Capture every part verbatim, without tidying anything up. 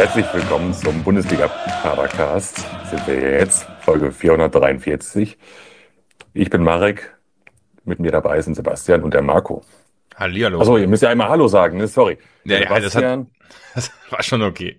Herzlich willkommen zum Bundesliga-Padercast. Sind wir jetzt, Folge vierhundertdreiundvierzig. Ich bin Marek, mit mir dabei sind Sebastian und der Marco. Hallihallo. Achso, ihr müsst ja einmal Hallo sagen, ne? Sorry. Der Ja, ja, das hat, Sebastian, das war schon okay.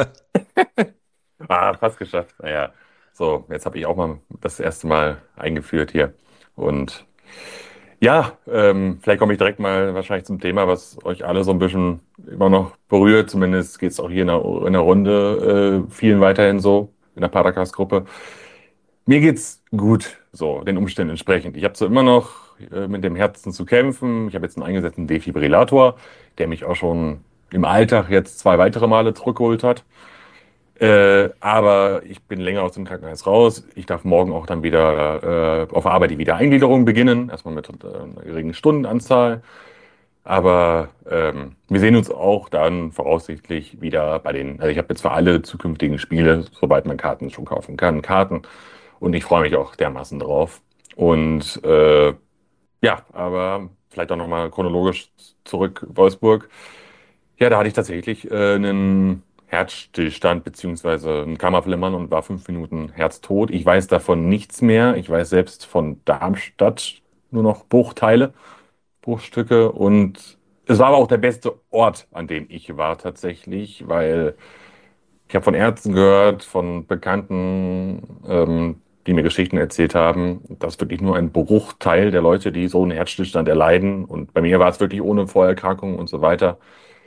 ah, fast geschafft. Naja, so, jetzt habe ich auch mal das erste Mal eingeführt hier. Und ja, ähm, vielleicht komme ich direkt mal wahrscheinlich zum Thema, was euch alle so ein bisschen immer noch berührt. Zumindest geht es auch hier in der, in der Runde äh, vielen weiterhin so, in der Padercast-Gruppe. Mir geht's gut, so den Umständen entsprechend. Ich habe so immer noch äh, mit dem Herzen zu kämpfen. Ich habe jetzt einen eingesetzten Defibrillator, der mich auch schon im Alltag jetzt zwei weitere Male zurückgeholt hat. Äh, aber ich bin länger aus dem Krankenhaus raus. Ich darf morgen auch dann wieder äh, auf Arbeit die Wiedereingliederung beginnen. Erstmal mit äh, einer geringen Stundenanzahl. Aber ähm, wir sehen uns auch dann voraussichtlich wieder bei den, also ich habe jetzt für alle zukünftigen Spiele, sobald man Karten schon kaufen kann, Karten. Und ich freue mich auch dermaßen drauf. Und äh, ja, aber vielleicht auch nochmal chronologisch zurück, Wolfsburg. Ja, da hatte ich tatsächlich äh, einen Herzstillstand beziehungsweise ein Kammerflimmern und war fünf Minuten herztot. Ich weiß davon nichts mehr. Ich weiß selbst von Darmstadt nur noch Bruchteile, Bruchstücke. Und es war aber auch der beste Ort, an dem ich war tatsächlich, weil ich habe von Ärzten gehört, von Bekannten, ähm, die mir Geschichten erzählt haben, dass wirklich nur ein Bruchteil der Leute, die so einen Herzstillstand erleiden. Und bei mir war es wirklich ohne Vorerkrankungen und so weiter.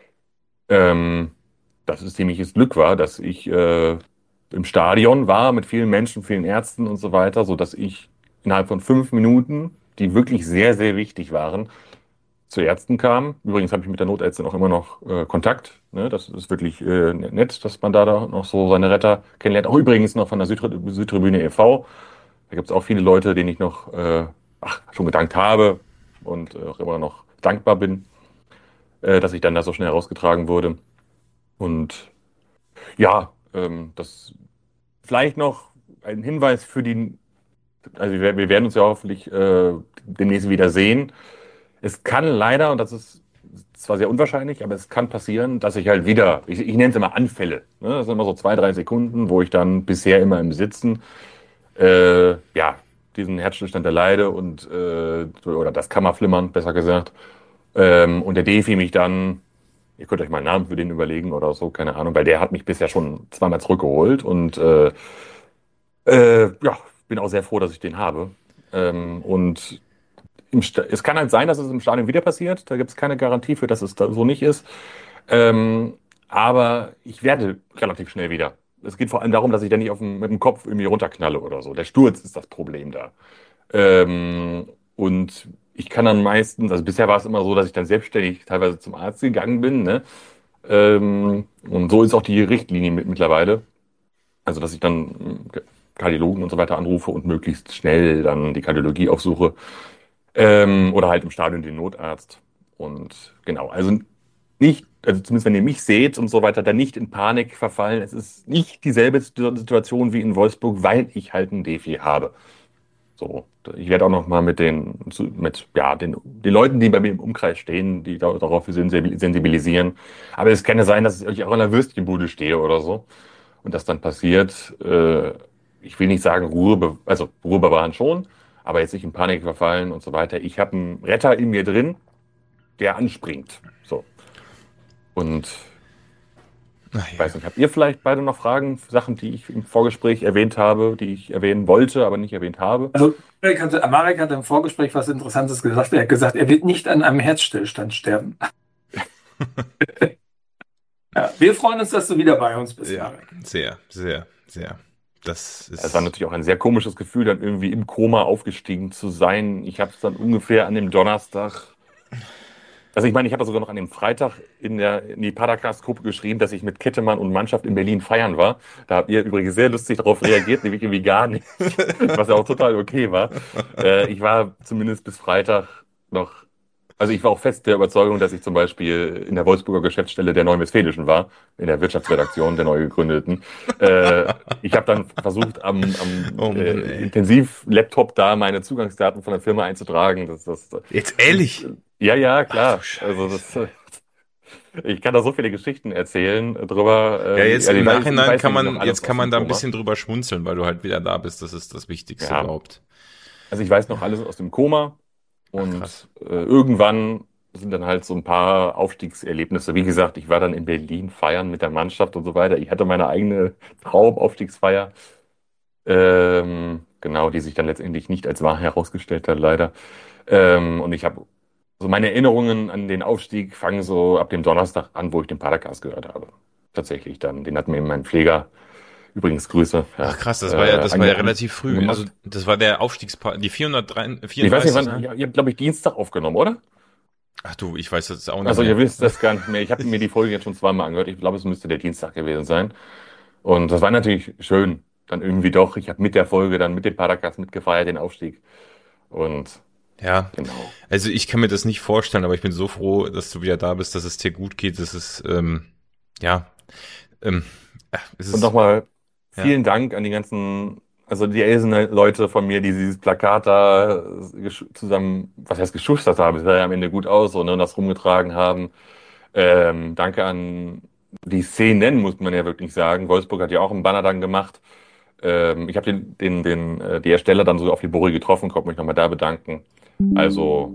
Ähm, dass es ziemliches Glück war, dass ich äh, im Stadion war mit vielen Menschen, vielen Ärzten und so weiter, so dass ich innerhalb von fünf Minuten, die wirklich sehr, sehr wichtig waren, zu Ärzten kam. Übrigens habe ich mit der Notärztin auch immer noch äh, Kontakt. Ne? Das ist wirklich äh, nett, dass man da, da noch so seine Retter kennenlernt. Auch übrigens noch von der Südtri Südtribüne e V. Da gibt es auch viele Leute, denen ich noch äh, ach, schon gedankt habe und äh, auch immer noch dankbar bin, äh, dass ich dann da so schnell rausgetragen wurde. Und ja, ähm, das vielleicht noch ein Hinweis für die, also wir, wir werden uns ja hoffentlich äh, demnächst wieder sehen. Es kann leider, und das ist zwar sehr unwahrscheinlich, aber es kann passieren, dass ich halt wieder, ich, ich nenne es immer Anfälle. Ne? Das sind immer so zwei, drei Sekunden, wo ich dann bisher immer im Sitzen, äh, ja, diesen Herzstillstand erleide und, äh, oder das Kammerflimmern, besser gesagt. Ähm, und der Defi mich dann, ihr könnt euch mal einen Namen für den überlegen oder so, keine Ahnung, weil der hat mich bisher schon zweimal zurückgeholt und äh, äh, ja, bin auch sehr froh, dass ich den habe. Ähm, und im Sta- es kann halt sein, dass es im Stadion wieder passiert. Da gibt es keine Garantie für, dass es da so nicht ist. Ähm, aber ich werde relativ schnell wieder. Es geht vor allem darum, dass ich dann nicht auf dem, mit dem Kopf irgendwie runterknalle oder so. Der Sturz ist das Problem da. Ähm, und ich kann dann meistens, also bisher war es immer so, dass ich dann selbstständig teilweise zum Arzt gegangen bin, ne? Ähm, und so ist auch die Richtlinie mit, mittlerweile. Also, dass ich dann äh, Kardiologen und so weiter anrufe und möglichst schnell dann die Kardiologie aufsuche. Ähm, oder halt im Stadion den Notarzt. Und genau, also nicht, also zumindest wenn ihr mich seht und so weiter, dann nicht in Panik verfallen. Es ist nicht dieselbe Situation wie in Wolfsburg, weil ich halt ein Defi habe. So, ich werde auch noch mal mit den, mit, ja, den, den Leuten, die bei mir im Umkreis stehen, die da, darauf sensibilisieren. Aber es kann ja sein, dass ich auch in der Würstchenbude stehe oder so. Und das dann passiert, äh, ich will nicht sagen Ruhe, be- also Ruhe bewahren schon, aber jetzt nicht in Panik verfallen und so weiter. Ich habe einen Retter in mir drin, der anspringt. So. Und ich Naja. weiß nicht, habt ihr vielleicht beide noch Fragen, Sachen, die ich im Vorgespräch erwähnt habe, die ich erwähnen wollte, aber nicht erwähnt habe? Also Marek hatte, Marek hat im Vorgespräch was Interessantes gesagt. Er hat gesagt, er wird nicht an einem Herzstillstand sterben. Ja, wir freuen uns, dass du wieder bei uns bist, Ja, Marek. sehr, sehr, sehr. Das Es war ist. natürlich auch ein sehr komisches Gefühl, dann irgendwie im Koma aufgestiegen zu sein. Ich habe es dann ungefähr an dem Donnerstag, also ich meine, ich habe sogar noch an dem Freitag in der in die Padercast-Gruppe geschrieben, dass ich mit Kettemann und Mannschaft in Berlin feiern war. Da habt ihr übrigens sehr lustig darauf reagiert, nämlich irgendwie gar nicht, was ja auch total okay war. Äh, ich war zumindest bis Freitag noch, also ich war auch fest der Überzeugung, dass ich zum Beispiel in der Wolfsburger Geschäftsstelle der Neuen Westfälischen war, in der Wirtschaftsredaktion der neu gegründeten. Äh, ich habe dann versucht, am, Oh am äh, Mann, ey. Intensivlaptop da meine Zugangsdaten von der Firma einzutragen. Das, das, Jetzt ehrlich? ja, ja, Ach du klar. Also das, Scheiße. Ich kann da so viele Geschichten erzählen drüber. Ja, Ähm, jetzt also im ich weiß, ich Nachhinein weiß kann nämlich noch man, alles jetzt aus kann dem man da ein Koma. bisschen drüber schmunzeln, weil du halt wieder da bist. Das ist das Wichtigste Ja, überhaupt. also ich weiß noch alles aus dem Koma Ach, krass. und äh, irgendwann sind dann halt so ein paar Aufstiegserlebnisse. Wie gesagt, ich war dann in Berlin feiern mit der Mannschaft und so weiter. Ich hatte meine eigene Traumaufstiegsfeier, ähm, genau, die sich dann letztendlich nicht als wahr herausgestellt hat, leider. Ähm, und ich habe so meine Erinnerungen an den Aufstieg fangen so ab dem Donnerstag an, wo ich den Podcast gehört habe. Tatsächlich dann. Den hat mir mein Pfleger, übrigens Grüße, Ach, ja, krass, das war ja, äh, das war ja ange relativ früh. Also, angemacht. das war der Aufstiegspartner, die Ich weiß nicht, vierhundertvierunddreißig, wann, ne? ihr, ihr habt, glaube ich, Dienstag aufgenommen, oder? Ach du, ich weiß das auch nicht Also ihr mehr. wisst das gar nicht mehr. Ich habe mir die Folge jetzt schon zweimal angehört. Ich glaube, es müsste der Dienstag gewesen sein. Und das war natürlich schön. Dann irgendwie doch. Ich habe mit der Folge dann mit dem Paracas mitgefeiert, den Aufstieg. Und Ja, genau. also ich kann mir das nicht vorstellen, aber ich bin so froh, dass du wieder da bist, dass es dir gut geht. Das ist, ähm, ja, ähm, ach, es Und ist, nochmal ja, vielen Dank an die ganzen, also die Elsen-Leute von mir, die dieses Plakat da gesch- zusammen, was heißt geschustert haben, es sah ja am Ende gut aus, so, ne, und das rumgetragen haben. Ähm, danke an die Szenen, muss man ja wirklich sagen. Wolfsburg hat ja auch einen Banner dann gemacht. Ähm, ich habe den, den, den, äh, die Ersteller dann so auf die Burri getroffen, konnte mich nochmal da bedanken. Also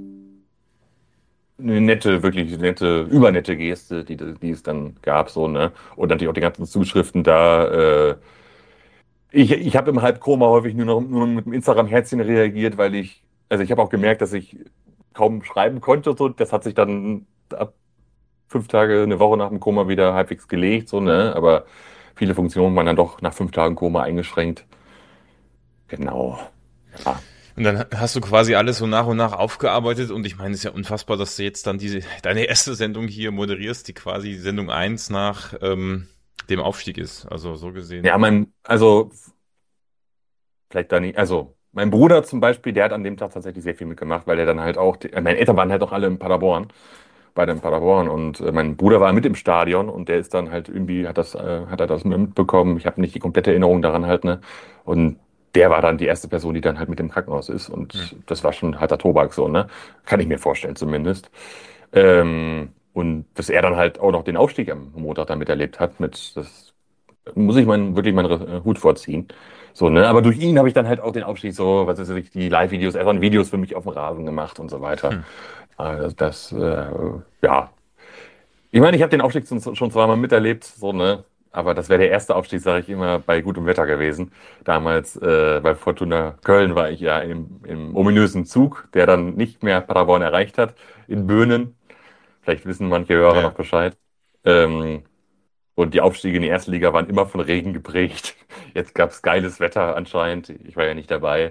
eine nette, wirklich nette, übernette Geste, die, die es dann gab, so, ne? Und natürlich auch die ganzen Zuschriften da. Äh, ich ich habe im Halbkoma häufig nur noch nur mit dem Instagram-Herzchen reagiert, weil ich, also ich habe auch gemerkt, dass ich kaum schreiben konnte. So. Das hat sich dann ab fünf Tage, eine Woche nach dem Koma wieder halbwegs gelegt, so, ne? Aber viele Funktionen waren dann doch nach fünf Tagen Koma eingeschränkt. Genau. Ja. und dann hast du quasi alles so nach und nach aufgearbeitet und ich meine, es ist ja unfassbar, dass du jetzt dann diese, deine erste Sendung hier moderierst, die quasi Sendung eins nach ähm, dem Aufstieg ist. Also so gesehen. Ja, mein, also vielleicht da nicht, also mein Bruder zum Beispiel, der hat an dem Tag tatsächlich sehr viel mitgemacht, weil er dann halt auch, die, äh, meine Eltern waren halt auch alle in Paderborn, beide in Paderborn und äh, mein Bruder war mit im Stadion und der ist dann halt irgendwie, hat das, äh, hat er das mitbekommen. Ich habe nicht die komplette Erinnerung daran halt, ne? Und der war dann die erste Person, die dann halt mit im Krankenhaus ist Hm. und das war schon harter Tobak so, ne? Kann ich mir vorstellen zumindest. Ähm, und dass er dann halt auch noch den Aufstieg am Montag dann miterlebt hat, mit, das muss ich meinen, wirklich meinen äh, Hut vorziehen. So, ne? Aber durch ihn habe ich dann halt auch den Aufstieg so, was weiß ich, die Live-Videos, er hat dann Videos für mich auf dem Rasen gemacht und so weiter. Hm. Äh, das, äh, ja. Ich meine, ich habe den Aufstieg schon, schon zweimal miterlebt, so, ne? Aber das wäre der erste Aufstieg, sage ich immer, bei gutem Wetter gewesen. Damals äh, bei Fortuna Köln war ich ja im, im ominösen Zug, der dann nicht mehr Paderborn erreicht hat, in Böhnen. Vielleicht wissen manche Hörer noch Ja. Bescheid. Ähm, und die Aufstiege in die erste Liga waren immer von Regen geprägt. Jetzt gab es geiles Wetter anscheinend. Ich war ja nicht dabei.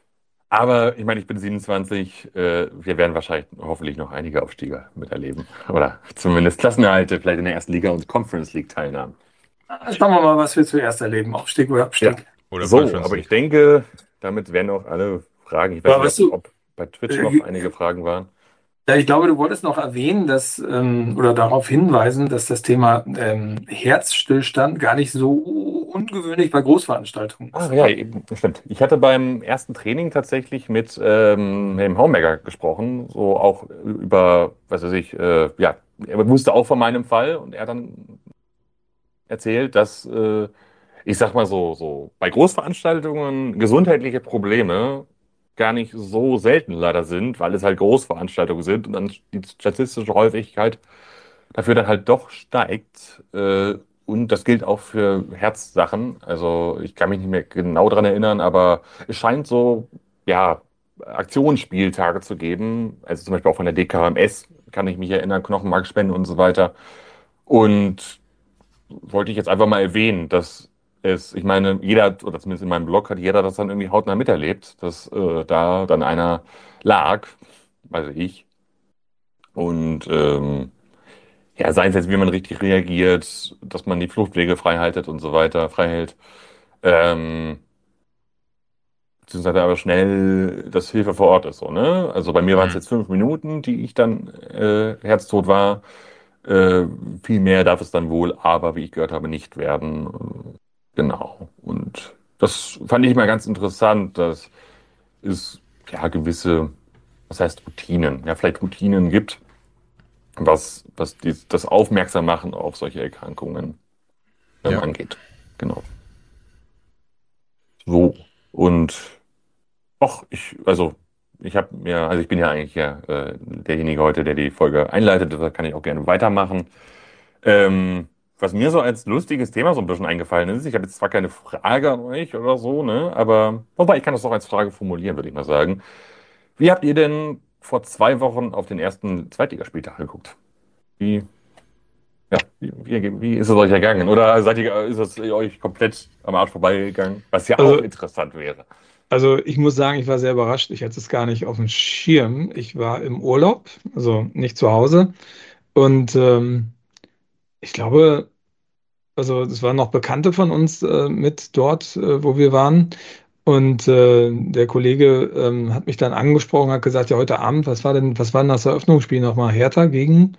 Aber ich meine, ich bin siebenundzwanzig. Äh, wir werden wahrscheinlich hoffentlich noch einige Aufstiege miterleben. Oder zumindest Klassenerhalte, vielleicht in der ersten Liga und Conference League Teilnahmen. Schauen wir mal, was wir zuerst erleben. Aufstieg oder Ja. Abstieg. Oder So, Conference aber ich League. denke, damit wären auch alle Fragen. Ich weiß Aber nicht, weißt ob, du, ob bei Twitch noch äh, einige Fragen waren. ja, ich glaube, du wolltest noch erwähnen, dass ähm, oder darauf hinweisen, dass das Thema ähm, Herzstillstand gar nicht so ungewöhnlich bei Großveranstaltungen Ah, ist. ja, eben, stimmt. Ich hatte beim ersten Training tatsächlich mit ähm, dem Homberger gesprochen, so auch über, was weiß ich, äh, ja, er wusste auch von meinem Fall und er hat dann erzählt, dass, äh, ich sag mal so, so bei Großveranstaltungen gesundheitliche Probleme gar nicht so selten leider sind, weil es halt Großveranstaltungen sind und dann die statistische Häufigkeit dafür dann halt doch steigt. Äh, und das gilt auch für Herzsachen. Also ich kann mich nicht mehr genau dran erinnern, aber es scheint so, ja, Aktionsspieltage zu geben. Also zum Beispiel auch von der D K M S kann ich mich erinnern, Knochenmarkspende und so weiter. Und wollte ich jetzt einfach mal erwähnen, dass es, ich meine, jeder, oder zumindest in meinem Blog hat jeder das dann irgendwie hautnah miterlebt, dass äh, da dann einer lag, also ich. Und ähm, ja, sei es jetzt, wie man richtig reagiert, dass man die Fluchtwege frei haltet und so weiter, frei hält. Ähm, beziehungsweise aber schnell, dass Hilfe vor Ort ist, so, ne? Also bei mir waren es Hm. jetzt fünf Minuten, die ich dann äh, herztot war. Äh, viel mehr darf es dann wohl, aber wie ich gehört habe, nicht werden. Äh, Genau. Und das fand ich mal ganz interessant, dass es ja gewisse, was heißt Routinen, ja, vielleicht Routinen gibt, was, was die, das Aufmerksammachen auf solche Erkrankungen ähm, Ja. angeht. Genau. So. Und ach, ich, also ich habe mir, also ich bin ja eigentlich ja äh, derjenige heute, der die Folge einleitet, da kann ich auch gerne weitermachen. Ähm, was mir so als lustiges Thema so ein bisschen eingefallen ist, ich habe jetzt zwar keine Frage an euch oder so, ne, aber wobei ich kann das auch als Frage formulieren, würde ich mal sagen. Wie habt ihr denn vor zwei Wochen auf den ersten Zweitligaspieltag geguckt? Wie, ja, wie, wie, wie ist es euch ergangen? Oder seid ihr, ist es euch komplett am Arsch vorbeigegangen? Was ja auch Also, interessant wäre. also ich muss sagen, ich war sehr überrascht. Ich hatte es gar nicht auf dem Schirm. Ich war im Urlaub, also nicht zu Hause. Und ähm, ich glaube, also es waren noch Bekannte von uns äh, mit dort, äh, wo wir waren. Und äh, der Kollege ähm, hat mich dann angesprochen, hat gesagt, ja, heute Abend, was war denn, was war denn das Eröffnungsspiel nochmal? Hertha gegen,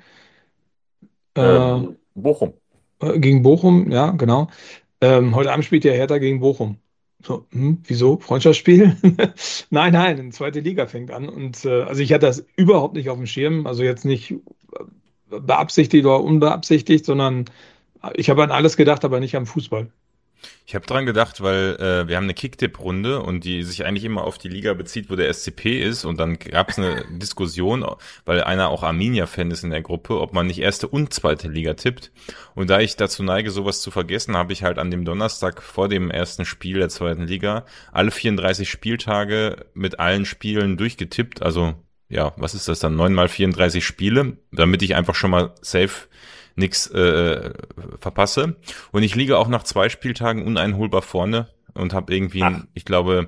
äh, Ähm, Bochum. äh, gegen Bochum, ja, genau. Ähm, heute Abend spielt ja Hertha gegen Bochum. So, hm, wieso? Freundschaftsspiel? Nein, nein, eine zweite Liga fängt an. Und äh, also ich hatte das überhaupt nicht auf dem Schirm, also jetzt nicht äh, beabsichtigt oder unbeabsichtigt, sondern ich habe an alles gedacht, aber nicht am Fußball. Ich habe dran gedacht, weil äh, wir haben eine Kicktipp-Runde und die sich eigentlich immer auf die Liga bezieht, wo der S C P ist. Und dann gab es eine Diskussion, weil einer auch Arminia-Fan ist in der Gruppe, ob man nicht erste und zweite Liga tippt. Und da ich dazu neige, sowas zu vergessen, habe ich halt an dem Donnerstag vor dem ersten Spiel der zweiten Liga alle vierunddreißig Spieltage mit allen Spielen durchgetippt. Also ja, was ist das dann? neun mal vierunddreißig Spiele, damit ich einfach schon mal safe nix äh, verpasse. Und ich liege auch nach zwei Spieltagen uneinholbar vorne und habe irgendwie, Ach. ich glaube,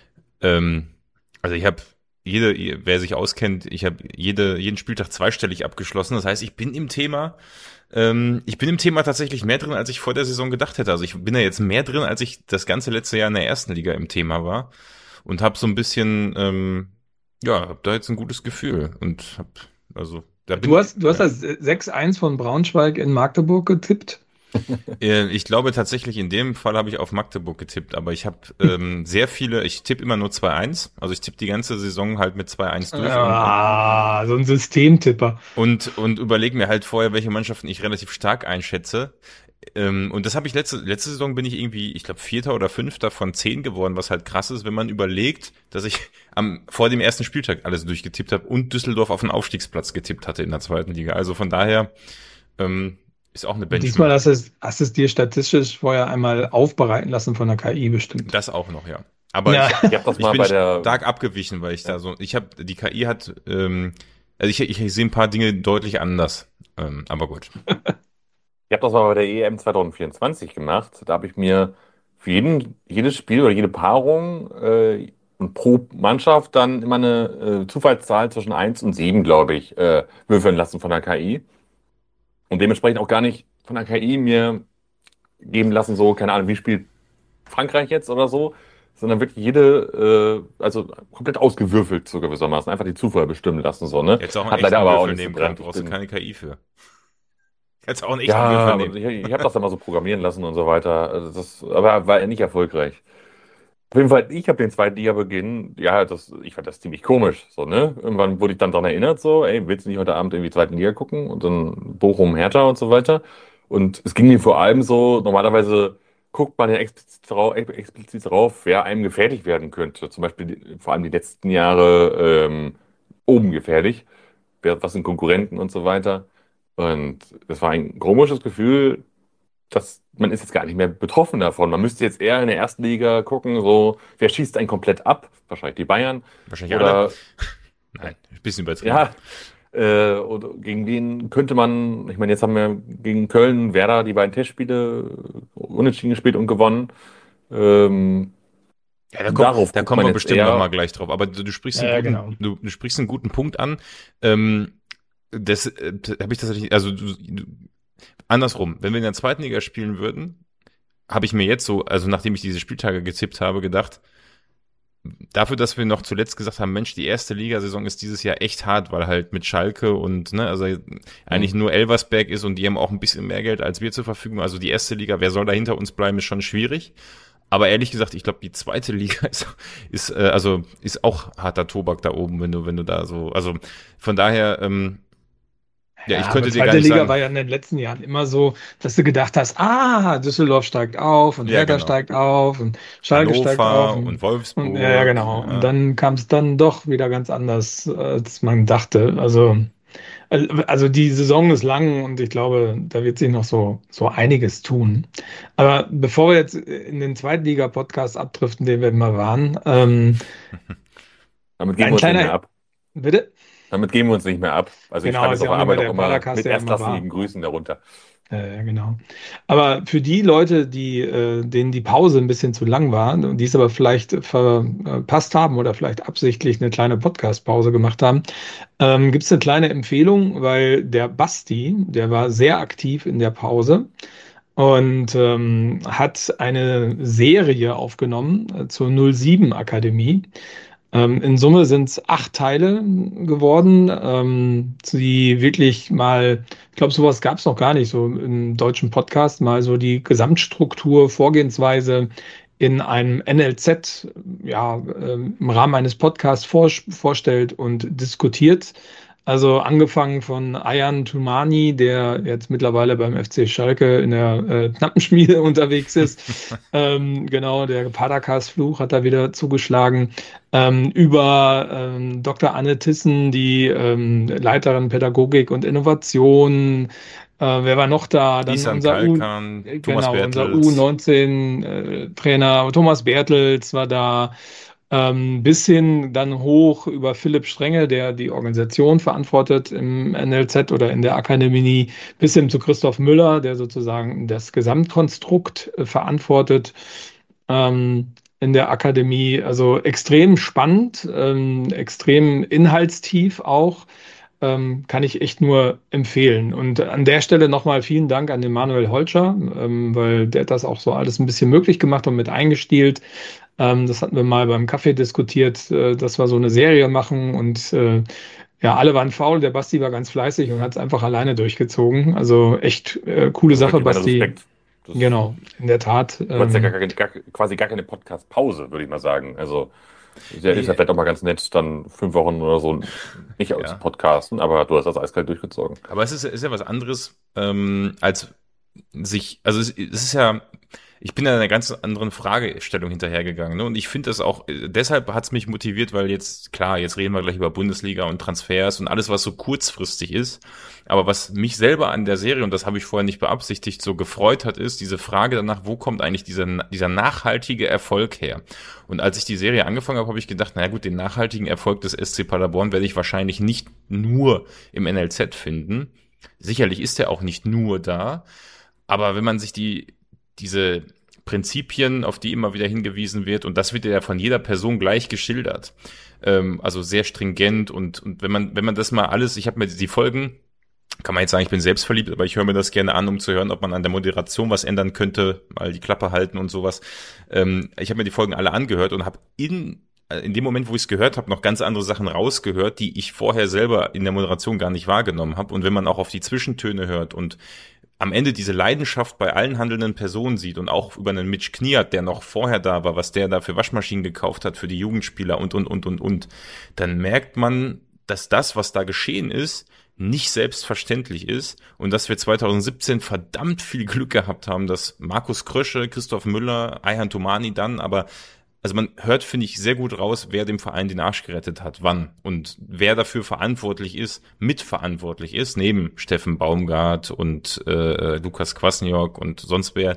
ähm, also ich habe jede, wer sich auskennt, ich habe jede jeden Spieltag zweistellig abgeschlossen. Das heißt, ich bin im Thema, ähm, ich bin im Thema tatsächlich mehr drin, als ich vor der Saison gedacht hätte. Also ich bin da jetzt mehr drin, als ich das ganze letzte Jahr in der ersten Liga im Thema war und habe so ein bisschen, ähm, ja, habe da jetzt ein gutes Gefühl und habe, also da bin Du hast, du hast ja. das sechs eins von Braunschweig in Magdeburg getippt. Äh, Ich glaube tatsächlich, in dem Fall habe ich auf Magdeburg getippt, aber ich habe ähm, sehr viele, ich tippe immer nur zwei eins, also ich tippe die ganze Saison halt mit zwei eins durch und, Ah, so ein Systemtipper. und, und überlege mir halt vorher, welche Mannschaften ich relativ stark einschätze. Ähm, und das habe ich letzte, letzte Saison bin ich irgendwie, ich glaube, Vierter oder Fünfter von zehn geworden, was halt krass ist, wenn man überlegt, dass ich am vor dem ersten Spieltag alles durchgetippt habe und Düsseldorf auf den Aufstiegsplatz getippt hatte in der zweiten Liga. Also von daher ähm, ist auch eine Und diesmal Benchmark. hast du es, hast es dir statistisch vorher einmal aufbereiten lassen von der K I bestimmt. Das auch noch, ja. Aber Ja. ich, Ich habe das ich mal bin bei der, stark abgewichen, weil ich da so, ich habe, die K I hat, ähm, also ich, ich, ich sehe ein paar Dinge deutlich anders. Ähm, aber gut. ich habe das mal bei der E M zwanzig vierundzwanzig gemacht. Da habe ich mir für jeden, jedes Spiel oder jede Paarung äh, und pro Mannschaft dann immer eine äh, Zufallszahl zwischen eins und sieben, glaube ich, äh, würfeln lassen von der K I. Und dementsprechend auch gar nicht von der K I mir geben lassen, so, keine Ahnung, wie spielt Frankreich jetzt oder so, sondern wirklich jede, äh, also komplett ausgewürfelt so gewissermaßen, einfach die Zufall bestimmen lassen, so, ne? Hättest auch einen Hat leider echten aber auch Würfel nicht so nehmen können, gebracht. Ich brauchst du bin, keine K I für. Hättest auch einen echten ja, Würfel aber nehmen. ich, ich habe das dann mal so programmieren lassen und so weiter. Also das, aber war nicht erfolgreich. Auf jeden Fall, ich habe den zweiten Liga-Beginn, ja, das, ich fand das ziemlich komisch, so, ne? Irgendwann wurde ich dann daran erinnert, so, ey, willst du nicht heute Abend irgendwie zweiten Liga gucken? Und dann Bochum, Hertha und so weiter. Und es ging mir vor allem so, normalerweise guckt man ja explizit drauf, explizit drauf, wer einem gefährlich werden könnte. Zum Beispiel die, vor allem die letzten Jahre ähm, oben gefährlich, wer, was sind Konkurrenten und so weiter. Und das war ein komisches Gefühl, dass man ist jetzt gar nicht mehr betroffen davon. Man müsste jetzt eher in der ersten Liga gucken, so, wer schießt einen komplett ab? Wahrscheinlich die Bayern. Wahrscheinlich alle. Oder, Nein, ein bisschen übertrieben. ja, äh, oder gegen wen könnte man, ich meine, jetzt haben wir gegen Köln, Werder die beiden Testspiele unentschieden gespielt und gewonnen. Ähm, Ja, da, kommt, darauf da guckt kommen man wir jetzt bestimmt noch mal eher. gleich drauf. Aber du, du sprichst Ja, einen ja, guten, genau. du, du sprichst einen guten Punkt an. Ähm, das äh, habe ich tatsächlich, also du, du, andersrum, wenn wir in der zweiten Liga spielen würden, habe ich mir jetzt so, also nachdem ich diese Spieltage getippt habe, gedacht, dafür, dass wir noch zuletzt gesagt haben, Mensch, die erste Ligasaison ist dieses Jahr echt hart, weil halt mit Schalke und, ne, also eigentlich Mhm. nur Elversberg ist und die haben auch ein bisschen mehr Geld als wir zur Verfügung. Also die erste Liga, wer soll da hinter uns bleiben, ist schon schwierig. Aber ehrlich gesagt, ich glaube, die zweite Liga ist, ist äh, also ist auch harter Tobak da oben, wenn du, wenn du da so, also von daher, ähm, Ja, ich Ja, könnte aber dir gar zweite nicht Liga sagen. war ja in den letzten Jahren immer so, dass du gedacht hast, ah, Düsseldorf steigt auf und Ja, Hertha genau. steigt auf und Schalke steigt auf Hannover und und, und ja, ja, Wolfsburg, genau. Und ja. dann kam es dann doch wieder ganz anders, als man dachte. Also, also die Saison ist lang und ich glaube, da wird sich noch so, so einiges tun. Aber bevor wir jetzt in den Zweitliga-Podcast abdriften, den wir mal waren, ähm, Damit geben wir ein uns nicht mehr kleiner, ab. bitte? Damit geben wir uns nicht mehr ab. Also ich Genau, schreibe ist jetzt ja auf auch der nicht mehr Arbeit auch der immer Paracast, mit der immer war. erstklassigen Grüßen darunter. Ja, ja, genau. Aber für die Leute, die, äh, denen die Pause ein bisschen zu lang war, und die es aber vielleicht verpasst haben oder vielleicht absichtlich eine kleine Podcast-Pause gemacht haben, ähm, gibt es eine kleine Empfehlung, weil der Basti, der war sehr aktiv in der Pause und ähm, hat eine Serie aufgenommen äh, zur null sieben Akademie. Ähm, in Summe sind es acht Teile geworden, ähm, die wirklich mal, ich glaube, sowas gab es noch gar nicht, so im deutschen Podcast, mal so die Gesamtstruktur, Vorgehensweise in einem N L Z, ja, ähm, im Rahmen eines Podcasts vor, vorstellt und diskutiert. Also angefangen von Ayhan Toumani, der jetzt mittlerweile beim F C Schalke in der äh, Knappenschmiede unterwegs ist. Ähm, genau, der Padercast-Fluch hat da wieder zugeschlagen. Ähm, über ähm, Doktor Anne Tissen, die ähm, Leiterin Pädagogik und Innovation. Äh, wer war noch da? Dann Isan unser U, Kalkan, äh, Thomas genau, unser Bertels. U neunzehn-Trainer Thomas Bertels war da. Ähm, bis hin dann hoch über Philipp Strenge, der die Organisation verantwortet im N L Z oder in der Akademie, bis hin zu Christoph Müller, der sozusagen das Gesamtkonstrukt äh, verantwortet ähm, in der Akademie. Also extrem spannend, ähm, extrem inhaltstief auch. Ähm, kann ich echt nur empfehlen. Und an der Stelle nochmal vielen Dank an den Manuel Holscher, ähm, weil der hat das auch so alles ein bisschen möglich gemacht und mit eingestielt. Ähm, das hatten wir mal beim Kaffee diskutiert, äh, dass wir so eine Serie machen und äh, ja, alle waren faul. Der Basti war ganz fleißig und hat es einfach alleine durchgezogen. Also echt äh, coole Das ist Sache, wirklich mein Basti. Respekt. Das, Genau, in der Tat. du hattest ja gar, Ähm, keine- gar, quasi gar keine Podcast-Pause, würde ich mal sagen. Also ist ja, ist ja nee, vielleicht auch mal ganz nett, dann fünf Wochen oder so nicht zu Ja. podcasten, aber du hast das eiskalt durchgezogen. Aber es ist, ist ja was anderes, ähm, als sich, also es, es ist ja, ich bin ja einer ganz anderen Fragestellung hinterhergegangen, ne? Und ich finde das auch, äh, deshalb hat es mich motiviert, weil jetzt, klar, jetzt reden wir gleich über Bundesliga und Transfers und alles, was so kurzfristig ist. Aber was mich selber an der Serie, und das habe ich vorher nicht beabsichtigt, so gefreut hat, ist diese Frage danach, wo kommt eigentlich dieser, dieser nachhaltige Erfolg her? Und als ich die Serie angefangen habe, habe ich gedacht, naja gut, den nachhaltigen Erfolg des S C Paderborn werde ich wahrscheinlich nicht nur im N L Z finden. Sicherlich ist er auch nicht nur da. Aber wenn man sich die, diese Prinzipien, auf die immer wieder hingewiesen wird, und das wird ja von jeder Person gleich geschildert, ähm, also sehr stringent und, und wenn man, wenn man das mal alles, ich habe mir die Folgen, kann man jetzt sagen, ich bin selbstverliebt, aber ich höre mir das gerne an, um zu hören, ob man an der Moderation was ändern könnte, mal die Klappe halten und sowas. Ähm, ich habe mir die Folgen alle angehört und habe in in dem Moment, wo ich es gehört habe, noch ganz andere Sachen rausgehört, die ich vorher selber in der Moderation gar nicht wahrgenommen habe. Und wenn man auch auf die Zwischentöne hört und am Ende diese Leidenschaft bei allen handelnden Personen sieht und auch über einen Mitch Kniat, der noch vorher da war, was der da für Waschmaschinen gekauft hat für die Jugendspieler und, und, und, und, und, dann merkt man, dass das, was da geschehen ist, nicht selbstverständlich ist und dass wir zwanzig siebzehn verdammt viel Glück gehabt haben, dass Markus Krösche, Christoph Müller, Ayhan Toumani dann, aber also man hört, finde ich, sehr gut raus, wer dem Verein den Arsch gerettet hat, wann und wer dafür verantwortlich ist, mitverantwortlich ist, neben Steffen Baumgart und äh, Lukas Kwasniok und sonst wer,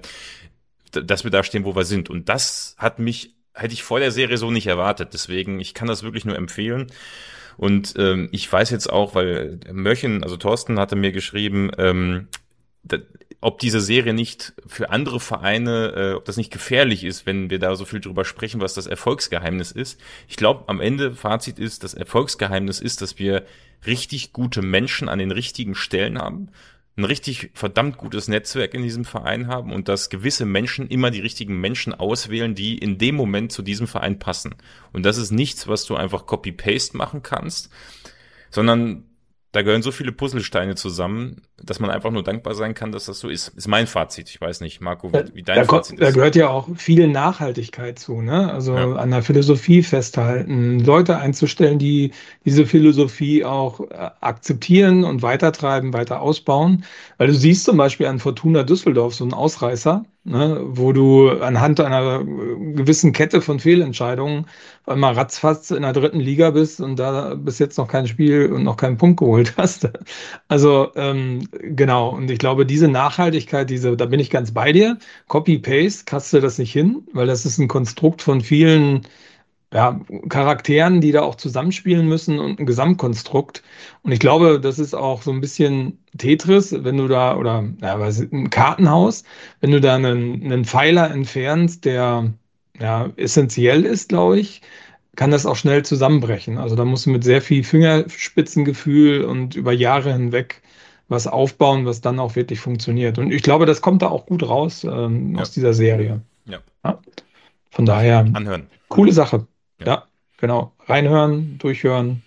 dass wir da stehen, wo wir sind. Und das hat mich, hätte ich vor der Serie so nicht erwartet. Deswegen, ich kann das wirklich nur empfehlen. Und ähm, ich weiß jetzt auch, weil Möchen, also Thorsten hatte mir geschrieben, ähm, da, ob diese Serie nicht für andere Vereine, äh, ob das nicht gefährlich ist, wenn wir da so viel drüber sprechen, was das Erfolgsgeheimnis ist. Ich glaube, am Ende Fazit ist, das Erfolgsgeheimnis ist, dass wir richtig gute Menschen an den richtigen Stellen haben, ein richtig verdammt gutes Netzwerk in diesem Verein haben und dass gewisse Menschen immer die richtigen Menschen auswählen, die in dem Moment zu diesem Verein passen. Und das ist nichts, was du einfach Copy-Paste machen kannst, sondern Da gehören so viele Puzzlesteine zusammen, dass man einfach nur dankbar sein kann, dass das so ist. Ist mein Fazit. Ich weiß nicht, Marco, wie, Da, wie da, dein ko- Fazit da ist. gehört ja auch viel Nachhaltigkeit zu, ne? Also Ja, an der Philosophie festhalten, Leute einzustellen, die diese Philosophie auch äh, akzeptieren und weitertreiben, weiter ausbauen. Weil du siehst zum Beispiel an Fortuna Düsseldorf so einen Ausreißer, ne? Wo du anhand einer äh, gewissen Kette von Fehlentscheidungen auf einmal ratzfatz in der dritten Liga bist und da bis jetzt noch kein Spiel und noch keinen Punkt geholt hast. Also ähm, genau, und ich glaube, diese Nachhaltigkeit, diese, da bin ich ganz bei dir. Copy-Paste kriegst du das nicht hin, weil das ist ein Konstrukt von vielen ja, Charakteren, die da auch zusammenspielen müssen und ein Gesamtkonstrukt. Und ich glaube, das ist auch so ein bisschen Tetris, wenn du da, oder ja, was, ein Kartenhaus, wenn du da einen, einen Pfeiler entfernst, der ja essentiell ist, glaube ich, kann das auch schnell zusammenbrechen. Also da musst du mit sehr viel Fingerspitzengefühl und über Jahre hinweg was aufbauen, was dann auch wirklich funktioniert. Und ich glaube, das kommt da auch gut raus ähm, ja, aus dieser Serie. ja. Ja? Von daher, Anhören. coole Sache. Ja. Ja, genau. Reinhören, durchhören.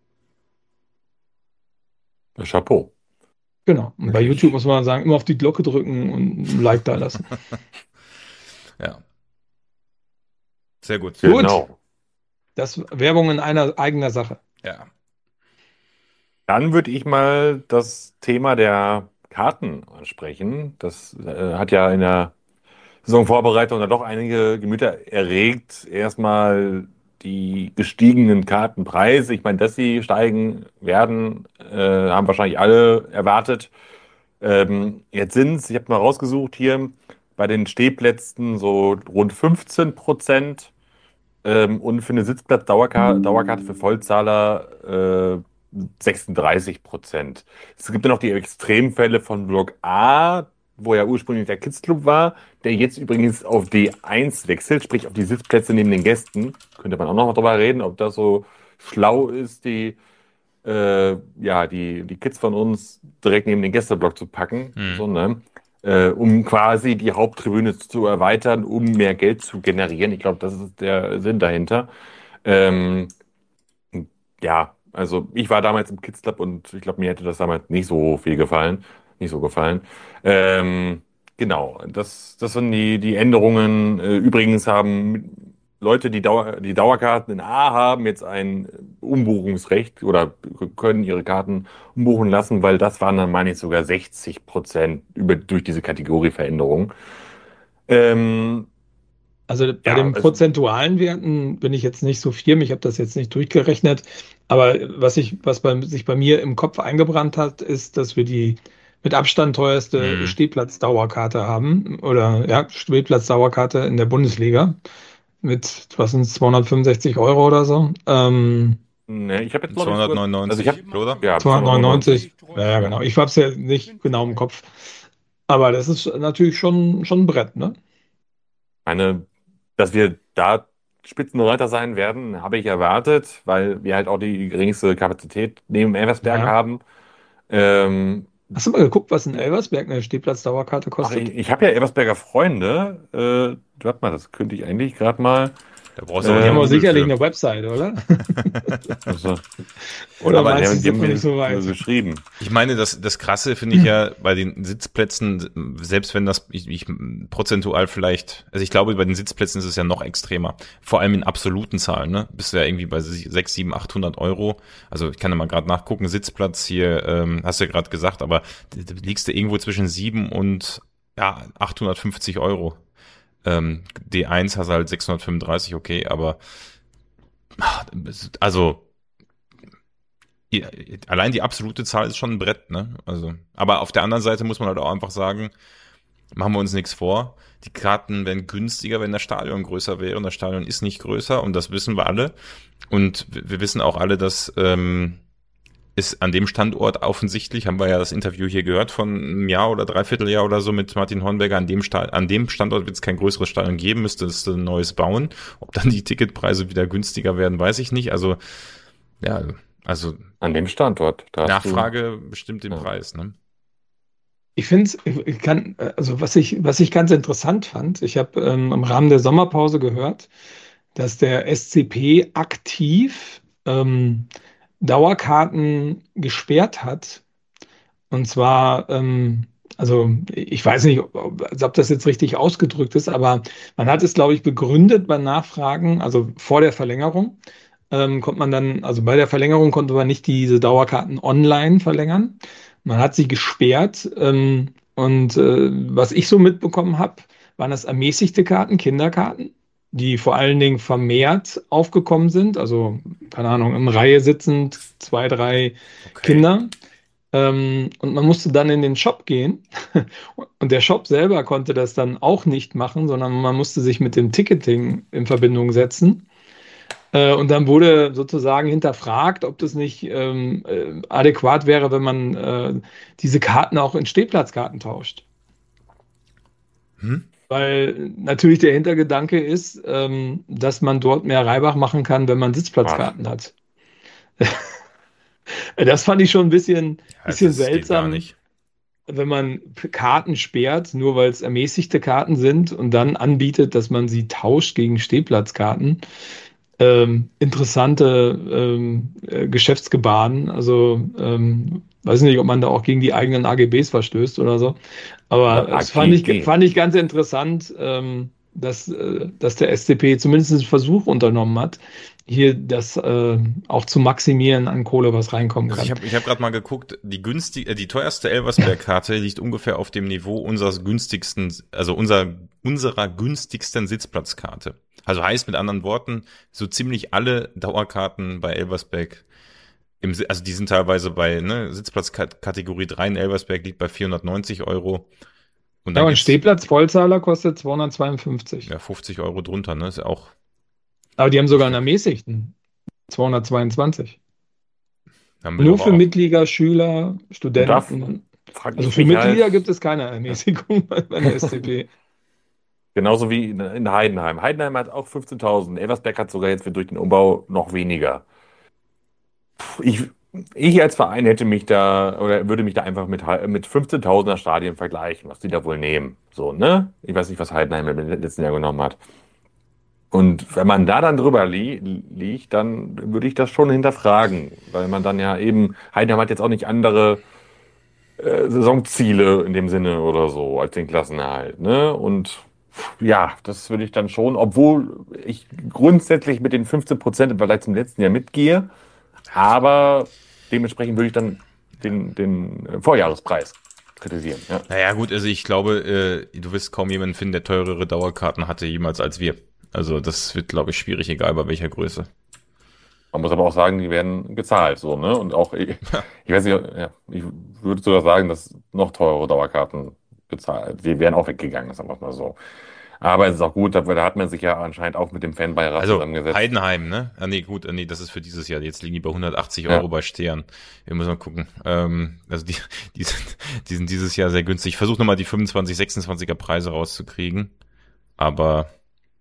Chapeau. Genau. Und bei Wirklich. YouTube muss man sagen, immer auf die Glocke drücken und ein Like da lassen. Ja. Sehr gut. Gut. Genau. Das Werbung in einer eigener Sache. Ja. Dann würde ich mal das Thema der Karten ansprechen. Das äh, hat ja in der Saisonvorbereitung dann doch einige Gemüter erregt. Erstmal die gestiegenen Kartenpreise. Ich meine, dass sie steigen werden, äh, haben wahrscheinlich alle erwartet. Ähm, jetzt sind es, ich habe mal rausgesucht hier, bei den Stehplätzen so rund fünfzehn Prozent. Ähm, und für eine Sitzplatz-Dauerkarte Dauerkarte für Vollzahler äh, sechsunddreißig Prozent. Es gibt ja noch die Extremfälle von Block A, wo ja ursprünglich der Kids Club war, der jetzt übrigens auf D eins wechselt, sprich auf die Sitzplätze neben den Gästen. Könnte man auch noch mal drüber reden, ob das so schlau ist, die, äh, ja, die, die Kids von uns direkt neben den Gästeblock zu packen, Hm. so, ne? Äh, um quasi die Haupttribüne zu erweitern, um mehr Geld zu generieren. Ich glaube, das ist der Sinn dahinter. Ähm, ja, also ich war damals im Kids Club und ich glaube, mir hätte das damals nicht so viel gefallen, nicht so gefallen. Ähm, genau, das, das sind die, die Änderungen. Äh, übrigens haben Leute, die, Dauer, die Dauerkarten in A haben, jetzt ein Umbuchungsrecht oder können ihre Karten umbuchen lassen, weil das waren dann, meine ich, sogar sechzig Prozent über, durch diese Kategorieveränderung. Ähm, Also bei ja, den also, prozentualen Werten bin ich jetzt nicht so firm. Ich habe das jetzt nicht durchgerechnet. Aber was ich, was bei, sich bei mir im Kopf eingebrannt hat, ist, dass wir die mit Abstand teuerste Hm. Stehplatz-Dauerkarte haben. Oder ja, Stehplatz-Dauerkarte in der Bundesliga. Mit, was sind zweihundertfünfundsechzig Euro oder so. Ähm, ne, ich habe jetzt, glaube ich, sogar, also ich zweihundertneunundneunzig, habe, oder? ja, zweihundertneunundneunzig. Ja, ja, genau. Ich habe es ja nicht genau im Kopf. Aber das ist natürlich schon, schon ein Brett, ne? Meine, dass wir da Spitzenreiter sein werden, habe ich erwartet, weil wir halt auch die geringste Kapazität neben Elversberg Ja. haben. Ähm, Hast du mal geguckt, was in Elversberg eine Stehplatz-Dauerkarte ach, kostet? ich, ich habe ja Elversberger Freunde. Äh, warte mal, das könnte ich eigentlich gerade mal. Da brauchst du auch Äh, Die haben nicht auch Google sicherlich für. eine Website, oder? Also, Oder aber die meinst du, haben, die die sind haben noch mir nicht so so weit? geschrieben. Ich meine, das, das Krasse finde ich ja bei den Sitzplätzen, selbst wenn das ich, ich, prozentual vielleicht, also ich glaube, bei den Sitzplätzen ist es ja noch extremer. Vor allem in absoluten Zahlen, ne? Bist du ja irgendwie bei sechshundert, siebenhundert, achthundert Euro. Also ich kann ja mal gerade nachgucken, Sitzplatz hier, ähm, hast du ja gerade gesagt, aber da liegst du irgendwo zwischen sieben und ja, achthundertfünfzig Euro. Ähm, D eins hast du halt sechshundertfünfunddreißig, okay, aber also ja, allein die absolute Zahl ist schon ein Brett, ne? Also, aber auf der anderen Seite muss man halt auch einfach sagen, machen wir uns nichts vor. Die Karten werden günstiger, wenn das Stadion größer wäre und das Stadion ist nicht größer und das wissen wir alle. Und wir wissen auch alle, dass ähm, ist an dem Standort offensichtlich, haben wir ja das Interview hier gehört von einem Jahr oder Dreivierteljahr oder so mit Martin Hornberger, an dem, Sta- an dem Standort wird es kein größeres Stadion geben, müsste es ein neues bauen. Ob dann die Ticketpreise wieder günstiger werden, weiß ich nicht. Also, ja, also An dem Standort. Da hast du, Nachfrage bestimmt den Ja. Preis, ne? Ich finde es, ich ich kann, also was ich, was ich ganz interessant fand, ich habe ähm, im Rahmen der Sommerpause gehört, dass der S C P aktiv ähm, Dauerkarten gesperrt hat. Und zwar, ähm, also ich weiß nicht, ob, ob das jetzt richtig ausgedrückt ist, aber man hat es, glaube ich, begründet bei Nachfragen, also vor der Verlängerung. Ähm, konnte man dann, also bei der Verlängerung konnte man nicht diese Dauerkarten online verlängern. Man hat sie gesperrt. Ähm, und äh, was ich so mitbekommen habe, waren das ermäßigte Karten, Kinderkarten, die vor allen Dingen vermehrt aufgekommen sind. Also, keine Ahnung, in Reihe sitzend, zwei, drei Okay. Kinder. Ähm, und man musste dann in den Shop gehen. Und der Shop selber konnte das dann auch nicht machen, sondern man musste sich mit dem Ticketing in Verbindung setzen. Äh, und dann wurde sozusagen hinterfragt, ob das nicht ähm, äh, adäquat wäre, wenn man äh, diese Karten auch in Stehplatzkarten tauscht. Hm? Weil natürlich der Hintergedanke ist, ähm, dass man dort mehr Reibach machen kann, wenn man Ach, Sitzplatzkarten hat. Das fand ich schon ein bisschen, Ja, bisschen das geht gar seltsam, nicht. wenn man Karten sperrt, nur weil es ermäßigte Karten sind und dann anbietet, dass man sie tauscht gegen Stehplatzkarten. Ähm, interessante ähm, äh, Geschäftsgebaren. Also ähm, weiß nicht, ob man da auch gegen die eigenen A G Bs verstößt oder so. Aber es fand ich, A G G. fand ich ganz interessant, ähm, dass, äh, dass der S C P zumindest einen Versuch unternommen hat, hier das äh, auch zu maximieren an Kohle, was reinkommen Also ich kann. habe ich hab gerade mal geguckt, die günstig, äh, die teuerste Elversberg-Karte liegt ungefähr auf dem Niveau unseres günstigsten, also unser, unserer günstigsten Sitzplatzkarte. Also heißt mit anderen Worten, so ziemlich alle Dauerkarten bei Elversberg, im, Si- also die sind teilweise bei ne, Sitzplatzkategorie drei in Elversberg liegt bei vierhundertneunzig Euro und Ja, dann und gibt's Stehplatz Vollzahler kostet zweihundertzweiundfünfzig. ja fünfzig Euro drunter, ne? Ist ja auch Aber die haben nicht sogar einen schlecht. ermäßigten, zweihundertzweiundzwanzig. Haben wir Nur doch für auch. Mitglieder, Schüler, Und da Studenten. frage Also ich für mich halt, Mitglieder gibt es keine Ermäßigung bei bei der S C P. genauso wie in, in Heidenheim. Heidenheim hat auch fünfzehntausend. Elversberg hat sogar jetzt durch den Umbau noch weniger. Ich, ich als Verein hätte mich da oder würde mich da einfach mit, Hei- mit fünfzehntausender Stadien vergleichen, was die da wohl nehmen. So, ne? Ich weiß nicht, was Heidenheim im letzten Jahr genommen hat. Und wenn man da dann drüber li liegt, dann würde ich das schon hinterfragen, weil man dann ja eben, Heidenheim hat jetzt auch nicht andere äh, Saisonziele in dem Sinne oder so als den Klassenerhalt, ne? Und ja, das würde ich dann schon, obwohl ich grundsätzlich mit den fünfzehn Prozent im Vergleich zum letzten Jahr mitgehe, aber dementsprechend würde ich dann den, den äh, Vorjahrespreis kritisieren, ja. Naja, gut, also ich glaube, äh, du wirst kaum jemanden finden, der teurere Dauerkarten hatte jemals als wir. Also das wird, glaube ich, schwierig, egal bei welcher Größe. Man muss aber auch sagen, die werden gezahlt, so, ne? Und auch, ich, ich weiß nicht, ja, ich würde sogar sagen, dass noch teure Dauerkarten bezahlt, die wären auch weggegangen, sagen wir mal so. Aber es ist auch gut, da, da hat man sich ja anscheinend auch mit dem Fanbeirat Also zusammengesetzt. Heidenheim, ne? Ah, nee, gut, ah, nee, das ist für dieses Jahr. Jetzt liegen die bei hundertachtzig Euro Ja, bei Stern. Wir müssen mal gucken. Ähm, also die, die, sind, die sind dieses Jahr sehr günstig. Ich versuche nochmal die fünfundzwanzig, sechsundzwanziger Preise rauszukriegen. Aber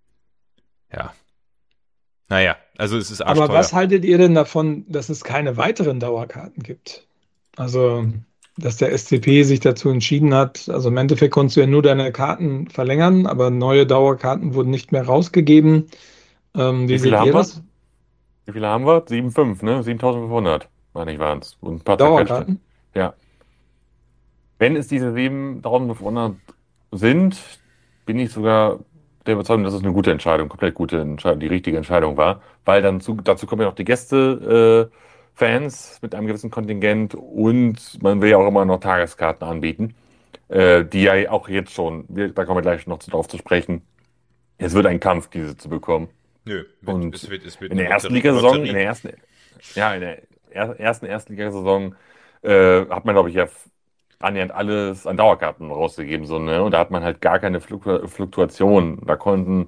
ja, naja, also es ist Aber arschteuer. was haltet ihr denn davon, dass es keine weiteren Dauerkarten gibt? Also, dass der S C P sich dazu entschieden hat, also im Endeffekt konntest du ja nur deine Karten verlängern, aber neue Dauerkarten wurden nicht mehr rausgegeben. Ähm, wie wie viele seht ihr haben wir? das? Wie viele haben wir? sieben Komma fünf, ne? siebentausendfünfhundert, meine ich, waren es. Und ein paar zerquetschte. Dauerkarten? Ja. Wenn es diese siebentausendfünfhundert sind, bin ich sogar der Überzeugung, dass es eine gute Entscheidung, komplett gute Entscheidung, die richtige Entscheidung war, weil dann zu, dazu kommen ja noch die Gäste, äh, Fans mit einem gewissen Kontingent und man will ja auch immer noch Tageskarten anbieten, äh, die ja auch jetzt schon, wir, da kommen wir gleich noch drauf zu sprechen. Es wird ein Kampf, diese zu bekommen. Nö, wird, es Und wird, es wird in eine der ersten Lotterie. Ligasaison, in Lotterie. der ersten, ja, in der er, ersten Erstligasaison äh, hat man, glaube ich, ja annähernd alles an Dauerkarten rausgegeben, so, ne? Und da hat man halt gar keine Fluktu Fluktuation. Da konnten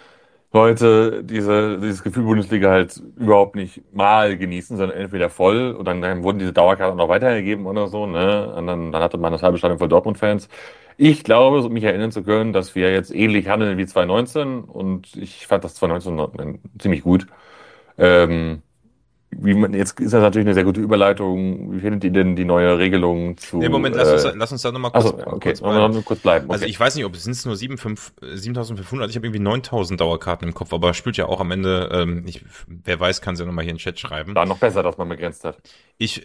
Leute diese, dieses Gefühl Bundesliga halt überhaupt nicht mal genießen, sondern entweder voll und dann, dann wurden diese Dauerkarten noch weitergegeben oder so, ne? Und dann, dann hatte man das halbe Stadion voll Dortmund-Fans. Ich glaube, so mich erinnern zu können, dass wir jetzt ähnlich handeln wie zwanzig neunzehn und ich fand das zwanzig neunzehn noch, äh, ziemlich gut. Ähm, wie man, jetzt ist das natürlich eine sehr gute Überleitung. Wie findet ihr denn die neue Regelung Nee, zu, Moment, lass uns, äh, lass uns da nochmal kurz, achso, okay, kurz wollen wir bleiben. noch nur kurz bleiben, Also okay. ich weiß nicht, ob es sind nur siebentausendfünfhundert, ich habe irgendwie neuntausend Dauerkarten im Kopf, aber spielt ja auch am Ende, ähm, ich, wer weiß, kann es ja nochmal hier in den Chat schreiben. Da noch besser, dass man begrenzt hat. Ich,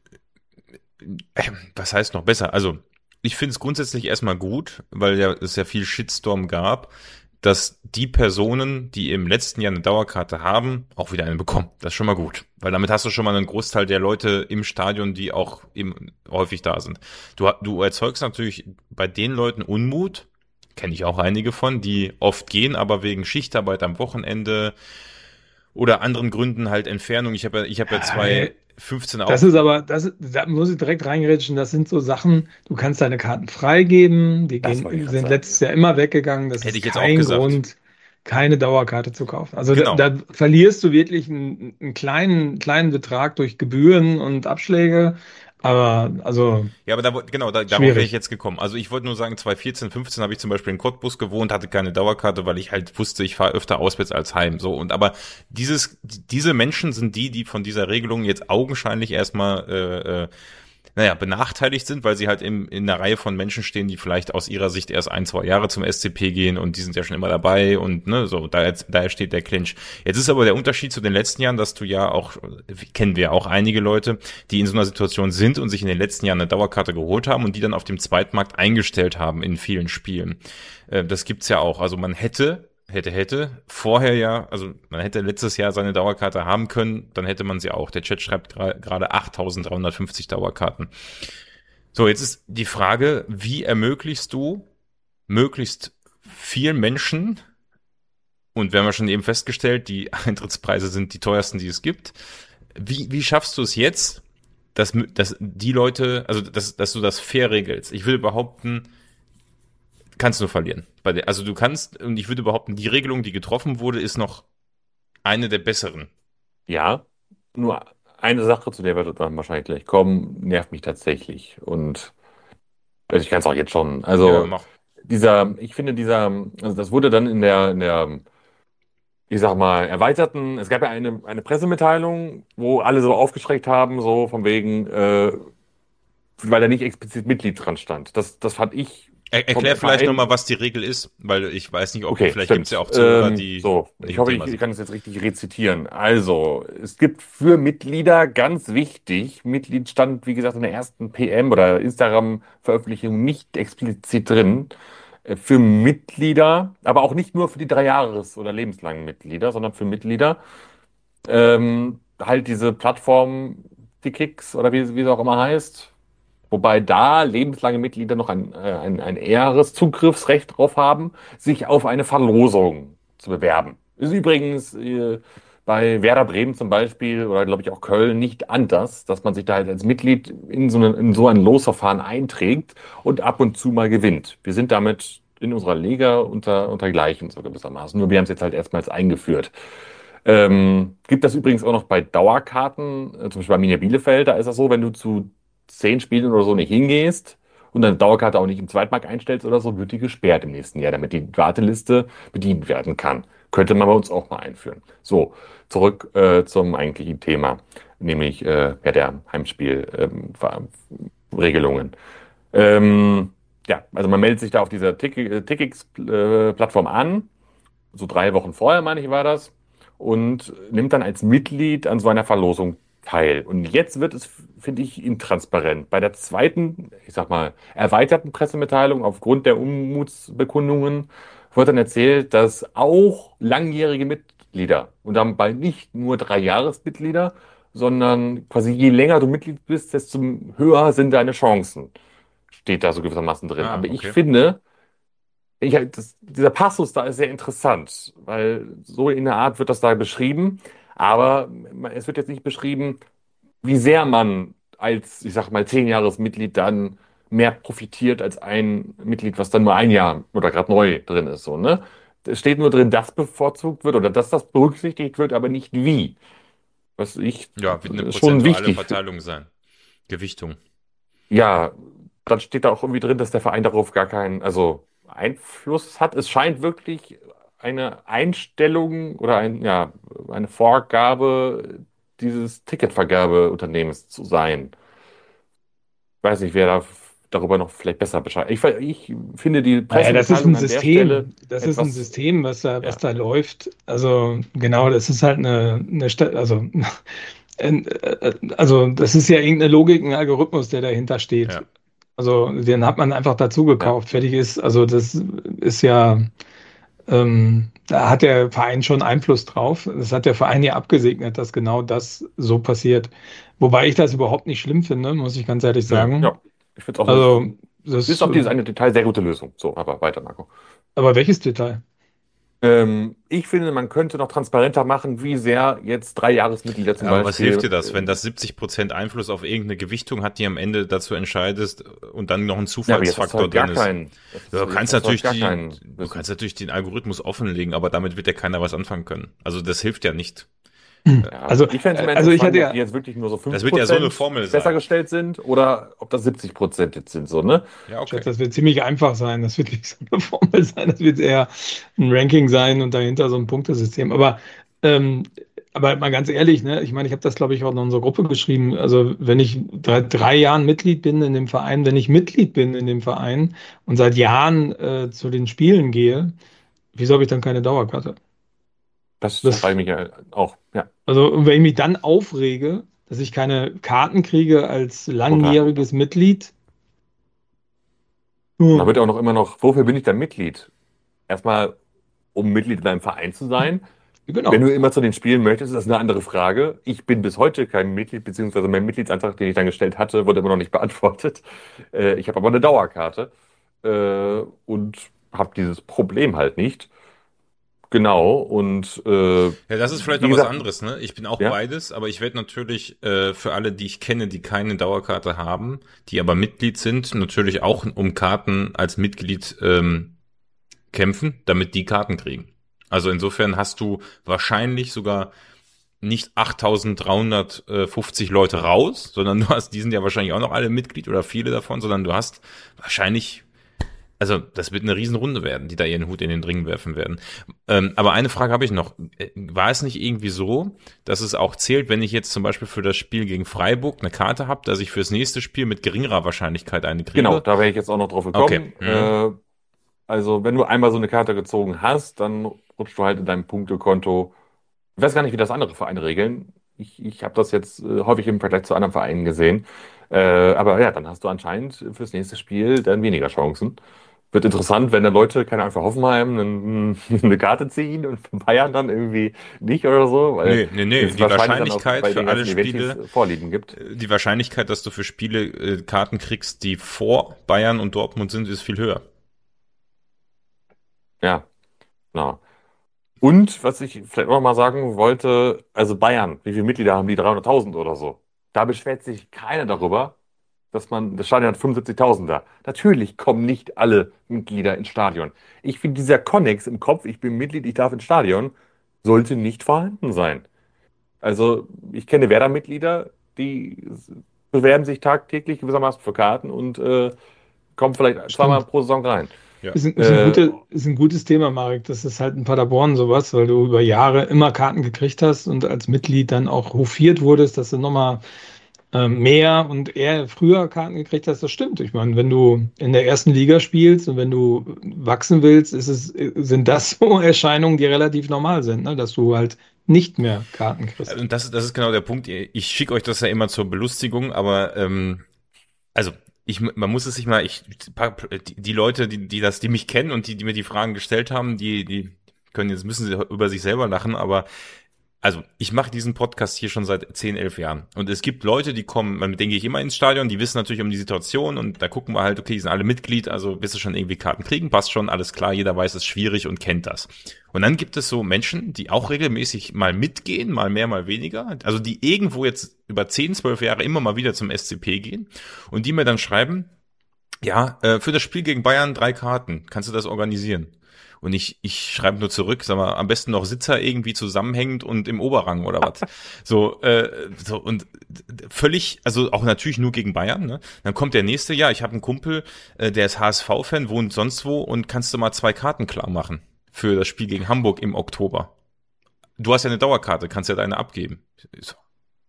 äh, was heißt noch besser? Also, ich finde es grundsätzlich erstmal gut, weil ja es ja viel Shitstorm gab, dass die Personen, die im letzten Jahr eine Dauerkarte haben, auch wieder eine bekommen. Das ist schon mal gut. Weil damit hast du schon mal einen Großteil der Leute im Stadion, die auch eben häufig da sind. Du, du erzeugst natürlich bei den Leuten Unmut, kenne ich auch einige von, die oft gehen, aber wegen Schichtarbeit am Wochenende oder anderen Gründen halt Entfernung. Ich habe ja, ich habe ja zwei fünfzehn Das auf. ist aber, das, da muss ich direkt reingrätschen, das sind so Sachen, du kannst deine Karten freigeben, die Das wollte ich gehen, gerade sind sagen. letztes Jahr immer weggegangen, das Hätte ist ich jetzt auch kein gesagt. Grund, keine Dauerkarte zu kaufen. Also da, Genau. da verlierst du wirklich einen, einen kleinen, kleinen Betrag durch Gebühren und Abschläge, aber also Ja, aber da, wo- genau, da, darauf wäre ich schwierig. jetzt gekommen. Also ich wollte nur sagen, zwanzig vierzehn, fünfzehn habe ich zum Beispiel in Cottbus gewohnt, hatte keine Dauerkarte, weil ich halt wusste, ich fahre öfter auswärts als heim. So, und aber dieses, diese Menschen sind die, die von dieser Regelung jetzt augenscheinlich erstmal äh, äh, naja, benachteiligt sind, weil sie halt im, in einer Reihe von Menschen stehen, die vielleicht aus ihrer Sicht erst ein, zwei Jahre zum S C P gehen und die sind ja schon immer dabei und ne, so, daher, daher steht der Clinch. Jetzt ist aber der Unterschied zu den letzten Jahren, dass du ja auch, kennen wir auch einige Leute, die in so einer Situation sind und sich in den letzten Jahren eine Dauerkarte geholt haben und die dann auf dem Zweitmarkt eingestellt haben in vielen Spielen. Äh, das gibt's ja auch. Also man hätte hätte, hätte. Vorher ja, also man hätte letztes Jahr seine Dauerkarte haben können, dann hätte man sie auch. Der Chat schreibt gra- gerade achttausenddreihundertfünfzig Dauerkarten. So, jetzt ist die Frage, wie ermöglichst du möglichst vielen Menschen, und wir haben ja schon eben festgestellt, die Eintrittspreise sind die teuersten, die es gibt. Wie, wie schaffst du es jetzt, dass, dass die Leute, also dass, dass du das fair regelst? Ich will behaupten, kannst nur verlieren. Bei der, also du kannst, und ich würde behaupten, die Regelung, die getroffen wurde, ist noch eine der besseren. Ja, nur eine Sache, zu der wir dann wahrscheinlich gleich kommen, nervt mich tatsächlich. Und also ich kann es auch jetzt schon. Ja, Also mach. dieser, ich finde dieser, also das wurde dann in der, in der, ich sag mal, erweiterten, es gab ja eine, eine Pressemitteilung, wo alle so aufgeschreckt haben, so von wegen, äh, weil da nicht explizit Mitglied dran stand. Das, das fand ich Er, vom erklär vielleicht Verein. nochmal, was die Regel ist, weil ich weiß nicht, ob Okay, vielleicht stimmt. gibt es ja auch Zuhörer, Ähm, die so, nicht ich im hoffe, ich, Thema ich sind. kann das jetzt richtig rezitieren. Also, es gibt für Mitglieder ganz wichtig, Mitglied stand, wie gesagt, in der ersten P M oder Instagram-Veröffentlichung nicht explizit drin, äh, für Mitglieder, aber auch nicht nur für die drei Jahres- oder lebenslangen Mitglieder, sondern für Mitglieder, ähm, halt diese Plattform, die Kicks oder wie, wie es auch immer heißt. Wobei da lebenslange Mitglieder noch ein, äh, ein, ein eheres Zugriffsrecht drauf haben, sich auf eine Verlosung zu bewerben. Ist übrigens äh, bei Werder Bremen zum Beispiel oder glaube ich auch Köln nicht anders, dass man sich da halt als Mitglied in so, eine, in so ein Losverfahren einträgt und ab und zu mal gewinnt. Wir sind damit in unserer Liga unter, untergleichen, so gewissermaßen. Nur wir haben es jetzt halt erstmals eingeführt. Ähm, gibt das übrigens auch noch bei Dauerkarten, äh, zum Beispiel bei Arminia Bielefeld, da ist das so, wenn du zu zehn Spielen oder so nicht hingehst und deine Dauerkarte auch nicht im Zweitmarkt einstellst oder so, wird die gesperrt im nächsten Jahr, damit die Warteliste bedient werden kann. Könnte man bei uns auch mal einführen. So, zurück äh, zum eigentlichen Thema, nämlich äh, ja, der Heimspielregelungen. Ähm, ja, also man meldet sich da auf dieser Tickets-Plattform an, so drei Wochen vorher, meine ich, war das, und nimmt dann als Mitglied an so einer Verlosung teil. Und jetzt wird es, finde ich, intransparent. Bei der zweiten, ich sag mal, erweiterten Pressemitteilung aufgrund der Unmutsbekundungen wird dann erzählt, dass auch langjährige Mitglieder, und dabei nicht nur Drei-Jahres-Mitglieder, sondern quasi je länger du Mitglied bist, desto höher sind deine Chancen. Steht da so gewissermaßen drin. Ah, Aber ich okay. finde, ich, das, dieser Passus da ist sehr interessant, weil so in der Art wird das da beschrieben, aber es wird jetzt nicht beschrieben, wie sehr man als, ich sag mal, zehn Jahresmitglied dann mehr profitiert als ein Mitglied, was dann nur ein Jahr oder gerade neu drin ist, so, ne? Es steht nur drin, dass bevorzugt wird oder dass das berücksichtigt wird, aber nicht wie. Was ich Ja, wird eine äh, schon prozentuale wichtig finde. Verteilung sein. Gewichtung. Ja, dann steht da auch irgendwie drin, dass der Verein darauf gar keinen, also Einfluss hat. Es scheint wirklich eine Einstellung oder ein, ja, eine Vorgabe dieses Ticketvergabeunternehmens zu sein. Weiß nicht, wer da darüber noch vielleicht besser Bescheid. Ich, ich finde die Naja, das ist ein Pressemitteilung an der Stelle System. Das ist ein etwas, System, was da, was ja, da läuft. Also genau, das ist halt eine, eine Sta- also, äh, also das ist ja irgendeine Logik, ein Algorithmus, der dahinter steht. Ja. Also den hat man einfach dazu ja, gekauft, fertig ist. Also das ist ja, ähm, da hat der Verein schon Einfluss drauf. Das hat der Verein ja abgesegnet, dass genau das so passiert. Wobei ich das überhaupt nicht schlimm finde, muss ich ganz ehrlich Nö. sagen. ja. Ich finde es auch eine, Also bis das, auf dieses eine Detail sehr gute Lösung. So, aber weiter, Marco. aber welches Detail? Ähm, ich finde, man könnte noch transparenter machen, wie sehr jetzt drei Jahresmitglieder zum Aber was hilft Beispiel. dir das, wenn äh, das siebzig Prozent Einfluss auf irgendeine Gewichtung hat, die am Ende dazu entscheidest und dann noch ein Ja, aber jetzt hast du Zufallsfaktor halt gar drin ist? keinen. Das ist, Du jetzt kannst hast du halt natürlich gar die, keinen du Wissen. kannst natürlich den Algorithmus offenlegen, aber damit wird ja keiner was anfangen können. Also das hilft ja nicht. Ja, Also, ich fände es im also ich hatte Endeffekt spannend, ob ja, die jetzt wirklich nur so Das fünf wird ja so eine Prozent Formel besser sein. gestellt sind oder ob das siebzig Prozent jetzt sind, so, ne? Ja, ich schätze, okay. das wird ziemlich einfach sein. Das wird nicht so eine Formel sein. Das wird eher ein Ranking sein und dahinter so ein Punktesystem. Aber, ähm, aber mal ganz ehrlich, ne, ich meine, ich habe das, glaube ich, auch in unserer Gruppe geschrieben. Also, wenn ich seit drei Jahren Mitglied bin in dem Verein, wenn ich Mitglied bin in dem Verein und seit Jahren äh, zu den Spielen gehe, wieso habe ich dann keine Dauerkarte? Das frage Das, ich mich ja auch. Ja, also, und wenn ich mich dann aufrege, dass ich keine Karten kriege als total. langjähriges Mitglied, Und da hm, wird auch noch immer noch, wofür bin ich dann Mitglied? Erstmal, um Mitglied in einem Verein zu sein. Wenn genau. du immer zu den Spielen möchtest, ist das eine andere Frage. Ich bin bis heute kein Mitglied, beziehungsweise mein Mitgliedsantrag, den ich dann gestellt hatte, wurde immer noch nicht beantwortet. Äh, ich habe aber eine Dauerkarte äh, und habe dieses Problem halt nicht. Genau. Und äh, Ja, das ist vielleicht wie noch was gesagt, anderes, ne? Ich bin auch ja, beides, aber ich werde natürlich äh, für alle, die ich kenne, die keine Dauerkarte haben, die aber Mitglied sind, natürlich auch um Karten als Mitglied ähm, kämpfen, damit die Karten kriegen. Also insofern hast du wahrscheinlich sogar nicht achttausenddreihundertfünfzig Leute raus, sondern du hast, die sind ja wahrscheinlich auch noch alle Mitglied oder viele davon, sondern du hast wahrscheinlich, also das wird eine Riesenrunde werden, die da ihren Hut in den Ring werfen werden. Ähm, aber eine Frage habe ich noch. Äh, War es nicht irgendwie so, dass es auch zählt, wenn ich jetzt zum Beispiel für das Spiel gegen Freiburg eine Karte habe, dass ich fürs nächste Spiel mit geringerer Wahrscheinlichkeit eine genau, kriege? da wäre ich jetzt auch noch drauf Okay. gekommen. Mhm. Äh, also, wenn du einmal so eine Karte gezogen hast, dann rutschst du halt in deinem Punktekonto. Ich weiß gar nicht, wie das andere Vereine regeln. Ich, ich habe das jetzt äh, häufig im Vergleich zu anderen Vereinen gesehen. Äh, aber ja, dann hast du anscheinend fürs nächste Spiel dann weniger Chancen. Wird interessant, wenn da Leute, keine Ahnung, für Hoffenheim einen, eine Karte ziehen und für Bayern dann irgendwie nicht oder so, weil Nee, nee, nee. es Die wahrscheinlich dann auch Wahrscheinlichkeit bei für den alle ganzen Eventis Spiele, Vorlieben gibt. äh, die Wahrscheinlichkeit, dass du für Spiele äh, Karten kriegst, die vor Bayern und Dortmund sind, ist viel höher. Ja, genau. Und was ich vielleicht noch mal sagen wollte, also Bayern, wie viele Mitglieder haben die? dreihunderttausend oder so. Da beschwert sich keiner darüber, dass man, das Stadion hat fünfundsiebzigtausend da. Natürlich kommen nicht alle Mitglieder ins Stadion. Ich finde, dieser Konnex im Kopf, ich bin Mitglied, ich darf ins Stadion, sollte nicht vorhanden sein. Also, ich kenne Werder-Mitglieder, die bewerben sich tagtäglich gewissermaßen für Karten und äh, kommen vielleicht zweimal Stimmt. pro Saison rein. Ja. Ist ein, ist ein, Äh, gute, ist ein gutes Thema, Marek. Das ist halt in Paderborn sowas, weil du über Jahre immer Karten gekriegt hast und als Mitglied dann auch hofiert wurdest, dass du nochmal äh, mehr und eher früher Karten gekriegt hast. Das stimmt. Ich meine, wenn du in der ersten Liga spielst und wenn du wachsen willst, ist es, sind das so Erscheinungen, die relativ normal sind, ne? Dass du halt nicht mehr Karten kriegst. Und das, das ist genau der Punkt. Ich schicke euch das ja immer zur Belustigung, aber ähm, also ich, man muss es sich mal, ich, die, die Leute, die, die das, die mich kennen und die, die mir die Fragen gestellt haben, die, die können jetzt müssen sie über sich selber lachen, aber also ich mache diesen Podcast hier schon seit zehn, elf Jahren und es gibt Leute, die kommen, mit denen gehe ich immer ins Stadion, die wissen natürlich um die Situation und da gucken wir halt, okay, die sind alle Mitglied, also wirst du schon irgendwie Karten kriegen, passt schon, alles klar, jeder weiß, es ist schwierig und kennt das. Und dann gibt es so Menschen, die auch regelmäßig mal mitgehen, mal mehr, mal weniger, also die irgendwo jetzt über zehn, zwölf Jahre immer mal wieder zum S C P gehen und die mir dann schreiben, ja, äh, für das Spiel gegen Bayern drei Karten, kannst du das organisieren? Und ich, ich schreibe nur zurück, sag mal, am besten noch Sitzer irgendwie zusammenhängend und im Oberrang oder was. So, äh, so und völlig, also auch natürlich nur gegen Bayern, ne? Dann kommt der nächste, ja, ich habe einen Kumpel, äh, der ist H S V-Fan, wohnt sonst wo und kannst du mal zwei Karten klar machen für das Spiel gegen Hamburg im Oktober. Du hast ja eine Dauerkarte, kannst ja deine abgeben. So,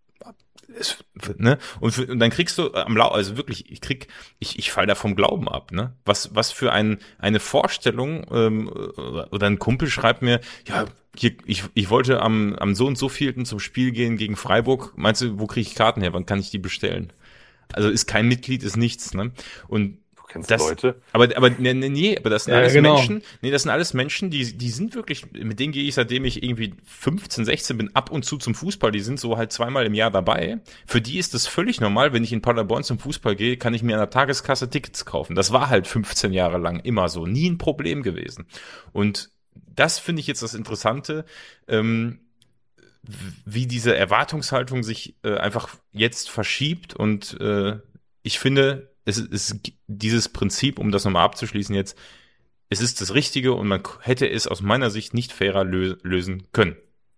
es, ne? Und, für, und dann kriegst du am Lau, also wirklich, ich krieg, ich, ich fall da vom Glauben ab, ne? Was, was für ein, eine Vorstellung, ähm, oder ein Kumpel schreibt mir, ja, hier, ich, ich wollte am, am so und so vielten zum Spiel gehen gegen Freiburg. Meinst du, wo kriege ich Karten her? Wann kann ich die bestellen? Also ist kein Mitglied, ist nichts, ne? Und Du kennst das, Leute. aber, aber, nee, nee, nee, aber das sind Ja, alles genau. Menschen, nee, das sind alles Menschen, die, die sind wirklich, mit denen gehe ich, seitdem ich irgendwie fünfzehn, sechzehn bin, ab und zu zum Fußball, die sind so halt zweimal im Jahr dabei. Für die ist das völlig normal, wenn ich in Paderborn zum Fußball gehe, kann ich mir an der Tageskasse Tickets kaufen. Das war halt fünfzehn Jahre lang immer so, nie ein Problem gewesen. Und das finde ich jetzt das Interessante, ähm, wie diese Erwartungshaltung sich äh, einfach jetzt verschiebt und äh, ich finde, es ist dieses Prinzip, um das nochmal abzuschließen jetzt, es ist das Richtige und man hätte es aus meiner Sicht nicht fairer lö- lösen können.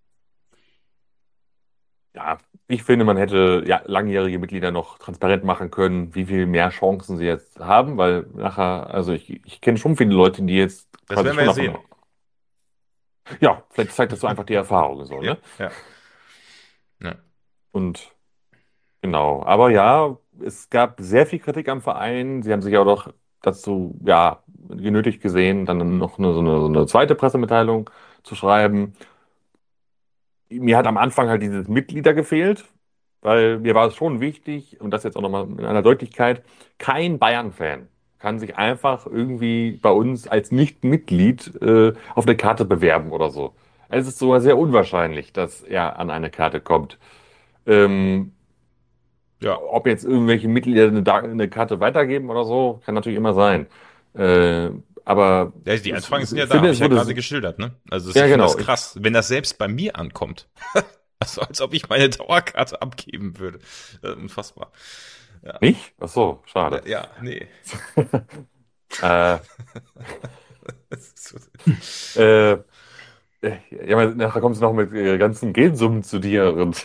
Ja, ich finde, man hätte ja, langjährige Mitglieder noch transparent machen können, wie viel mehr Chancen sie jetzt haben, weil nachher, also ich, ich kenne schon viele Leute, die jetzt Das werden wir ja sehen. Ja, vielleicht zeigt das so einfach die Erfahrung so, ne? Ja, ja. Ja. Und genau, aber ja, es gab sehr viel Kritik am Verein. Sie haben sich auch doch dazu, ja, genötigt gesehen, dann noch eine, so eine, so eine zweite Pressemitteilung zu schreiben. Mir hat am Anfang halt dieses Mitglieder gefehlt, weil mir war es schon wichtig, und das jetzt auch nochmal in einer Deutlichkeit, kein Bayern-Fan kann sich einfach irgendwie bei uns als Nicht-Mitglied äh, auf eine Karte bewerben oder so. Es ist sogar sehr unwahrscheinlich, dass er an eine Karte kommt. Ähm, Ja. Ob jetzt irgendwelche Mitglieder eine, Da- eine Karte weitergeben oder so, kann natürlich immer sein. Äh, aber Ja, die Anfragen sind ja ich da, finde, habe es ich ja wurde gerade geschildert, ne? Also das, Ja, ich finde genau. das krass, wenn das selbst bei mir ankommt. Also als ob ich meine Dauerkarte abgeben würde. Äh, Unfassbar. Ja. nicht? Ach so, schade. Ja, nee. äh, Das ist so- äh, ja, aber nachher kommst du noch mit äh, ganzen Geldsummen zu dir und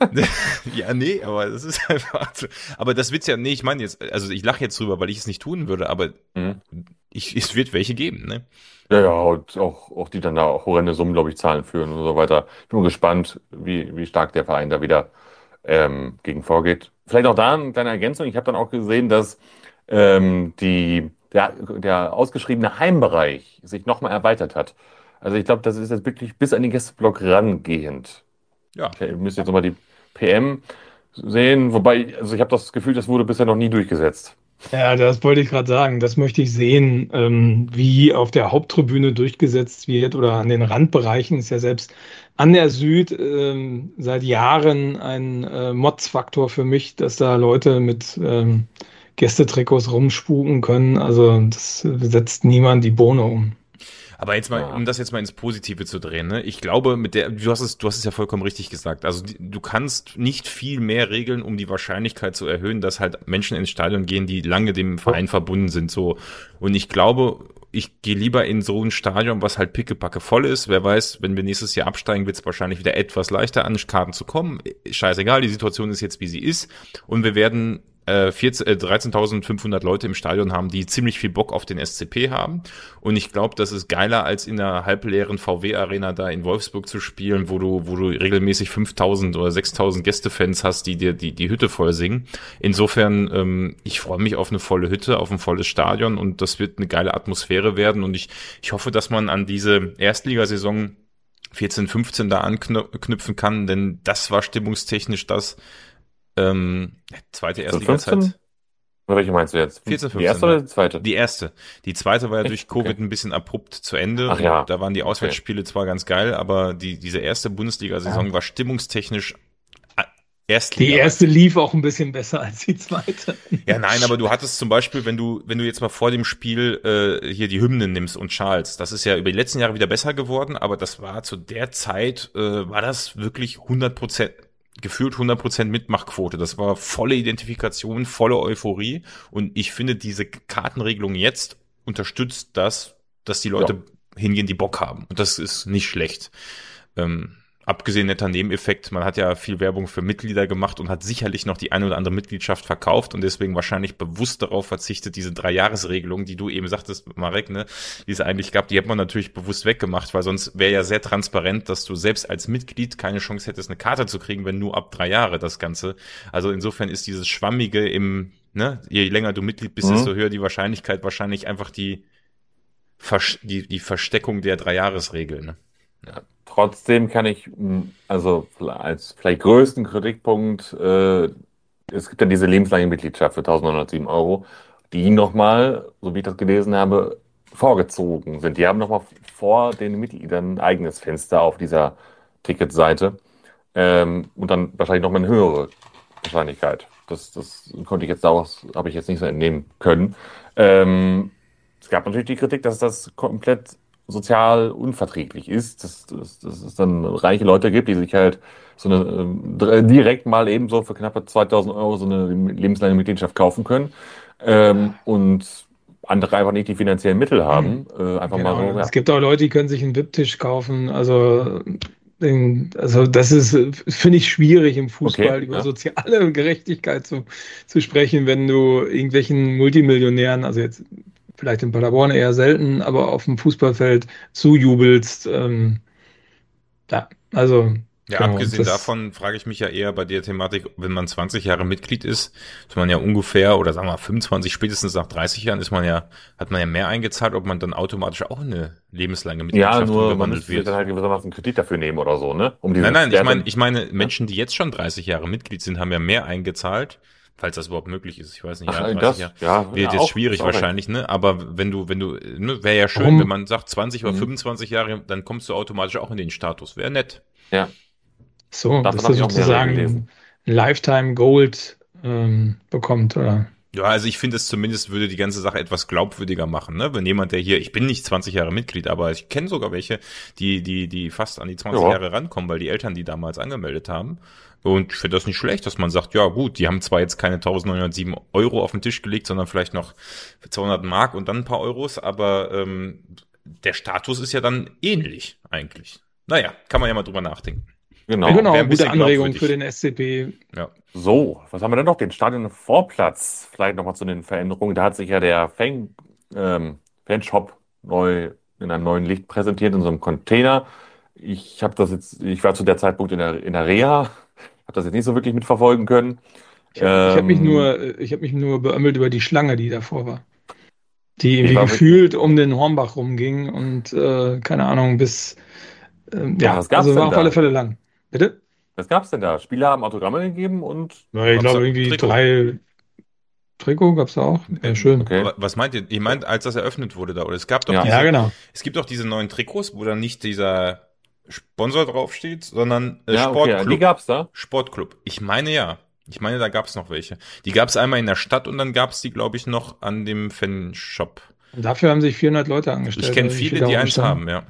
Ja, nee, aber das ist einfach. so- Aber das wird's ja, nee, ich meine jetzt, also ich lache jetzt drüber, weil ich es nicht tun würde, aber Mhm. ich, es wird welche geben, ne? Ja, ja, und auch, auch die dann da auch horrende Summen, glaube ich, zahlen führen und so weiter. Ich bin mal gespannt, wie, wie stark der Verein da wieder ähm, gegen vorgeht. Vielleicht auch da eine kleine Ergänzung. Ich habe dann auch gesehen, dass ähm, die, der, der ausgeschriebene Heimbereich sich nochmal erweitert hat. Also ich glaube, das ist jetzt wirklich bis an den Gästeblock rangehend. Ja. Ihr müsst jetzt nochmal die P M sehen, wobei, also ich habe das Gefühl, das wurde bisher noch nie durchgesetzt. Ja, das wollte ich gerade sagen. Das möchte ich sehen, ähm, wie auf der Haupttribüne durchgesetzt wird oder an den Randbereichen. Ist ja selbst an der Süd ähm, seit Jahren ein äh, Mods-Faktor für mich, dass da Leute mit ähm, Gästetrikots rumspuken können. Also das setzt niemand die Bohne um. Aber jetzt mal, Ja. um das jetzt mal ins Positive zu drehen, ne? Ich glaube, mit der, du hast es, du hast es ja vollkommen richtig gesagt. Also die, du kannst nicht viel mehr regeln, um die Wahrscheinlichkeit zu erhöhen, dass halt Menschen ins Stadion gehen, die lange dem Verein verbunden sind. So. Und ich glaube, ich gehe lieber in so ein Stadion, was halt pickepacke voll ist. Wer weiß, wenn wir nächstes Jahr absteigen, wird es wahrscheinlich wieder etwas leichter an Karten zu kommen. Scheißegal, die Situation ist jetzt, wie sie ist. Und wir werden äh, vierzehn, äh, dreizehntausendfünfhundert Leute im Stadion haben, die ziemlich viel Bock auf den S C P haben. Und ich glaube, das ist geiler, als in einer halbleeren V W-Arena da in Wolfsburg zu spielen, wo du, wo du regelmäßig fünftausend oder sechstausend Gästefans hast, die dir die, die Hütte voll singen. Insofern, ähm, ich freue mich auf eine volle Hütte, auf ein volles Stadion und das wird eine geile Atmosphäre werden. Und ich, ich hoffe, dass man an diese Erstligasaison vierzehn, fünfzehn da anknüpfen kann, denn das war stimmungstechnisch das, ähm, zweite Erstliga-Zeit. fünfzehn? Oder welche meinst du jetzt? vierzehn, Die erste fünfzehn, oder die zweite? Die erste. Die zweite war ja Echt? durch Covid Okay. ein bisschen abrupt zu Ende. Ach ja. Und da waren die Auswärtsspiele zwar ganz geil, aber die, diese erste Bundesliga-Saison Ja. war stimmungstechnisch äh, Die Erstliga. erste lief auch ein bisschen besser als die zweite. Ja, nein, aber du hattest zum Beispiel, wenn du, wenn du jetzt mal vor dem Spiel äh, hier die Hymnen nimmst und Charles, das ist ja über die letzten Jahre wieder besser geworden, aber das war zu der Zeit, äh, war das wirklich hundert Prozent, gefühlt hundert Prozent Mitmachquote. Das war volle Identifikation, volle Euphorie und ich finde, diese Kartenregelung jetzt unterstützt das, dass die Leute hingehen, die Bock haben und das ist nicht schlecht. Ähm, abgesehen netter Nebeneffekt, man hat ja viel Werbung für Mitglieder gemacht und hat sicherlich noch die eine oder andere Mitgliedschaft verkauft und deswegen wahrscheinlich bewusst darauf verzichtet, diese Drei-Jahres-Regelung, die du eben sagtest, Marek, ne, die es eigentlich gab, die hat man natürlich bewusst weggemacht, weil sonst wäre ja sehr transparent, dass du selbst als Mitglied keine Chance hättest, eine Karte zu kriegen, wenn nur ab drei Jahre das Ganze. Also insofern ist dieses Schwammige im, ne, je länger du Mitglied bist, Mhm. desto höher die Wahrscheinlichkeit, wahrscheinlich einfach die, Vers- die, die Versteckung der Drei-Jahres-Regel, ne. Ja, trotzdem kann ich, mh, also als vielleicht größten Kritikpunkt, äh, es gibt ja diese lebenslange Mitgliedschaft für eintausendneunhundertsieben Euro, die nochmal, so wie ich das gelesen habe, vorgezogen sind. Die haben nochmal vor den Mitgliedern ein eigenes Fenster auf dieser Ticketseite ähm, und dann wahrscheinlich nochmal eine höhere Wahrscheinlichkeit. Das, das konnte ich jetzt daraus, habe ich jetzt nicht so entnehmen können. Ähm, es gab natürlich die Kritik, dass das komplett sozial unverträglich ist, dass, dass, dass es dann reiche Leute gibt, die sich halt so eine ähm, direkt mal eben so für knappe zweitausend Euro so eine lebenslange Mitgliedschaft kaufen können ähm, und andere einfach nicht die finanziellen Mittel haben. Äh, einfach mal Genau. so, ja. Es gibt auch Leute, die können sich einen V I P-Tisch kaufen. Also, den, also das ist, äh, finde ich, schwierig im Fußball Okay, über ja. soziale Gerechtigkeit zu, zu sprechen, wenn du irgendwelchen Multimillionären, also jetzt vielleicht in Paderborn eher selten, aber auf dem Fußballfeld zujubelst. Ähm, ja, also Ja, genau. abgesehen Das, davon frage ich mich ja eher bei der Thematik, wenn man zwanzig Jahre Mitglied ist, ist man ja ungefähr, oder sagen wir mal fünfundzwanzig, spätestens nach dreißig Jahren ist man ja, hat man ja mehr eingezahlt, ob man dann automatisch auch eine lebenslange Ja, Mitgliedschaft nur man umgewandelt müsste sich dann wird. halt gewissermaßen einen Kredit dafür nehmen oder so, ne? Um Nein, dieses, nein, der ich hat meine, dann, ich meine ja? Menschen, die jetzt schon dreißig Jahre Mitglied sind, haben ja mehr eingezahlt, falls das überhaupt möglich ist. Ich weiß nicht, ja, Ach, dreißig das, Jahre. ja, Wird ja, jetzt auch, schwierig ist auch recht. wahrscheinlich, ne? Aber wenn du, wenn du, ne, wäre ja schön, wenn warum? man sagt zwanzig oder Mhm. fünfundzwanzig Jahre, dann kommst du automatisch auch in den Status. Wäre nett. Ja, So, davon dass habe er ich auch mehrere gelesen. sozusagen ein Lifetime Gold ähm, bekommt, oder? Ja, also ich finde es zumindest würde die ganze Sache etwas glaubwürdiger machen, ne? Wenn jemand, der hier, ich bin nicht zwanzig Jahre Mitglied, aber ich kenne sogar welche, die, die, die fast an die zwanzig Ja, Jahre rankommen, weil die Eltern die damals angemeldet haben. Und ich finde das nicht schlecht, dass man sagt, ja gut, die haben zwar jetzt keine eintausendneunhundertsieben Euro auf den Tisch gelegt, sondern vielleicht noch zweihundert Mark und dann ein paar Euros, aber ähm, der Status ist ja dann ähnlich eigentlich. Naja, kann man ja mal drüber nachdenken. genau. Wäre Genau, ein gute bisschen Anregung für glaubwürdig. den S C P. Ja. So, was haben wir denn noch? Den Stadion-Vorplatz. Vielleicht nochmal zu den Veränderungen. Da hat sich ja der Fan, ähm, Fanshop neu in einem neuen Licht präsentiert, in so einem Container. Ich habe das jetzt, ich war zu der Zeitpunkt in der, in der Reha, habe das jetzt nicht so wirklich mitverfolgen können. Ich habe ich hab mich Ähm, nur, äh, ich habe mich nur beömmelt über die Schlange, die davor war. Die die irgendwie war wirklich, gefühlt um den Hornbach rumging und äh, keine Ahnung, bis, ähm, aber ja, was gab's also war denn auf alle da? Fälle lang. Bitte? Was gab's denn da? Spieler haben Autogramme gegeben und, Ja, ich glaube, Hauptsache irgendwie Trikot. drei Trikot gab es da auch. Ja, Äh, schön. okay, Was meint ihr? Ihr meint, als das eröffnet wurde da, oder es gab doch ja. Ja, diese, genau. es gibt doch diese neuen Trikots, wo dann nicht dieser Sponsor draufsteht, sondern äh, Ja, okay, die Sportclub. gab's da. Sportclub. Ich meine ja. Ich meine, da gab es noch welche. Die gab es einmal in der Stadt und dann gab es die, glaube ich, noch an dem Fanshop. Und dafür haben sich vierhundert Leute Ich angestellt, kenne oder wie viele, viele da die eins rumstanden. haben, ja.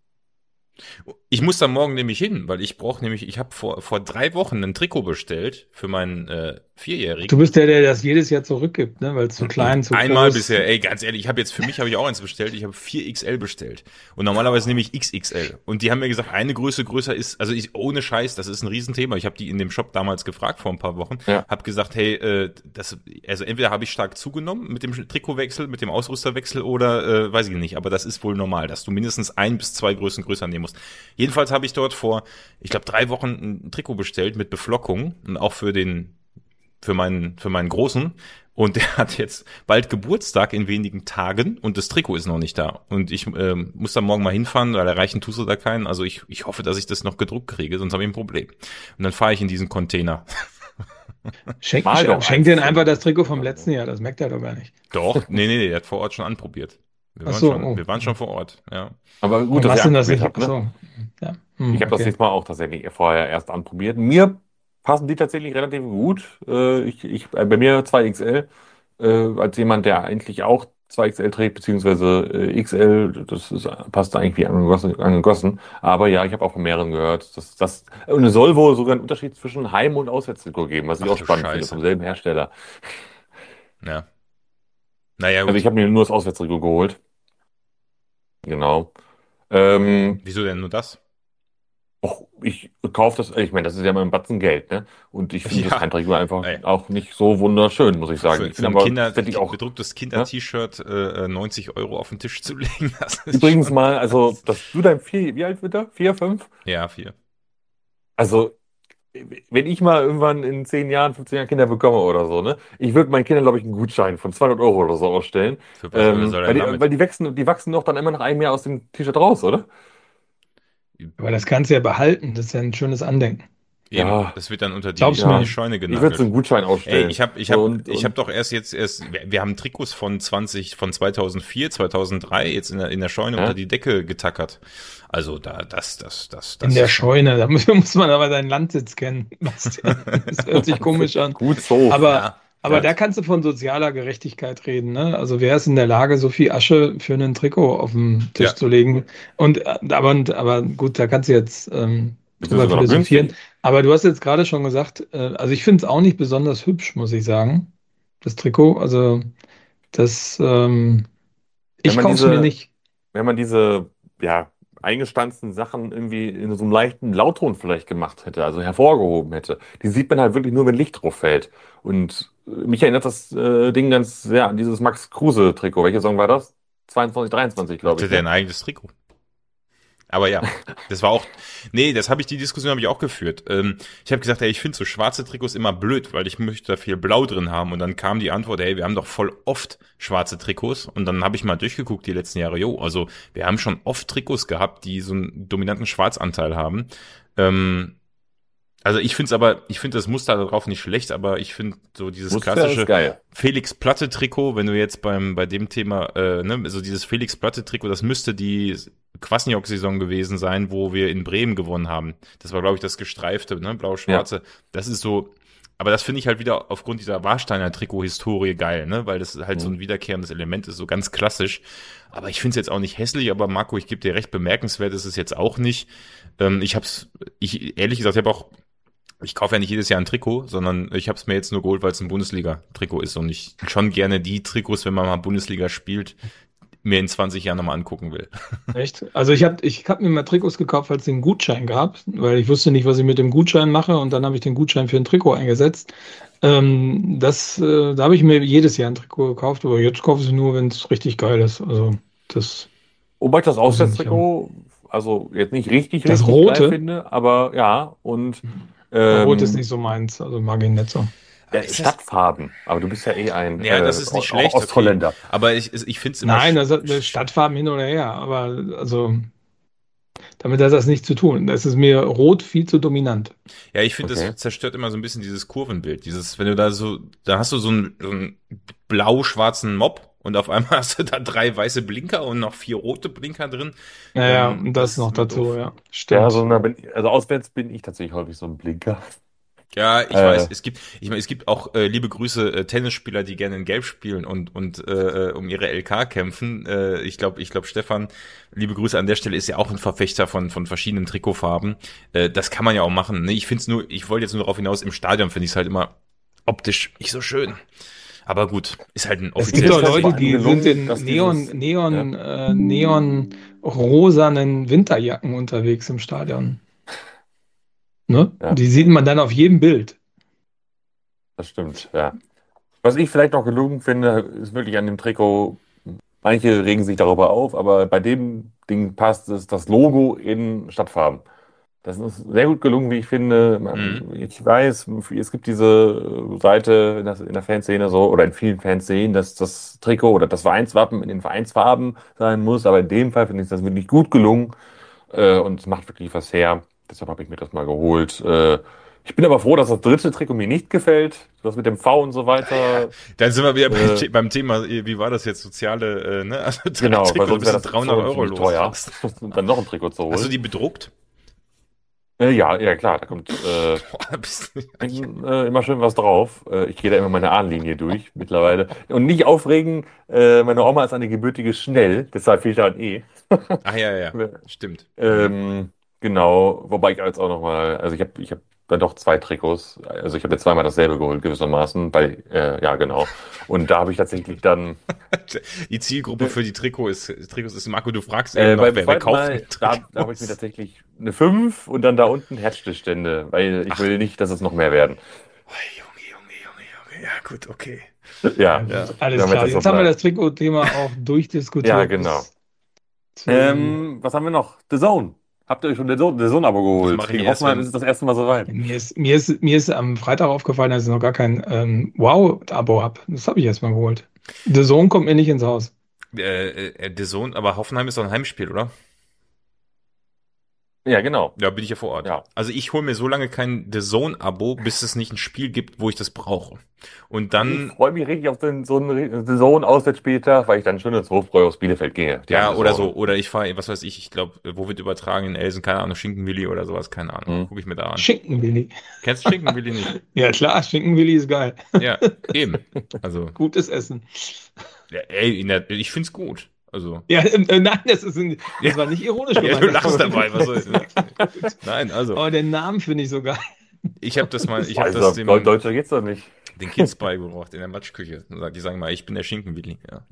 Ich muss da morgen nämlich hin, weil ich brauche nämlich, ich habe vor, vor drei Wochen ein Trikot bestellt für meinen äh, Vierjährigen. Du bist der, der das jedes Jahr zurückgibt, ne? Weil es zu klein, zu Einmal groß. bisher, ey, ganz ehrlich, ich habe jetzt für mich habe ich auch eins bestellt. Ich habe vier X L bestellt und normalerweise nehme ich X X L. Und die haben mir gesagt, eine Größe größer ist, also ich, ohne Scheiß, das ist ein Riesenthema. Ich habe die in dem Shop damals gefragt vor ein paar Wochen, Ja. habe gesagt, hey, äh, das, also entweder habe ich stark zugenommen mit dem Trikotwechsel, mit dem Ausrüsterwechsel oder äh, weiß ich nicht. Aber das ist wohl normal, dass du mindestens ein bis zwei Größen größer nehmen musst. Jedenfalls habe ich dort vor, ich glaube, drei Wochen ein Trikot bestellt mit Beflockung und auch für den für meinen, für meinen Großen. Und der hat jetzt bald Geburtstag in wenigen Tagen und das Trikot ist noch nicht da. Und ich ähm, muss dann morgen mal hinfahren, weil erreichen tust du da keinen. Also ich, ich hoffe, dass ich das noch gedruckt kriege, sonst habe ich ein Problem. Und dann fahre ich in diesen Container. Schenk, Mal doch schenk eins denen zu. einfach das Trikot vom letzten Jahr, das merkt er doch gar nicht. Doch, nee, nee, nee, der hat vor Ort schon anprobiert. Wir Ach waren so, schon, oh. wir waren schon vor Ort, ja. Aber gut, Warum dass hast ihr du das anprobiert nicht? habt, ne? Ach so. Ja. Hm, Ich habe das okay. jetzt mal auch tatsächlich vorher erst anprobiert. Mir passen die tatsächlich relativ gut. Äh, ich, ich, äh, bei mir zwei X L. Äh, als jemand, der eigentlich auch zwei X L trägt, beziehungsweise äh, X L, das ist, passt eigentlich wie angegossen, angegossen. Aber ja, ich habe auch von mehreren gehört, dass das und es soll wohl sogar einen Unterschied zwischen Heim- und Auswärtstrikot geben, was ich Ach auch du spannend finde, Scheiße. vom selben Hersteller. Ja. Naja, Also ich gut. habe mir nur das Auswärtstrikot geholt. Genau. Ähm, Wieso denn nur das? Och, ich kaufe das, ich meine, das ist ja mal ein Batzen Geld, ne? Und ich finde das Ja, Heimtrikot einfach ey, auch nicht so wunderschön, muss ich sagen. für, Ich für finde ein aber Kinder, tatsächlich auch, bedrucktes ne? Kinder-T-Shirt äh, neunzig Euro auf den Tisch zu legen, das ist Übrigens schon mal, also, krass. dass du dein vier, wie alt wird er? Vier, fünf? Ja, vier. Also, wenn ich mal irgendwann in zehn Jahren, fünfzehn Jahren Kinder bekomme oder so, ne? Ich würde meinen Kindern, glaube ich, einen Gutschein von zweihundert Euro oder so ausstellen. Für was soll Ähm, er weil denn die, weil damit? die wachsen, die wachsen doch dann immer nach einem Jahr aus dem T-Shirt raus, oder? Aber das kannst du ja behalten. Das ist ja ein schönes Andenken. Eben, Ja, das wird dann unter die, Glaub's in die mir. ja. Scheune Ich würde so genagelt. einen Gutschein Ey, ausstellen. ich habe ich So hab, und, ich hab und, doch erst jetzt erst, wir, wir haben Trikots von zwanzig, von zweitausendvier, zweitausenddrei jetzt in der, in der Scheune unter ja? die Decke getackert. Also da, das, das, das, In das der ist schon. Scheune. Da muss, muss man aber deinen Landsitz kennen, Bastian. Das hört sich komisch an. Gut so. Aber, Ja, aber Ja. da kannst du von sozialer Gerechtigkeit reden, ne? Also wer ist in der Lage, so viel Asche für ein Trikot auf den Tisch ja, zu legen? Und äh, aber, aber gut, da kannst du jetzt ähm, Das ist drüber sogar noch philosophieren. günstig. Aber du hast jetzt gerade schon gesagt, äh, also ich finde es auch nicht besonders hübsch, muss ich sagen, das Trikot. Also das, ähm, Wenn ich man kaufe es mir diese, nicht. wenn man diese, ja, eingestanzten Sachen irgendwie in so einem leichten Blauton vielleicht gemacht hätte, also hervorgehoben hätte, die sieht man halt wirklich nur, wenn Licht drauf fällt. Und äh, mich erinnert das äh, Ding ganz sehr an dieses Max Kruse-Trikot. Welche Song war das? zweiundzwanzig, dreiundzwanzig, glaube hatte ich, der ne? ein eigenes Trikot. Aber ja, das war auch, nee, das habe ich, die Diskussion habe ich auch geführt. Ähm, ich habe gesagt, ey, ich finde so schwarze Trikots immer blöd, weil ich möchte da viel Blau drin haben. Und dann kam die Antwort, ey, wir haben doch voll oft schwarze Trikots. Und dann habe ich mal durchgeguckt die letzten Jahre, jo, also wir haben schon oft Trikots gehabt, die so einen dominanten Schwarzanteil haben. Ähm, also ich finde es aber, ich finde das Muster darauf nicht schlecht, aber ich finde so dieses Muster ist klassische geil. Felix Platte Trikot, wenn du jetzt beim bei dem Thema, äh, ne, also dieses Felix Platte Trikot, das müsste die Kwasniok-Saison gewesen sein, wo wir in Bremen gewonnen haben. Das war, glaube ich, das gestreifte, ne, Ja. blau-schwarze. Das ist so, aber das finde ich halt wieder aufgrund dieser Warsteiner Trikot-Historie geil, ne, weil das halt so Mhm. ein wiederkehrendes Element ist, so ganz klassisch. Aber ich finde es jetzt auch nicht hässlich, aber Marco, ich gebe dir recht, bemerkenswert ist es jetzt auch nicht. Ähm, ich hab's, ich ehrlich gesagt, ich habe auch ich kaufe ja nicht jedes Jahr ein Trikot, sondern ich habe es mir jetzt nur geholt, weil es ein Bundesliga-Trikot ist und ich schon gerne die Trikots, wenn man mal Bundesliga spielt, mir in zwanzig Jahren nochmal angucken will. Echt? Also ich habe ich hab mir mal Trikots gekauft, als es den Gutschein gab, weil ich wusste nicht, was ich mit dem Gutschein mache und dann habe ich den Gutschein für ein Trikot eingesetzt. Ähm, das, äh, da habe ich mir jedes Jahr ein Trikot gekauft, aber jetzt kaufe ich es nur, wenn es richtig geil ist. Also das Wobei ich das muss ich nicht haben. Auswärtstrikot, also jetzt nicht richtig, Das richtig geil Rote, finde, aber ja, und Rot ist ähm, nicht so meins, also mag ich nicht so. Aber ja, ist das, Stadtfarben. Aber du bist ja eh ein ja, das äh, ist nicht O- O- schlecht, okay. Ostholländer. Aber ich, ich finde es immer, Nein, sch also das sch Stadtfarben hin oder her, aber also damit hat das nichts zu tun. Das ist mir Rot viel zu dominant. ja, ich finde, Okay. das zerstört immer so ein bisschen dieses Kurvenbild. Dieses, wenn du da so, da hast du so einen, so einen blau-schwarzen Mob und auf einmal hast du da drei weiße Blinker und noch vier rote Blinker drin. Naja, Ähm, und das das ist noch immer dazu, doof. ja. Ja, Stimmt. so, na, bin, also auswärts bin ich tatsächlich häufig so ein Blinker. Ja, ich Äh, weiß, es gibt, ich meine, es gibt auch äh, liebe Grüße äh, Tennisspieler, die gerne in Gelb spielen und und äh, äh, um ihre L K kämpfen. Äh, ich glaube, ich glaube, Stefan, liebe Grüße an der Stelle, ist ja auch ein Verfechter von von verschiedenen Trikotfarben. Äh, das kann man ja auch machen. Ne? Ich finde es nur, ich wollte jetzt nur darauf hinaus, im Stadion finde ich es halt immer optisch nicht so schön. Aber gut, ist halt ein Es gibt mir ist auch offizielles halt vor Leute, allem die Trikot. sind gelungen, in dass Neon, dieses, Neon, ja, äh, neon-rosanen Winterjacken unterwegs im Stadion. Ne? ja, Die sieht man dann auf jedem Bild. das stimmt, ja. Was ich vielleicht noch gelungen finde, ist wirklich an dem Trikot, manche regen sich darüber auf, aber bei dem Ding passt es, das Logo in Stadtfarben. Das ist sehr gut gelungen, wie ich finde. Mhm. Man- Ich weiß, es gibt diese Seite in der, in der Fanszene so, oder in vielen Fanszenen, dass das Trikot oder das Vereinswappen in den Vereinsfarben sein muss, aber in dem Fall finde ich das wirklich gut gelungen äh, und es macht wirklich was her. Deshalb habe ich mir das mal geholt. Äh, ich bin aber froh, dass das dritte Trikot mir nicht gefällt. Das mit dem V und so weiter. Dann sind wir wieder beim, Äh, The- beim Thema, wie war das jetzt, soziale, äh, ne? Also drei genau, weil Trikots, du sonst bist wäre in das dreihundert schon Euro ziemlich los teuer, fast. dann noch ein Trikot zu Hast du holen. die bedruckt? Äh, ja, ja klar, da kommt äh, Boah, bist du, äh, immer schön was drauf. Äh, ich gehe da immer meine Ahnenlinie durch mittlerweile. Und nicht aufregen, äh, meine Oma ist eine gebürtige Schnell, deshalb fehlt da ein E. ach ja, ja, stimmt. Mhm. Ähm, genau, wobei ich jetzt auch nochmal, also ich habe ich hab dann doch zwei Trikots. Also ich habe jetzt zweimal dasselbe geholt, gewissermaßen. Bei, äh, ja, genau. Und da habe ich tatsächlich dann... Die Zielgruppe für die Trikot ist, Trikots ist, Marco, du fragst Äh, eben noch, beim wer, wer zweiten kauft Mal, denn da, Trikots? da habe ich mir tatsächlich eine fünf und dann da unten Herzstillstände, weil ich Ach. will nicht, dass es noch mehr werden. Oh, Junge, Junge, Junge, Junge. Ja, gut, okay. Ja, Ja. Alles damit klar, das so jetzt haben wir bleibt. das Trikot-Thema auch durchdiskutiert. Ja, genau. bis zu- Ähm, was haben wir noch? The Zone. Habt ihr euch schon The Zone, The Zone-Abo Das geholt? mache ich Ich erst, hoffe mal, wenn- das ist das erste Mal soweit. Mir ist, mir, ist, mir ist am Freitag aufgefallen, dass ich noch gar kein ähm, Wow-Abo habe. Das habe ich erst mal geholt. The Zone kommt mir nicht ins Haus. Äh, äh, der Sohn, aber Hoffenheim ist doch ein Heimspiel, oder? Ja, genau. Ja, bin ich ja vor Ort. Ja. Also ich hole mir so lange kein The Zone-Abo, bis es nicht ein Spiel gibt, wo ich das brauche. Und Ich dann, freue mich richtig auf den, so einen The Zone-Auswärtsspieltag, weil ich dann schön ins Hofbräu aus Bielefeld gehe. Die ja, haben The oder Zone. so, oder ich fahre, was weiß ich, ich glaube, wo wird übertragen in Elsen, keine Ahnung, Schinkenwilli oder sowas, keine Ahnung. Mhm. Gucke ich mir da an. Schinkenwilli. Kennst du Schinkenwilli nicht? Ja klar, Schinkenwilli ist geil. Ja, eben. Also, Gutes Essen. ja, ey, in der, ich find's gut. Also, Ja, äh, nein, das, ist ein, das war nicht ironisch ja, gemeint. du lachst dabei, was soll Nein, also, Aber den Namen finde ich so geil. ich habe das mal, ich habe Also, das dem, Gold Deutscher geht's doch nicht. den Kids beigebracht in der Matschküche. Die sagen mal, ich bin der Schinkenwilli, ja.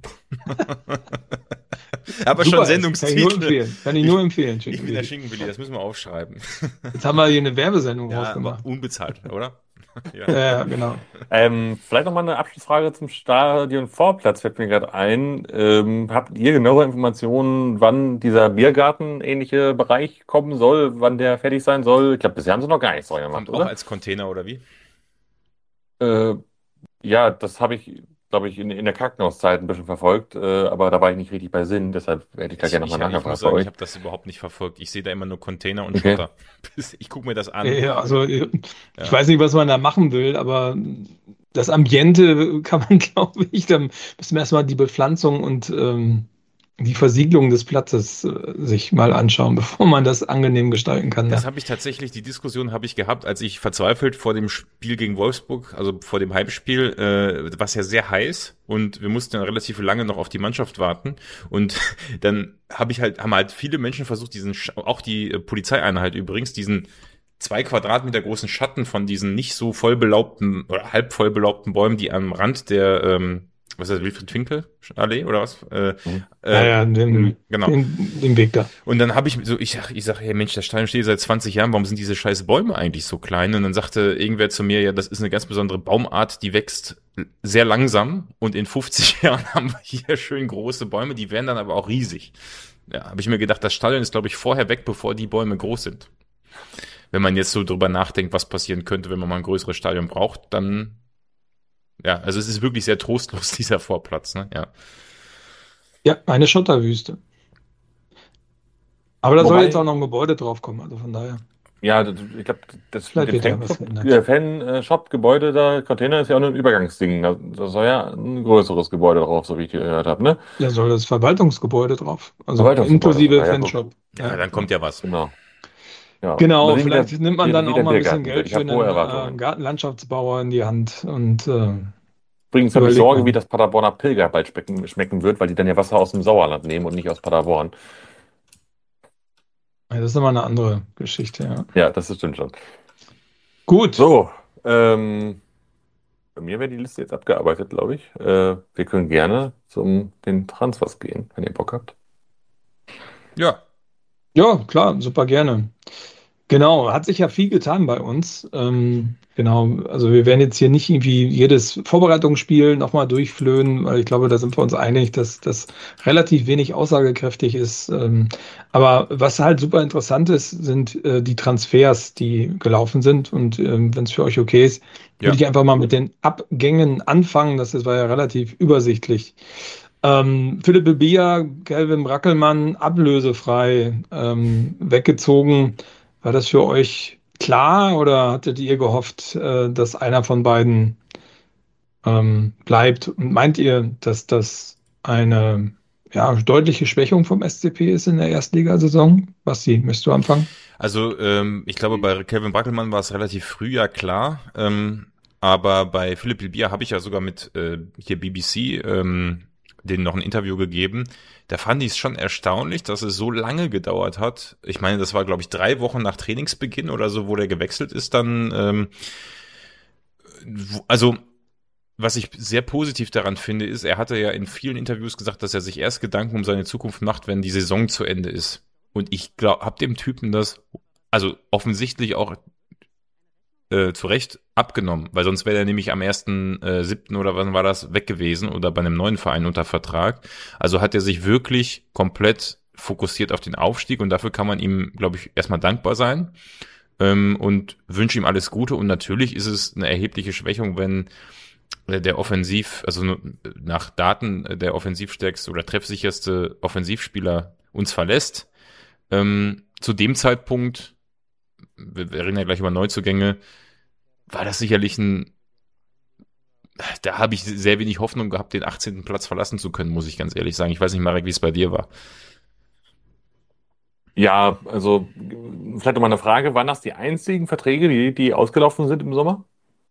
Aber Super, schon Kann ich nur Sendungstitel. empfehlen. Kann ich nur empfehlen, Ich bin der Schinkenwilli. Schinkenwilli, das müssen wir aufschreiben. Jetzt haben wir hier eine Werbesendung Ja, aber rausgemacht. unbezahlt, oder? Ja. Ja, ja, genau. Ähm, vielleicht noch mal eine Abschlussfrage zum Stadion-Vorplatz, fällt mir gerade ein. Ähm, habt ihr genauere Informationen, wann dieser Biergarten-ähnliche Bereich kommen soll, wann der fertig sein soll? Ich glaube, bisher haben sie noch gar nichts dran gemacht, Kommt auch oder? als Container, oder wie? Äh, ja, das habe ich, glaube ich, in, in der Krankenhauszeit ein bisschen verfolgt, äh, aber da war ich nicht richtig bei Sinn, deshalb hätte ich da Ich, gerne ich, nochmal ich muss nachgefragt bei sagen, ich euch. habe das überhaupt nicht verfolgt. Ich sehe da immer nur Container und Okay. Schotter. Ich gucke mir das an. Ja, also ich Ja. weiß nicht, was man da machen will, aber das Ambiente kann man, glaube ich, dann müssen wir erstmal die Bepflanzung und ähm, die Versiegelung des Platzes äh, sich mal anschauen, bevor man das angenehm gestalten kann. Das Ne? habe ich tatsächlich, die Diskussion habe ich gehabt, als ich verzweifelt vor dem Spiel gegen Wolfsburg, also vor dem Heimspiel, äh, war es ja sehr heiß und wir mussten dann relativ lange noch auf die Mannschaft warten und dann habe ich halt, haben halt viele Menschen versucht, diesen, Sch- auch die äh, Polizeieinheit übrigens, diesen zwei Quadratmeter großen Schatten von diesen nicht so voll belaubten oder halb voll belaubten Bäumen, die am Rand der, ähm, was ist das, Wilfried-Winkel-Allee oder was? Äh, Mhm. äh, Ja, ja, den, genau. den, den Weg da. Und dann habe ich so, ich sag, ich sag, hey Mensch, der Stein steht seit zwanzig Jahren, warum sind diese scheiß Bäume eigentlich so klein? Und dann sagte irgendwer zu mir, ja, das ist eine ganz besondere Baumart, die wächst sehr langsam und in fünfzig Jahren haben wir hier schön große Bäume, die werden dann aber auch riesig. Ja, habe ich mir gedacht, das Stadion ist, glaube ich, vorher weg, bevor die Bäume groß sind. Wenn man jetzt so drüber nachdenkt, was passieren könnte, wenn man mal ein größeres Stadion braucht, dann, ja, also es ist wirklich sehr trostlos, dieser Vorplatz, ne, ja. Ja, eine Schotterwüste. Aber da soll Wobei- jetzt auch noch ein Gebäude drauf kommen, also von daher. Ja, das- ich glaube, das Vielleicht mit wird ja dem was Fan- geändert. äh, Fan-Shop-Gebäude da, Container ist ja auch nur ein Übergangsding. Da, da soll ja ein größeres Gebäude drauf, so wie ich gehört habe, ne? Da soll das Verwaltungsgebäude drauf. Also Verwaltungsgebäude, inklusive ja, ja, Fanshop. Ja, dann kommt ja was. Genau. Ja. Genau, Und dann vielleicht wieder- nimmt man wieder- dann wieder auch mal ein bisschen Biergarten. Geld Ich für habe hohe einen äh, Erwartungen. Gartenlandschaftsbauer in die Hand und äh, Übrigens habe ich überleg Sorge, mal. wie das Paderborner Pilger bald schmecken, schmecken wird, weil die dann ja Wasser aus dem Sauerland nehmen und nicht aus Paderborn. ja, das ist nochmal eine andere Geschichte, ja. Ja, das stimmt schon. Gut, So, ähm, bei mir wäre die Liste jetzt abgearbeitet, glaube ich. Äh, wir können gerne zum den Transfers gehen, wenn ihr Bock habt. Ja, ja, klar, super gerne. Genau, hat sich ja viel getan bei uns. Ähm, genau, also wir werden jetzt hier nicht irgendwie jedes Vorbereitungsspiel nochmal durchflöhen, weil ich glaube, da sind wir uns einig, dass das relativ wenig aussagekräftig ist. Ähm, aber was halt super interessant ist, sind äh, die Transfers, die gelaufen sind. Und ähm, wenn es für euch okay ist, Ja. würde ich einfach mal mit den Abgängen anfangen. Das ist, war ja relativ übersichtlich. Ähm, Philipp Bier, Kelvin Brackelmann, ablösefrei ähm, weggezogen. War das für euch klar oder hattet ihr gehofft, äh, dass einer von beiden ähm, bleibt? Und meint ihr, dass das eine ja, deutliche Schwächung vom S C P ist in der Erstligasaison? Basti, möchtest du anfangen? also ähm, ich glaube, bei Kelvin Brackelmann war es relativ früh ja klar, ähm, aber bei Philipp Bier habe ich ja sogar mit äh, hier B B C ähm, denen noch ein Interview gegeben. Da fand ich es schon erstaunlich, dass es so lange gedauert hat. Ich meine, das war, glaube ich, drei Wochen nach Trainingsbeginn oder so, wo der gewechselt ist dann. Ähm, wo, also, was ich sehr positiv daran finde, ist, er hatte ja in vielen Interviews gesagt, dass er sich erst Gedanken um seine Zukunft macht, wenn die Saison zu Ende ist. Und ich glaube, hab dem Typen das, also offensichtlich auch äh, zu Recht abgenommen, weil sonst wäre er nämlich am ersten äh, siebten oder wann war das, weg gewesen oder bei einem neuen Verein unter Vertrag. Also hat er sich wirklich komplett fokussiert auf den Aufstieg und dafür kann man ihm, glaube ich, erstmal dankbar sein ähm, und wünsche ihm alles Gute. Und natürlich ist es eine erhebliche Schwächung, wenn äh, der Offensiv, also nur nach Daten äh, der offensivstärkste oder treffsicherste Offensivspieler uns verlässt. Ähm, zu dem Zeitpunkt, wir, wir reden ja gleich über Neuzugänge, war das sicherlich ein, da habe ich sehr wenig Hoffnung gehabt, den achtzehnten Platz verlassen zu können, muss ich ganz ehrlich sagen. Ich weiß nicht, Marek, wie es bei dir war. Ja, also vielleicht noch mal eine Frage, waren das die einzigen Verträge, die, die ausgelaufen sind im Sommer?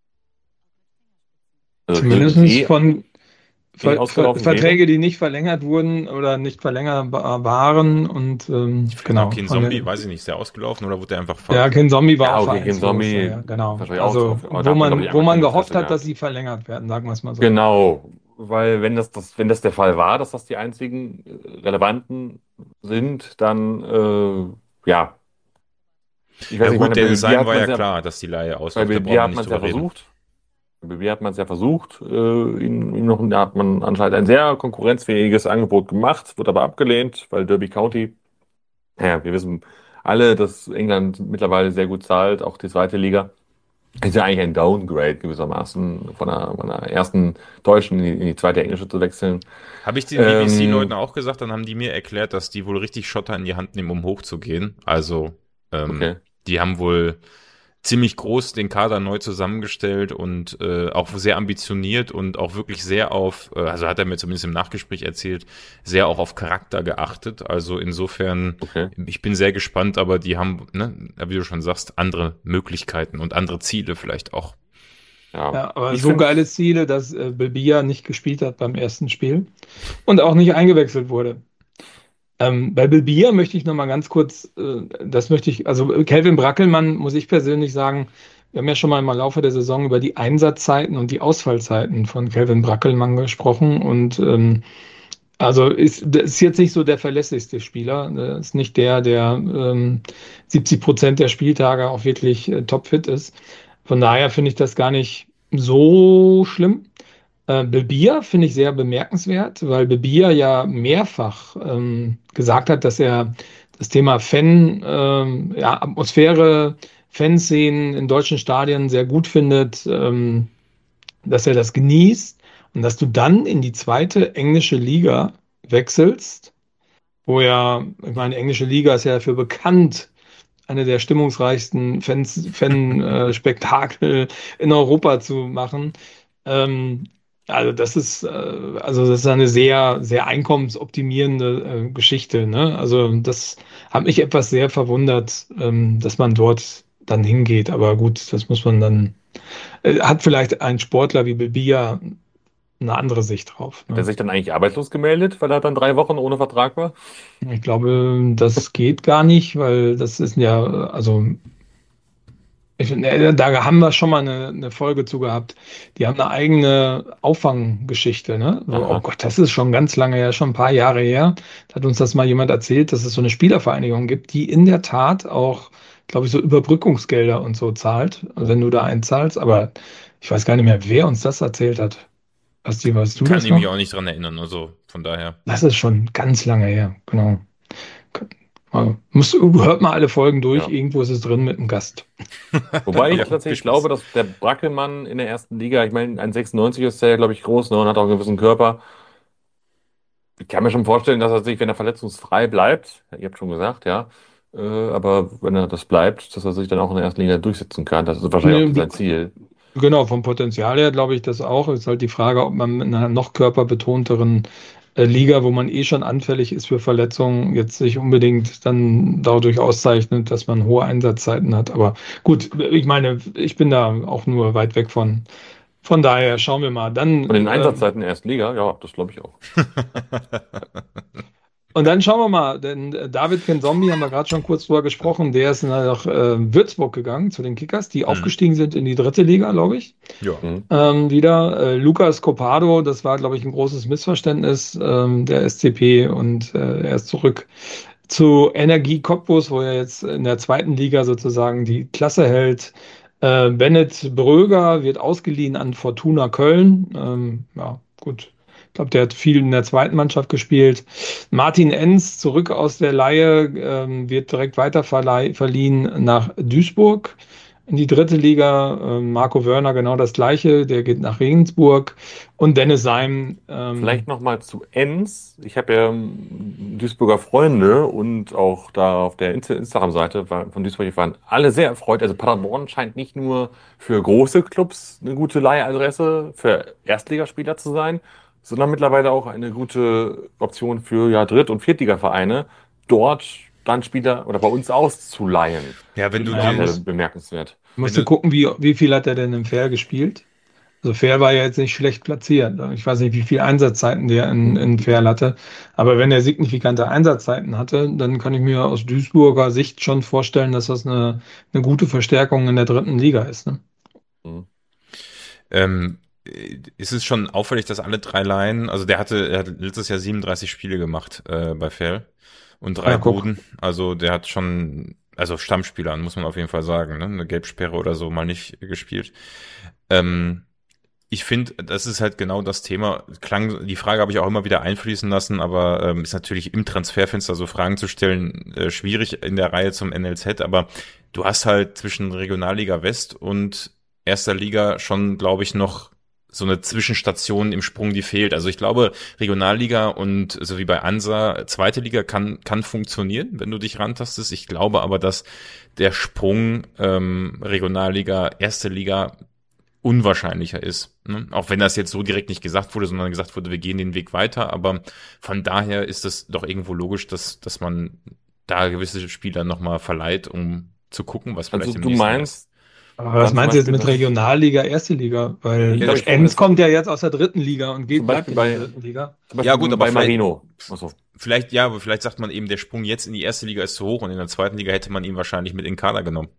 Also die, Zumindest die, von die Ver Ver ausgelaufen Verträge, wären? die nicht verlängert wurden oder nicht verlängerbar waren. Und ähm, Ich finde auch genau, kein von Zombie, der, weiß ich nicht, ist der ausgelaufen oder wurde der einfach ver ja, Ken Zombie war Ja, auch okay, Ken vereinslos. Ja, Zombie ja, genau. wahrscheinlich auch. Also, Aber wo da hat man, glaube man, ich, wo einfach man kein gehofft Interesse hat, dass gehabt. sie verlängert werden, sagen wir es mal so. Genau, weil wenn das, das, wenn das der Fall war, dass das die einzigen äh, relevanten sind, dann äh, ja, ich weiß Ja nicht, ich gut, meine, bei Dennis B B Sein hat war man ja es ja, klar, dass die Leihe bei ausläuft, da brauchen B B wir hat nicht man es ja drüber reden. versucht. Bei B B hat man es ja versucht, äh, ihn, ihm noch, da hat man anscheinend ein sehr konkurrenzfähiges Angebot gemacht, wurde aber abgelehnt, weil Derby County, naja, wir wissen alle, dass England mittlerweile sehr gut zahlt, auch die zweite Liga. Ist ja eigentlich ein Downgrade gewissermaßen von der, von der ersten deutschen in die, in die zweite englische zu wechseln. Habe ich den B B C-Leuten Ähm, auch gesagt, dann haben die mir erklärt, dass die wohl richtig Schotter in die Hand nehmen, um hochzugehen. Also, ähm, okay. die haben wohl ziemlich groß den Kader neu zusammengestellt und äh, auch sehr ambitioniert und auch wirklich sehr auf, äh, also hat er mir zumindest im Nachgespräch erzählt, sehr auch auf Charakter geachtet. Also insofern, Okay. ich bin sehr gespannt, aber die haben, ne, wie du schon sagst, andere Möglichkeiten und andere Ziele vielleicht auch. Ja. Ja, aber Ich so finde geile Ziele, dass äh, Bilbia nicht gespielt hat beim ersten Spiel und auch nicht eingewechselt wurde. Ähm, bei Bilbia möchte ich noch mal ganz kurz, äh, das möchte ich, also Kelvin Brackelmann, muss ich persönlich sagen, wir haben ja schon mal im Laufe der Saison über die Einsatzzeiten und die Ausfallzeiten von Kelvin Brackelmann gesprochen und ähm, also ist, das ist jetzt nicht so der verlässlichste Spieler, das ist nicht der, der ähm, siebzig Prozent der Spieltage auch wirklich äh, topfit ist. Von daher finde ich das gar nicht so schlimm. Äh, Bebia finde ich sehr bemerkenswert, weil Bebia ja mehrfach ähm, gesagt hat, dass er das Thema Fan, ähm, ja, Atmosphäre, Fanszenen in deutschen Stadien sehr gut findet, ähm, dass er das genießt und dass du dann in die zweite englische Liga wechselst, wo ja, ich meine, die englische Liga ist ja dafür bekannt, eine der stimmungsreichsten Fans, Fan-Spektakel in Europa zu machen. Ähm, also das ist, äh, also das ist eine sehr, sehr einkommensoptimierende äh, Geschichte, ne? Also das hat mich etwas sehr verwundert, ähm, dass man dort dann hingeht. Aber gut, das muss man dann, äh, hat vielleicht ein Sportler wie Bebia eine andere Sicht drauf, hat er ne? sich dann eigentlich arbeitslos gemeldet, weil er dann drei Wochen ohne Vertrag war? Ich glaube, das geht gar nicht, weil das ist ja, also ich, äh, da haben wir schon mal eine, eine Folge zu gehabt. Die haben eine eigene Auffanggeschichte, ne? So, oh Aha, Gott, das ist schon ganz lange her, schon ein paar Jahre her. Da hat uns das mal jemand erzählt, dass es so eine Spielervereinigung gibt, die in der Tat auch, glaube ich, so Überbrückungsgelder und so zahlt, also wenn du da einzahlst. Aber ich weiß gar nicht mehr, wer uns das erzählt hat. Basti, weißt du Kann das ich mich noch? auch nicht dran erinnern, also von daher. Das ist schon ganz lange her, genau. Also, muss, hört mal alle Folgen durch, ja. irgendwo ist es drin mit einem Gast. Wobei ich Ja, tatsächlich viel glaube, Spaß. dass der Brackelmann in der ersten Liga, ich meine, ein sechsundneunzig ist der, glaube ich, groß, ne, und hat auch einen gewissen Körper. Ich kann mir schon vorstellen, dass er sich, wenn er verletzungsfrei bleibt, ihr habt schon gesagt, ja, äh, aber wenn er das bleibt, dass er sich dann auch in der ersten Liga durchsetzen kann. Das ist wahrscheinlich Nee, auch sein Ziel. genau, vom Potenzial her glaube ich das auch. Ist halt die Frage, ob man mit einer noch körperbetonteren äh, Liga, wo man eh schon anfällig ist für Verletzungen, jetzt sich unbedingt dann dadurch auszeichnet, dass man hohe Einsatzzeiten hat. Aber gut, ich meine, ich bin da auch nur weit weg von. Von daher schauen wir mal. Dann, Von den ähm, Einsatzzeiten der ersten Liga, ja, das glaube ich auch. und dann schauen wir mal, denn äh, David Zombie haben wir gerade schon kurz drüber gesprochen, der ist nach äh, Würzburg gegangen zu den Kickers, die Mhm. aufgestiegen sind in die dritte Liga, glaube ich. Ja. Mhm. Ähm, wieder äh, Lucas Copado, das war, glaube ich, ein großes Missverständnis ähm, der S C P und äh, er ist zurück zu Energie Cottbus, wo er jetzt in der zweiten Liga sozusagen die Klasse hält. Äh, Bennett Bröger wird ausgeliehen an Fortuna Köln. Ähm, ja, gut. Ich glaube, der hat viel in der zweiten Mannschaft gespielt. Martin Enz zurück aus der Leihe, ähm, wird direkt weiter verleih- verliehen nach Duisburg in die dritte Liga. Ähm, Marco Wörner genau das Gleiche, der geht nach Regensburg. Und Dennis Seim. Ähm, Vielleicht nochmal zu Enns. Ich habe ja ähm, Duisburger Freunde und auch da auf der Insta- Instagram-Seite war- von Duisburg waren alle sehr erfreut. Also Paderborn scheint nicht nur für große Clubs eine gute Leihadresse für Erstligaspieler zu sein, sondern mittlerweile auch eine gute Option für ja, Dritt- und Viertligavereine, dort dann Spieler oder bei uns auszuleihen. Ja, wenn du Ja, dir, Sehr muss- bemerkenswert. musst Wenn du du- gucken, wie, wie viel hat er denn im Fair gespielt? Also Fair war ja jetzt nicht schlecht platziert. Ich weiß nicht, wie viele Einsatzzeiten der in, in Fair hatte. Aber wenn er signifikante Einsatzzeiten hatte, dann kann ich mir aus Duisburger Sicht schon vorstellen, dass das eine, eine gute Verstärkung in der dritten Liga ist. Ne? Mhm. ähm, ist es schon auffällig, dass alle drei Laien, also der hatte, er hat letztes Jahr siebenunddreißig Spiele gemacht äh, bei Fair und drei Ja, guck. Buden. Also der hat schon, also Stammspieler, muss man auf jeden Fall sagen, ne? Eine Gelbsperre oder so mal nicht gespielt. Ähm, Ich finde, das ist halt genau das Thema. Klang, die Frage habe ich auch immer wieder einfließen lassen, aber ähm, ist natürlich im Transferfenster so Fragen zu stellen, äh, schwierig in der Reihe zum N L Z, aber du hast halt zwischen Regionalliga West und erster Liga schon, glaube ich, noch so eine Zwischenstation im Sprung, die fehlt. Also ich glaube, Regionalliga und so wie bei Ansa, zweite Liga kann kann funktionieren, wenn du dich rantastest. Ich glaube aber, dass der Sprung ähm, Regionalliga, erste Liga unwahrscheinlicher ist. Ne? Auch wenn das jetzt so direkt nicht gesagt wurde, sondern gesagt wurde, wir gehen den Weg weiter. Aber von daher ist es doch irgendwo logisch, dass, dass man da gewisse Spieler nochmal verleiht, um zu gucken, was vielleicht Also im du nächsten Jahr ist. meinst, Aber was Dann meinst du jetzt zum mit Beispiel das- Regionalliga, erste Liga? Weil Ja, das ich- Enns es- kommt ja jetzt aus der dritten Liga und geht Zum bleibt in Beispiel der bei- dritten Liga. zum Beispiel Ja, gut, aber bei vielleicht- Marino. Achso. Vielleicht, ja, aber vielleicht sagt man eben, der Sprung jetzt in die erste Liga ist zu hoch und in der zweiten Liga hätte man ihn wahrscheinlich mit in den Kader genommen.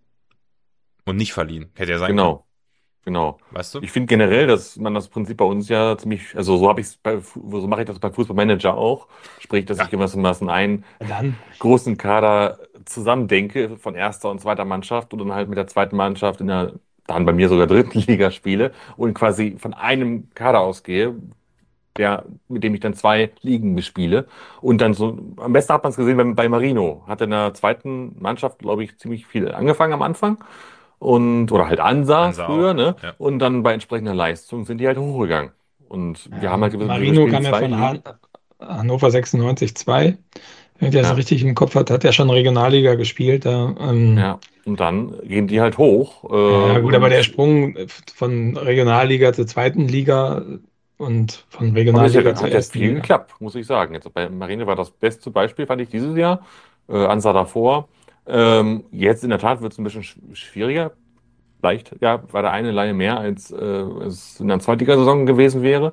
Und nicht verliehen. Hätte er sein Genau. Genau. können. Weißt du? Ich finde generell, dass man das Prinzip bei uns ja ziemlich, also so habe ich es bei, so mache ich das beim Fußballmanager auch. Sprich, dass Ja. ich gewissermaßen einen Dann großen Kader zusammendenke von erster und zweiter Mannschaft und dann halt mit der zweiten Mannschaft in der, dann bei mir sogar dritten Liga spiele und quasi von einem Kader ausgehe, der, mit dem ich dann zwei Ligen bespiele. Und dann so, am besten hat man es gesehen bei, bei Marino. Hat in der zweiten Mannschaft, glaube ich, ziemlich viel angefangen am Anfang. Und, oder halt Ansa, Ansa früher, auch, ne? ja. Und dann bei entsprechender Leistung sind die halt hochgegangen. Und wir haben halt gewisse Marino wir kam ja spielen von zwei Han Hannover sechsundneunzig zwei. Wenn ich das Ja. richtig im Kopf hat, hat er schon Regionalliga gespielt. Da, ähm, Ja, und dann gehen die halt hoch. Äh, ja, gut, aber und- der Sprung von Regionalliga zur zweiten Liga und von Aber es Regionalliga hat, zur hat ja ersten viel Liga. geklappt, muss ich sagen. Jetzt bei Marine war das beste Beispiel, fand ich dieses Jahr. Äh, Ansa davor. Ähm, jetzt in der Tat wird es ein bisschen sch schwieriger. Vielleicht, ja, war der eine Leihe mehr, als äh, es in der Zweitligasaison gewesen wäre.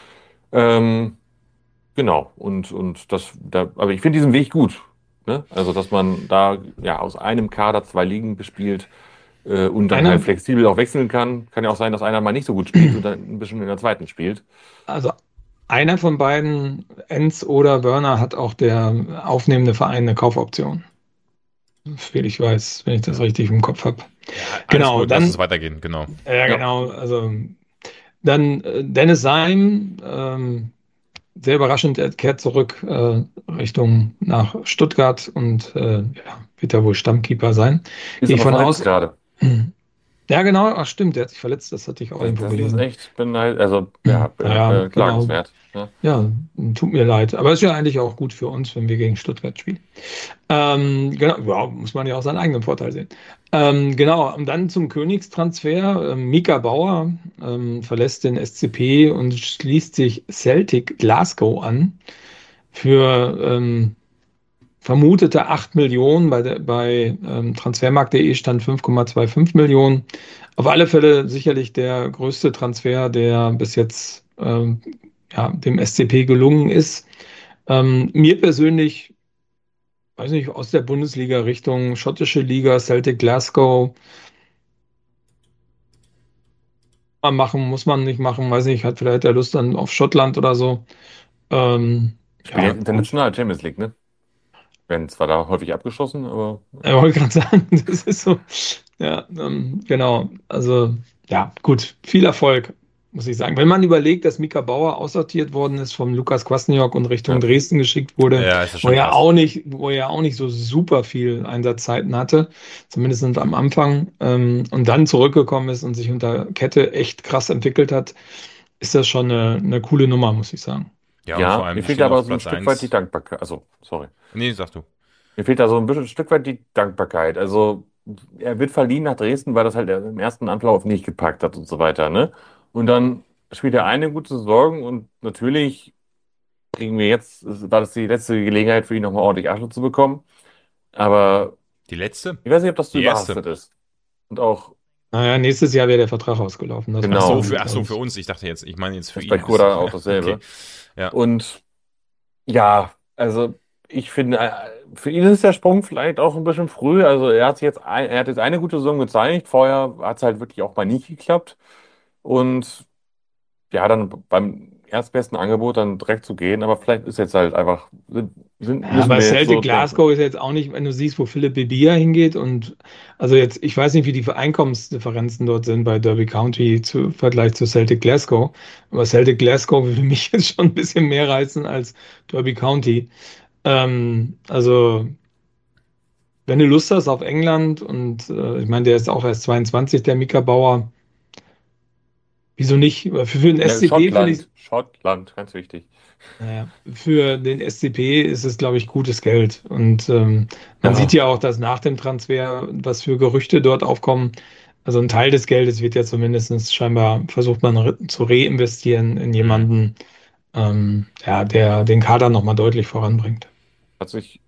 Ähm, genau. Und, und das, da, aber ich finde diesen Weg gut. Ne? Also, dass man da ja aus einem Kader zwei Ligen bespielt äh, und dann Einer- halt flexibel auch wechseln kann. Kann ja auch sein, dass einer mal nicht so gut spielt und dann ein bisschen in der zweiten spielt. Also einer von beiden, Enz oder Werner, hat auch der aufnehmende Verein eine Kaufoption. Soviel ich weiß, wenn ich das richtig im Kopf habe. Ja, alles Genau, gut, dann- lass uns weitergehen, genau. Ja, Ja. genau. Also dann äh, Dennis Seim, ähm, sehr überraschend, er kehrt zurück äh, Richtung nach Stuttgart und äh, ja, wird da wohl Stammkeeper sein. Ist Gehe ich aber von verletzt aus. gerade. Ja, genau, ach stimmt, der hat sich verletzt, das hatte ich auch irgendwo Das ist gelesen. echt, bin halt, also, ja, Ja, äh, klagenswert. Ne? Ja, tut mir leid, aber ist ja eigentlich auch gut für uns, wenn wir gegen Stuttgart spielen. Ähm, genau, ja, muss man ja auch seinen eigenen Vorteil sehen. Ähm, genau, und dann zum Königstransfer. Ähm, Mika Bauer ähm, verlässt den S C P und schließt sich Celtic Glasgow an für ähm, vermutete acht Millionen. Bei, der, bei ähm, transfermarkt punkt de stand fünf Komma fünfundzwanzig Millionen. Auf alle Fälle sicherlich der größte Transfer, der bis jetzt ähm, ja, dem S C P gelungen ist. Ähm, mir persönlich, weiß nicht, aus der Bundesliga Richtung schottische Liga, Celtic Glasgow, mal machen, muss man nicht machen, weiß nicht, hat vielleicht der Lust dann auf Schottland oder so. Ähm, Spielen ja, jetzt gut. international Champions League, ne? Werden zwar da häufig abgeschossen, aber Ich wollte gerade sagen, das ist so. Ja, ähm, genau. Also, ja, gut. Viel Erfolg, muss ich sagen. Wenn man überlegt, dass Mika Bauer aussortiert worden ist vom Lukas Kwasniok und Richtung ja, Dresden geschickt wurde, Ja, ist das wo schon er krass. auch nicht, wo er auch nicht so super viel Einsatzzeiten hatte, zumindest am Anfang, ähm, und dann zurückgekommen ist und sich unter Kette echt krass entwickelt hat, ist das schon eine, eine coole Nummer, muss ich sagen. Ja, und vor ja, allem, mir die fehlt stehen aber auf so ein Platz Stück weit die eins. Dankbarkeit. Also, sorry. Nee, sag du. Mir fehlt da so ein bisschen ein Stück weit die Dankbarkeit. Also, er wird verliehen nach Dresden, weil das halt im ersten Anlauf nicht gepackt hat und so weiter, ne? Und dann spielt er eine gute Saison und natürlich kriegen wir jetzt, war das die letzte Gelegenheit für ihn nochmal ordentlich Asche zu bekommen. Aber Die letzte? ich weiß nicht, ob das zu Die erste. überhastet ist. Und auch, Naja, nächstes Jahr wäre der Vertrag ausgelaufen. Das Ach weiß so, genau, man, für, ach so, glaube für ich. uns. Ich dachte jetzt, ich meine jetzt für ist bei ihn. Ist, Kurda auch okay. dasselbe. Ja. Und ja, also ich finde, äh, für ihn ist der Sprung vielleicht auch ein bisschen früh. Also er hat sich jetzt ein, er hat jetzt eine gute Saison gezeigt. Vorher hat es halt wirklich auch mal nicht geklappt. Und ja, dann beim erstbesten Angebot dann direkt zu gehen, aber vielleicht ist jetzt halt einfach, sind, sind, Ja, müssen aber wir jetzt so Celtic denken. Glasgow ist jetzt auch nicht, wenn du siehst, wo Philipp Bibia hingeht und also jetzt, ich weiß nicht, wie die Einkommensdifferenzen dort sind bei Derby County zu im Vergleich zu Celtic Glasgow, aber Celtic Glasgow würde mich jetzt schon ein bisschen mehr reizen als Derby County. Ähm, also, wenn du Lust hast auf England und äh, ich meine, der ist auch erst zweiundzwanzig, der Mika Bauer, wieso nicht? Für, für den Ja, S C P finde ich. Schottland, Schottland, ganz wichtig. Naja, für den S C P ist es, glaube ich, gutes Geld. Und ähm, man sieht Ja, ja auch, dass nach dem Transfer, was für Gerüchte dort aufkommen, also ein Teil des Geldes wird ja zumindest scheinbar versucht man re zu reinvestieren in Mhm. jemanden, ähm, ja, der den Kader nochmal deutlich voranbringt. hat sich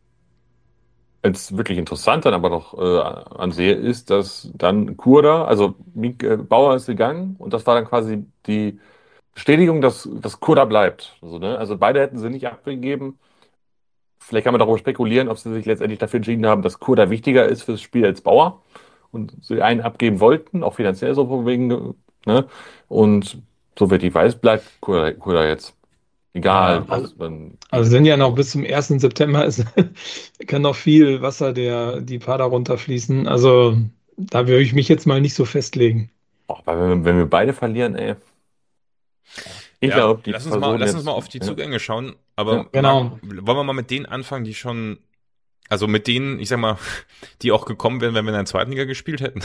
als wirklich interessant dann aber noch äh, ansehe, ist, dass dann Kurda, also Mik äh, Bauer ist gegangen und das war dann quasi die Bestätigung, dass, dass Kurda bleibt. Also, ne? Also beide hätten sie nicht abgegeben. Vielleicht kann man darüber spekulieren, ob sie sich letztendlich dafür entschieden haben, dass Kurda wichtiger ist fürs Spiel als Bauer und sie einen abgeben wollten, auch finanziell so von wegen, ne? Und so wird die Weiß bleibt Kurda, Kurda jetzt. Ja, Egal, also, was dann also geht. sind ja noch bis zum ersten September, ist, kann noch viel Wasser der, die Pader runterfließen. Also da würde ich mich jetzt mal nicht so festlegen. Boah, weil wenn, wenn wir beide verlieren, ey. Ich Ja, glaube, die lass uns mal, Person lass uns mal jetzt. auf die Ja, Zugänge schauen. ja. Aber mag, Genau. wollen wir mal mit denen anfangen, die schon, also mit denen, ich sag mal, die auch gekommen wären, wenn wir in der zweiten Liga gespielt hätten.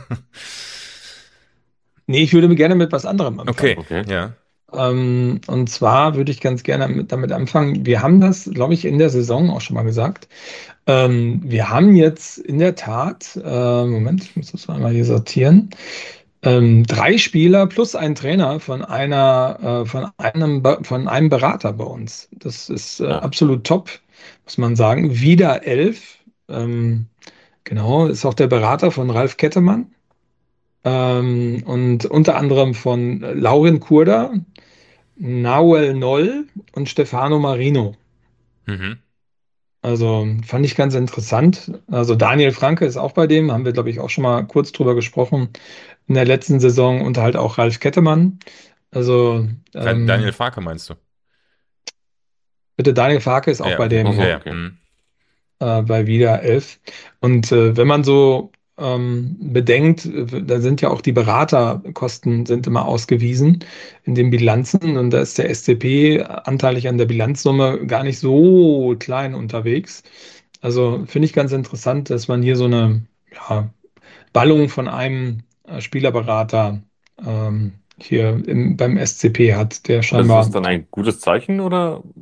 Nee, ich würde gerne mit was anderem anfangen. Okay, Okay. ja. Ähm, und zwar würde ich ganz gerne mit, damit anfangen. Wir haben das, glaube ich, in der Saison auch schon mal gesagt. Ähm, wir haben jetzt in der Tat, äh, Moment, ich muss das einmal hier sortieren, ähm, drei Spieler plus ein Trainer von einer, äh, von einem, Be- von einem Berater bei uns. Das ist äh, Ah, absolut top, muss man sagen. Wieder elf. Ähm, genau, ist auch der Berater von Ralf Kettemann. Ähm, und unter anderem von Laurin Kurda, Nahuel Noll und Stefano Marino. Mhm. Also fand ich ganz interessant. Also Daniel Franke ist auch bei dem, haben wir, glaube ich, auch schon mal kurz drüber gesprochen in der letzten Saison und halt auch Ralf Kettemann. Also Dan- Daniel ähm, Farke meinst du? bitte, Daniel Farke ist auch Ja, bei okay. ach Ja, dem, so, ja. okay. Mhm. äh, bei Wieder elf. Und äh, wenn man so ähm, bedenkt, äh, da sind ja auch die Beraterkosten sind immer ausgewiesen in den Bilanzen und da ist der S C P anteilig an der Bilanzsumme gar nicht so klein unterwegs. Also finde ich ganz interessant, dass man hier so eine ja, Ballung von einem äh, Spielerberater ähm, hier im, beim S C P hat, der Und das ist scheinbar. dann ein gutes Zeichen oder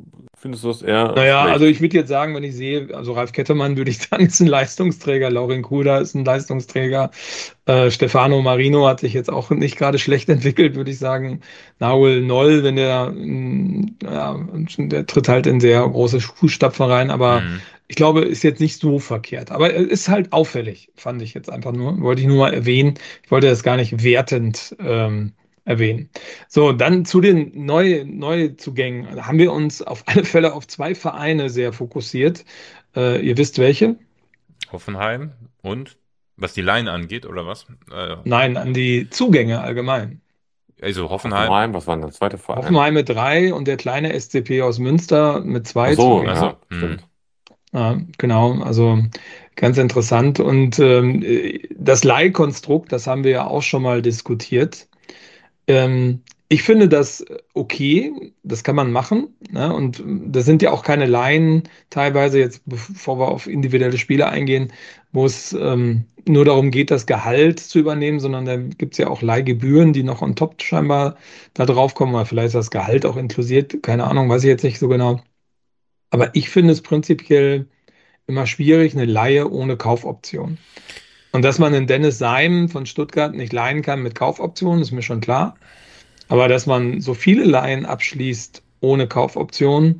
findest du das eher Naja, also schlecht? ich würde jetzt sagen, wenn ich sehe, also Ralf Kettermann würde ich sagen, ist ein Leistungsträger, Laurin Kuda ist ein Leistungsträger, äh, Stefano Marino hat sich jetzt auch nicht gerade schlecht entwickelt, würde ich sagen. Nahuel Noll, wenn der, mh, ja, der tritt halt in sehr große Fußstapfen rein, aber Mhm. ich glaube, ist jetzt nicht so verkehrt. Aber es ist halt auffällig, fand ich jetzt einfach nur, wollte ich nur mal erwähnen. Ich wollte das gar nicht wertend ähm, erwähnen. So, dann zu den Neu Neuzugängen. Da haben wir uns auf alle Fälle auf zwei Vereine sehr fokussiert. Äh, ihr wisst welche? Hoffenheim und was die Line angeht, oder was? Äh, Nein, an die Zugänge allgemein. also Hoffenheim. Hoffenheim, was war denn der zweite Verein? Hoffenheim mit drei und der kleine S C P aus Münster mit Ach zwei so, Zugängen. Also, ja, hm. stimmt. Ja, genau, also ganz interessant. Und ähm, das Leihkonstrukt, das haben wir ja auch schon mal diskutiert. Ähm, ich finde das okay, das kann man machen. Ne? Und das sind ja auch keine Laien, teilweise jetzt, bevor wir auf individuelle Spiele eingehen, wo es ähm, nur darum geht, das Gehalt zu übernehmen, sondern da gibt es ja auch Leihgebühren, die noch on top scheinbar da drauf kommen, oder vielleicht ist das Gehalt auch inklusiert, keine Ahnung, weiß ich jetzt nicht so genau. Aber ich finde es prinzipiell immer schwierig, eine Leihe ohne Kaufoption. Und dass man den Dennis Seim von Stuttgart nicht leihen kann mit Kaufoption, ist mir schon klar. Aber dass man so viele Leihen abschließt ohne Kaufoption,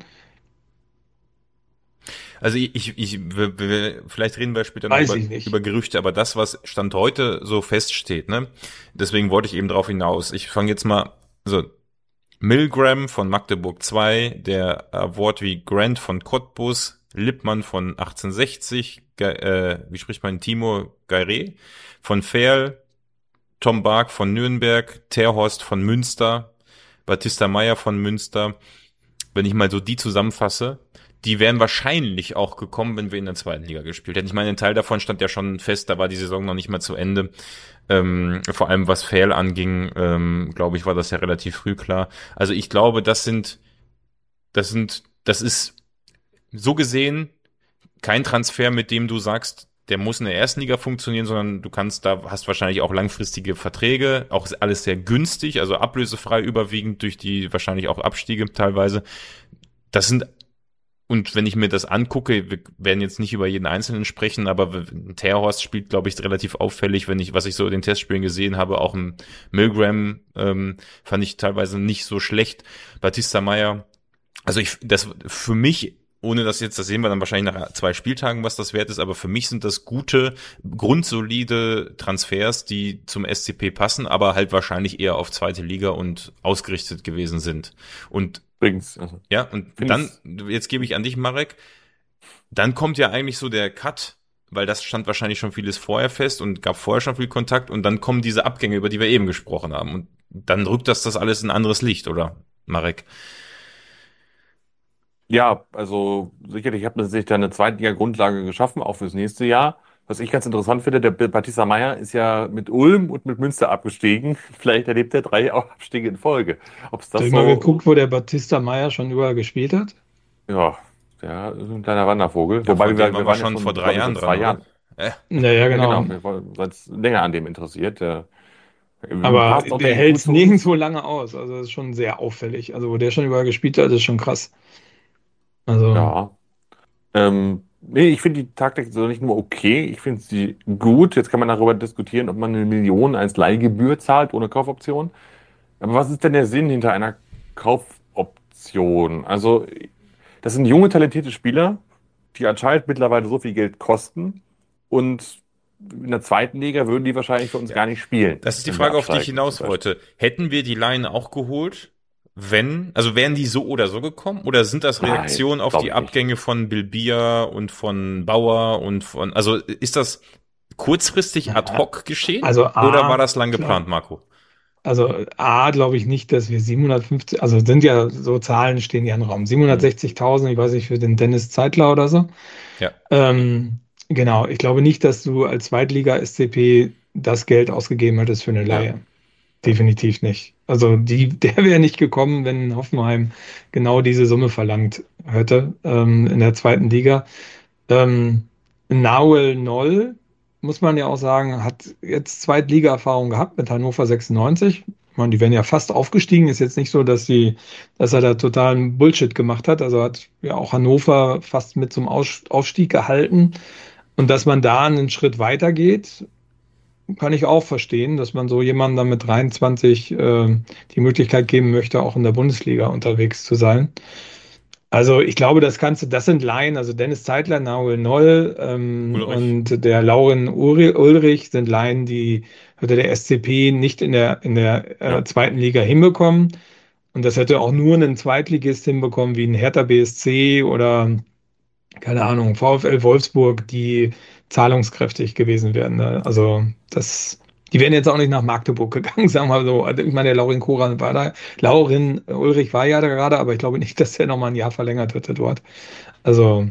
Also ich, ich, ich wir, wir, vielleicht reden wir später noch weiß über, ich nicht. über Gerüchte, aber das, was Stand heute so feststeht, ne? Deswegen wollte ich eben drauf hinaus. Ich fange jetzt mal, also Milgram von Magdeburg zwei, der Award wie Grant von Cottbus, Lippmann von achtzehnhundertsechzig, Ge äh, wie spricht man, Timo Geire von Verl, Tom Bark von Nürnberg, Terhorst von Münster, Batista Meyer von Münster. Wenn ich mal so die zusammenfasse, die wären wahrscheinlich auch gekommen, wenn wir in der zweiten Liga gespielt hätten. Ich meine, ein Teil davon stand ja schon fest, da war die Saison noch nicht mal zu Ende. Ähm, vor allem was Fail anging, ähm, glaube ich, war das ja relativ früh klar. Also ich glaube, das sind, das sind, das ist so gesehen kein Transfer, mit dem du sagst, der muss in der ersten Liga funktionieren, sondern du kannst da, hast wahrscheinlich auch langfristige Verträge, auch alles sehr günstig, also ablösefrei überwiegend durch die wahrscheinlich auch Abstiege teilweise. Das sind, und wenn ich mir das angucke, wir werden jetzt nicht über jeden Einzelnen sprechen, aber Terhorst spielt, glaube ich, relativ auffällig, wenn ich, was ich so in den Testspielen gesehen habe, auch ein Milgram ähm, fand ich teilweise nicht so schlecht. Batista Meyer, also ich, das für mich, ohne das jetzt, das sehen wir dann wahrscheinlich nach zwei Spieltagen, was das wert ist, aber für mich sind das gute, grundsolide Transfers, die zum S C P passen, aber halt wahrscheinlich eher auf zweite Liga und ausgerichtet gewesen sind. Und Übrigens, also, ja, und Find dann, jetzt gebe ich an dich, Marek, dann kommt ja eigentlich so der Cut, weil das stand wahrscheinlich schon vieles vorher fest und gab vorher schon viel Kontakt und dann kommen diese Abgänge, über die wir eben gesprochen haben. Und dann rückt das das alles in ein anderes Licht, oder, Marek? ja, also sicherlich hat man sich da eine Zweitliga-Grundlage geschaffen, auch fürs nächste Jahr. Was ich ganz interessant finde, der Batista Meyer ist ja mit Ulm und mit Münster abgestiegen. Vielleicht erlebt er drei Abstiege in Folge. Ob es Hast das du mal so, geguckt, wo der Batista Meyer schon überall gespielt hat? ja, der ist ein kleiner Wandervogel. Ja, Wobei von dem wir, waren wir wir waren ja schon vor schon, drei glaube ich, Jahren seit zwei dran, oder? Jahren. Äh, Naja, Ja, genau. genau, wir waren seit länger an dem interessiert. Der Aber passt auch, der denke ich, hält gut es zu uns. nirgendwo lange aus. Also das ist schon sehr auffällig. Also wo der schon überall gespielt hat, ist schon krass. Also, Ja. Ähm, nee, ich finde die Taktik so nicht nur okay, ich finde sie gut. Jetzt kann man darüber diskutieren, ob man eine Million als Leihgebühr zahlt ohne Kaufoption. Aber was ist denn der Sinn hinter einer Kaufoption? Also, das sind junge, talentierte Spieler, die anscheinend mittlerweile so viel Geld kosten. Und in der zweiten Liga würden die wahrscheinlich für uns ja. gar nicht spielen, Das ist die wenn wir Frage, auf die ich absteigen, hinaus zum Beispiel. wollte. Hätten wir die Laien auch geholt, wenn, also wären die so oder so gekommen? Oder sind das Nein, Reaktionen auf glaube die ich nicht. Abgänge von Bilbia und von Bauer und von, also ist das kurzfristig ad ja. hoc geschehen? Also Oder war A, das lang klar. geplant, Marco? Also A, glaube ich nicht, dass wir siebenhundertfünfzig, also sind ja so Zahlen stehen ja im Raum. Hm. siebenhundertsechzigtausend, ich weiß nicht, für den Dennis Zeitler oder so. Ja. Ähm, genau, ich glaube nicht, dass du als Zweitliga-S C P das Geld ausgegeben hättest für eine Ja, Leihe. ja. Definitiv nicht. Also die, der wäre nicht gekommen, wenn Hoffenheim genau diese Summe verlangt hätte ähm, in der zweiten Liga. Ähm, Nahuel Noll, muss man ja auch sagen, hat jetzt Zweitliga-Erfahrung gehabt mit Hannover sechsundneunzig. Ich meine, die werden ja fast aufgestiegen. Ist jetzt nicht so, dass die, dass er da totalen Bullshit gemacht hat. Also hat ja auch Hannover fast mit zum Aus- Aufstieg gehalten. Und dass man da einen Schritt weiter geht, kann ich auch verstehen, dass man so jemandem dann mit dreiundzwanzig äh, die Möglichkeit geben möchte, auch in der Bundesliga unterwegs zu sein. Also ich glaube, das kannst du, das sind Laien, also Dennis Zeitler, Nahuel Noll ähm, Ulrich. und der Lauren Uri- Ulrich sind Laien, die hätte der S C P nicht in der, in der äh, Ja. zweiten Liga hinbekommen. Und das hätte auch nur ein Zweitligist hinbekommen, wie ein Hertha B S C oder, keine Ahnung, VfL Wolfsburg, die zahlungskräftig gewesen wären. Ne? Also das, die wären jetzt auch nicht nach Magdeburg gegangen, sagen wir mal so. Also ich meine, der Laurin Koran war da, Laurin Ulrich war ja da gerade, aber ich glaube nicht, dass der nochmal ein Jahr verlängert hätte dort. Also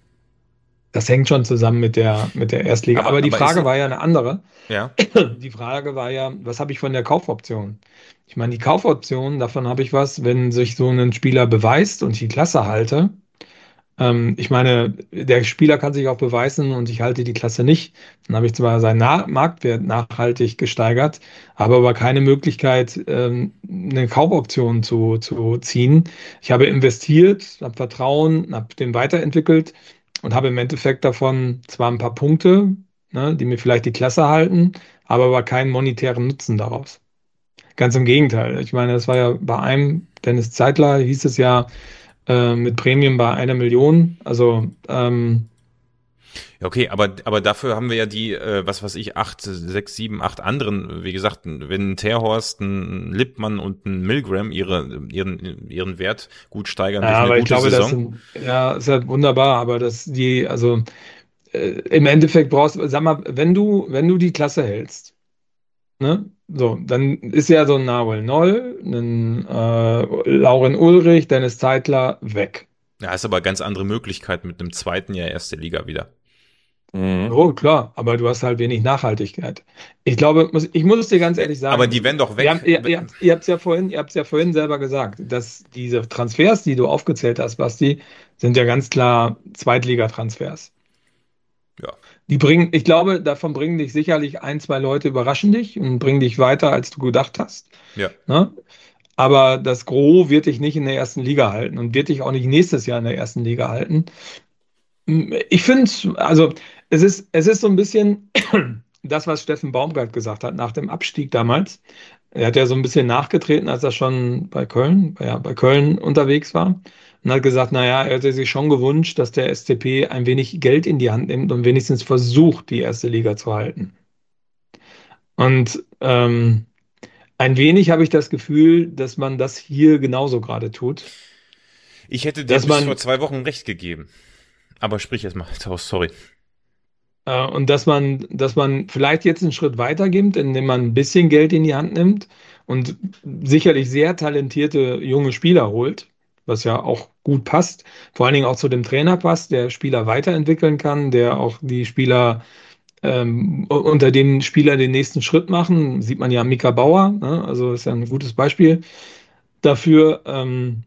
das hängt schon zusammen mit der, mit der Erstliga. Aber- Aber, die aber Frage ist- war ja eine andere. Ja. Die Frage war ja, was habe ich von der Kaufoption? Ich meine, die Kaufoption, davon habe ich was, wenn sich so ein Spieler beweist und ich die Klasse halte. Ähm, ich meine, der Spieler kann sich auch beweisen und ich halte die Klasse nicht. Dann habe ich zwar seinen Na Marktwert nachhaltig gesteigert, habe aber keine Möglichkeit, ähm, eine Kaufoption zu, zu ziehen. Ich habe investiert, habe Vertrauen, habe den weiterentwickelt und habe im Endeffekt davon zwar ein paar Punkte, ne, die mir vielleicht die Klasse halten, habe aber keinen monetären Nutzen daraus. Ganz im Gegenteil. Ich meine, das war ja bei einem, Dennis Zeitler, hieß es ja, äh, mit Prämien bei einer Million. Also, ähm, Ja, okay, aber, aber dafür haben wir ja die, äh, was weiß ich, acht, sechs, sieben, acht anderen, wie gesagt, wenn ein Terhorst, ein Lippmann und ein Milgram ihre, ihren, ihren Wert gut steigern durch ja, eine aber ich gute glaube, das Saison. sind, ja, ist halt wunderbar, aber dass die, also äh, im Endeffekt brauchst, sag mal, wenn du, wenn du die Klasse hältst, ne, so, dann ist ja so ein Nahuel Noll, ein äh, Lauren Ulrich, Dennis Zeitler weg. Ja, ist aber ganz andere Möglichkeit mit einem zweiten Jahr erste Liga wieder. Mhm. Oh, klar, aber du hast halt wenig Nachhaltigkeit. Ich glaube, muss, ich muss es dir ganz ehrlich sagen. Aber die werden doch weg. Wir haben, ihr, ihr, habt- ihr habt es ja vorhin, ihr habt es ja vorhin selber gesagt, dass diese Transfers, die du aufgezählt hast, Basti, sind ja ganz klar Zweitligatransfers. Ja. Die bringen, ich glaube, davon bringen dich sicherlich ein, zwei Leute überraschen dich und bringen dich weiter, als du gedacht hast. Ja. Ne? Aber das Gros wird dich nicht in der ersten Liga halten und wird dich auch nicht nächstes Jahr in der ersten Liga halten. Ich finde, also es ist, es ist so ein bisschen das, was Steffen Baumgart gesagt hat nach dem Abstieg damals. Er hat ja so ein bisschen nachgetreten, als er schon bei Köln, ja, bei Köln unterwegs war und hat gesagt, naja, er hätte sich schon gewünscht, dass der S C P ein wenig Geld in die Hand nimmt und wenigstens versucht, die erste Liga zu halten. Und ähm, ein wenig habe ich das Gefühl, dass man das hier genauso gerade tut. Ich hätte dir Dass bis man- vor zwei Wochen recht gegeben. Aber sprich erst mal aus, sorry. Äh, Und dass man, dass man vielleicht jetzt einen Schritt weiter gibt, indem man ein bisschen Geld in die Hand nimmt und sicherlich sehr talentierte junge Spieler holt, was ja auch gut passt, vor allen Dingen auch zu dem Trainer passt, der Spieler weiterentwickeln kann, der auch die Spieler ähm, unter den Spieler den nächsten Schritt machen. Sieht man ja Mika Bauer, ne? Also ist ja ein gutes Beispiel dafür. Ähm,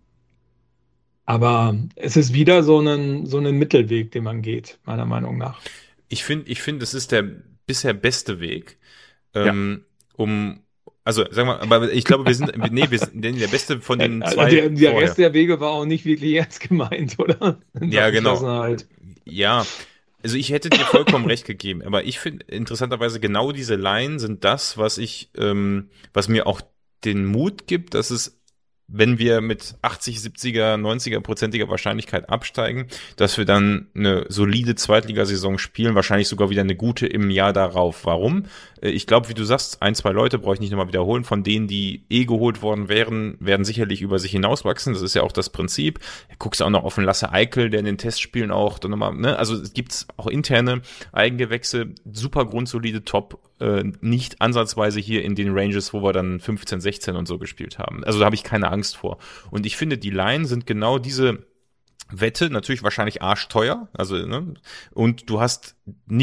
aber es ist wieder so ein, so ein Mittelweg, den man geht, meiner Meinung nach. Ich finde, ich finde, es ist der bisher beste Weg, ähm, um, also sagen wir, aber ich glaube, wir sind, nee, wir sind der beste von den Also zwei der, der vorher. Rest der Wege war auch nicht wirklich ernst gemeint, oder? Ja, genau. Halt. Ja, also ich hätte dir vollkommen recht gegeben, aber ich finde interessanterweise genau diese Line sind das, was ich, ähm, was mir auch den Mut gibt, dass es, wenn wir mit achtzig, siebziger, neunziger prozentiger Wahrscheinlichkeit absteigen, dass wir dann eine solide Zweitligasaison spielen, wahrscheinlich sogar wieder eine gute im Jahr darauf. Warum? Äh, Ich glaube, wie du sagst, ein, zwei Leute brauche ich nicht nochmal wiederholen. Von denen, die eh geholt worden wären, werden sicherlich über sich hinauswachsen. Das ist ja auch das Prinzip. Guckst auch noch auf den Lasse Eickel, der in den Testspielen auch dann nochmal, ne, also es gibt auch interne Eigengewächse, super grundsolide Top, äh, nicht ansatzweise hier in den Ranges, wo wir dann fünfzehn, sechzehn und so gespielt haben. Also da habe ich keine Angst vor. Und ich finde, die Line sind genau diese Wette, natürlich wahrscheinlich arschteuer, also, ne, und du hast nicht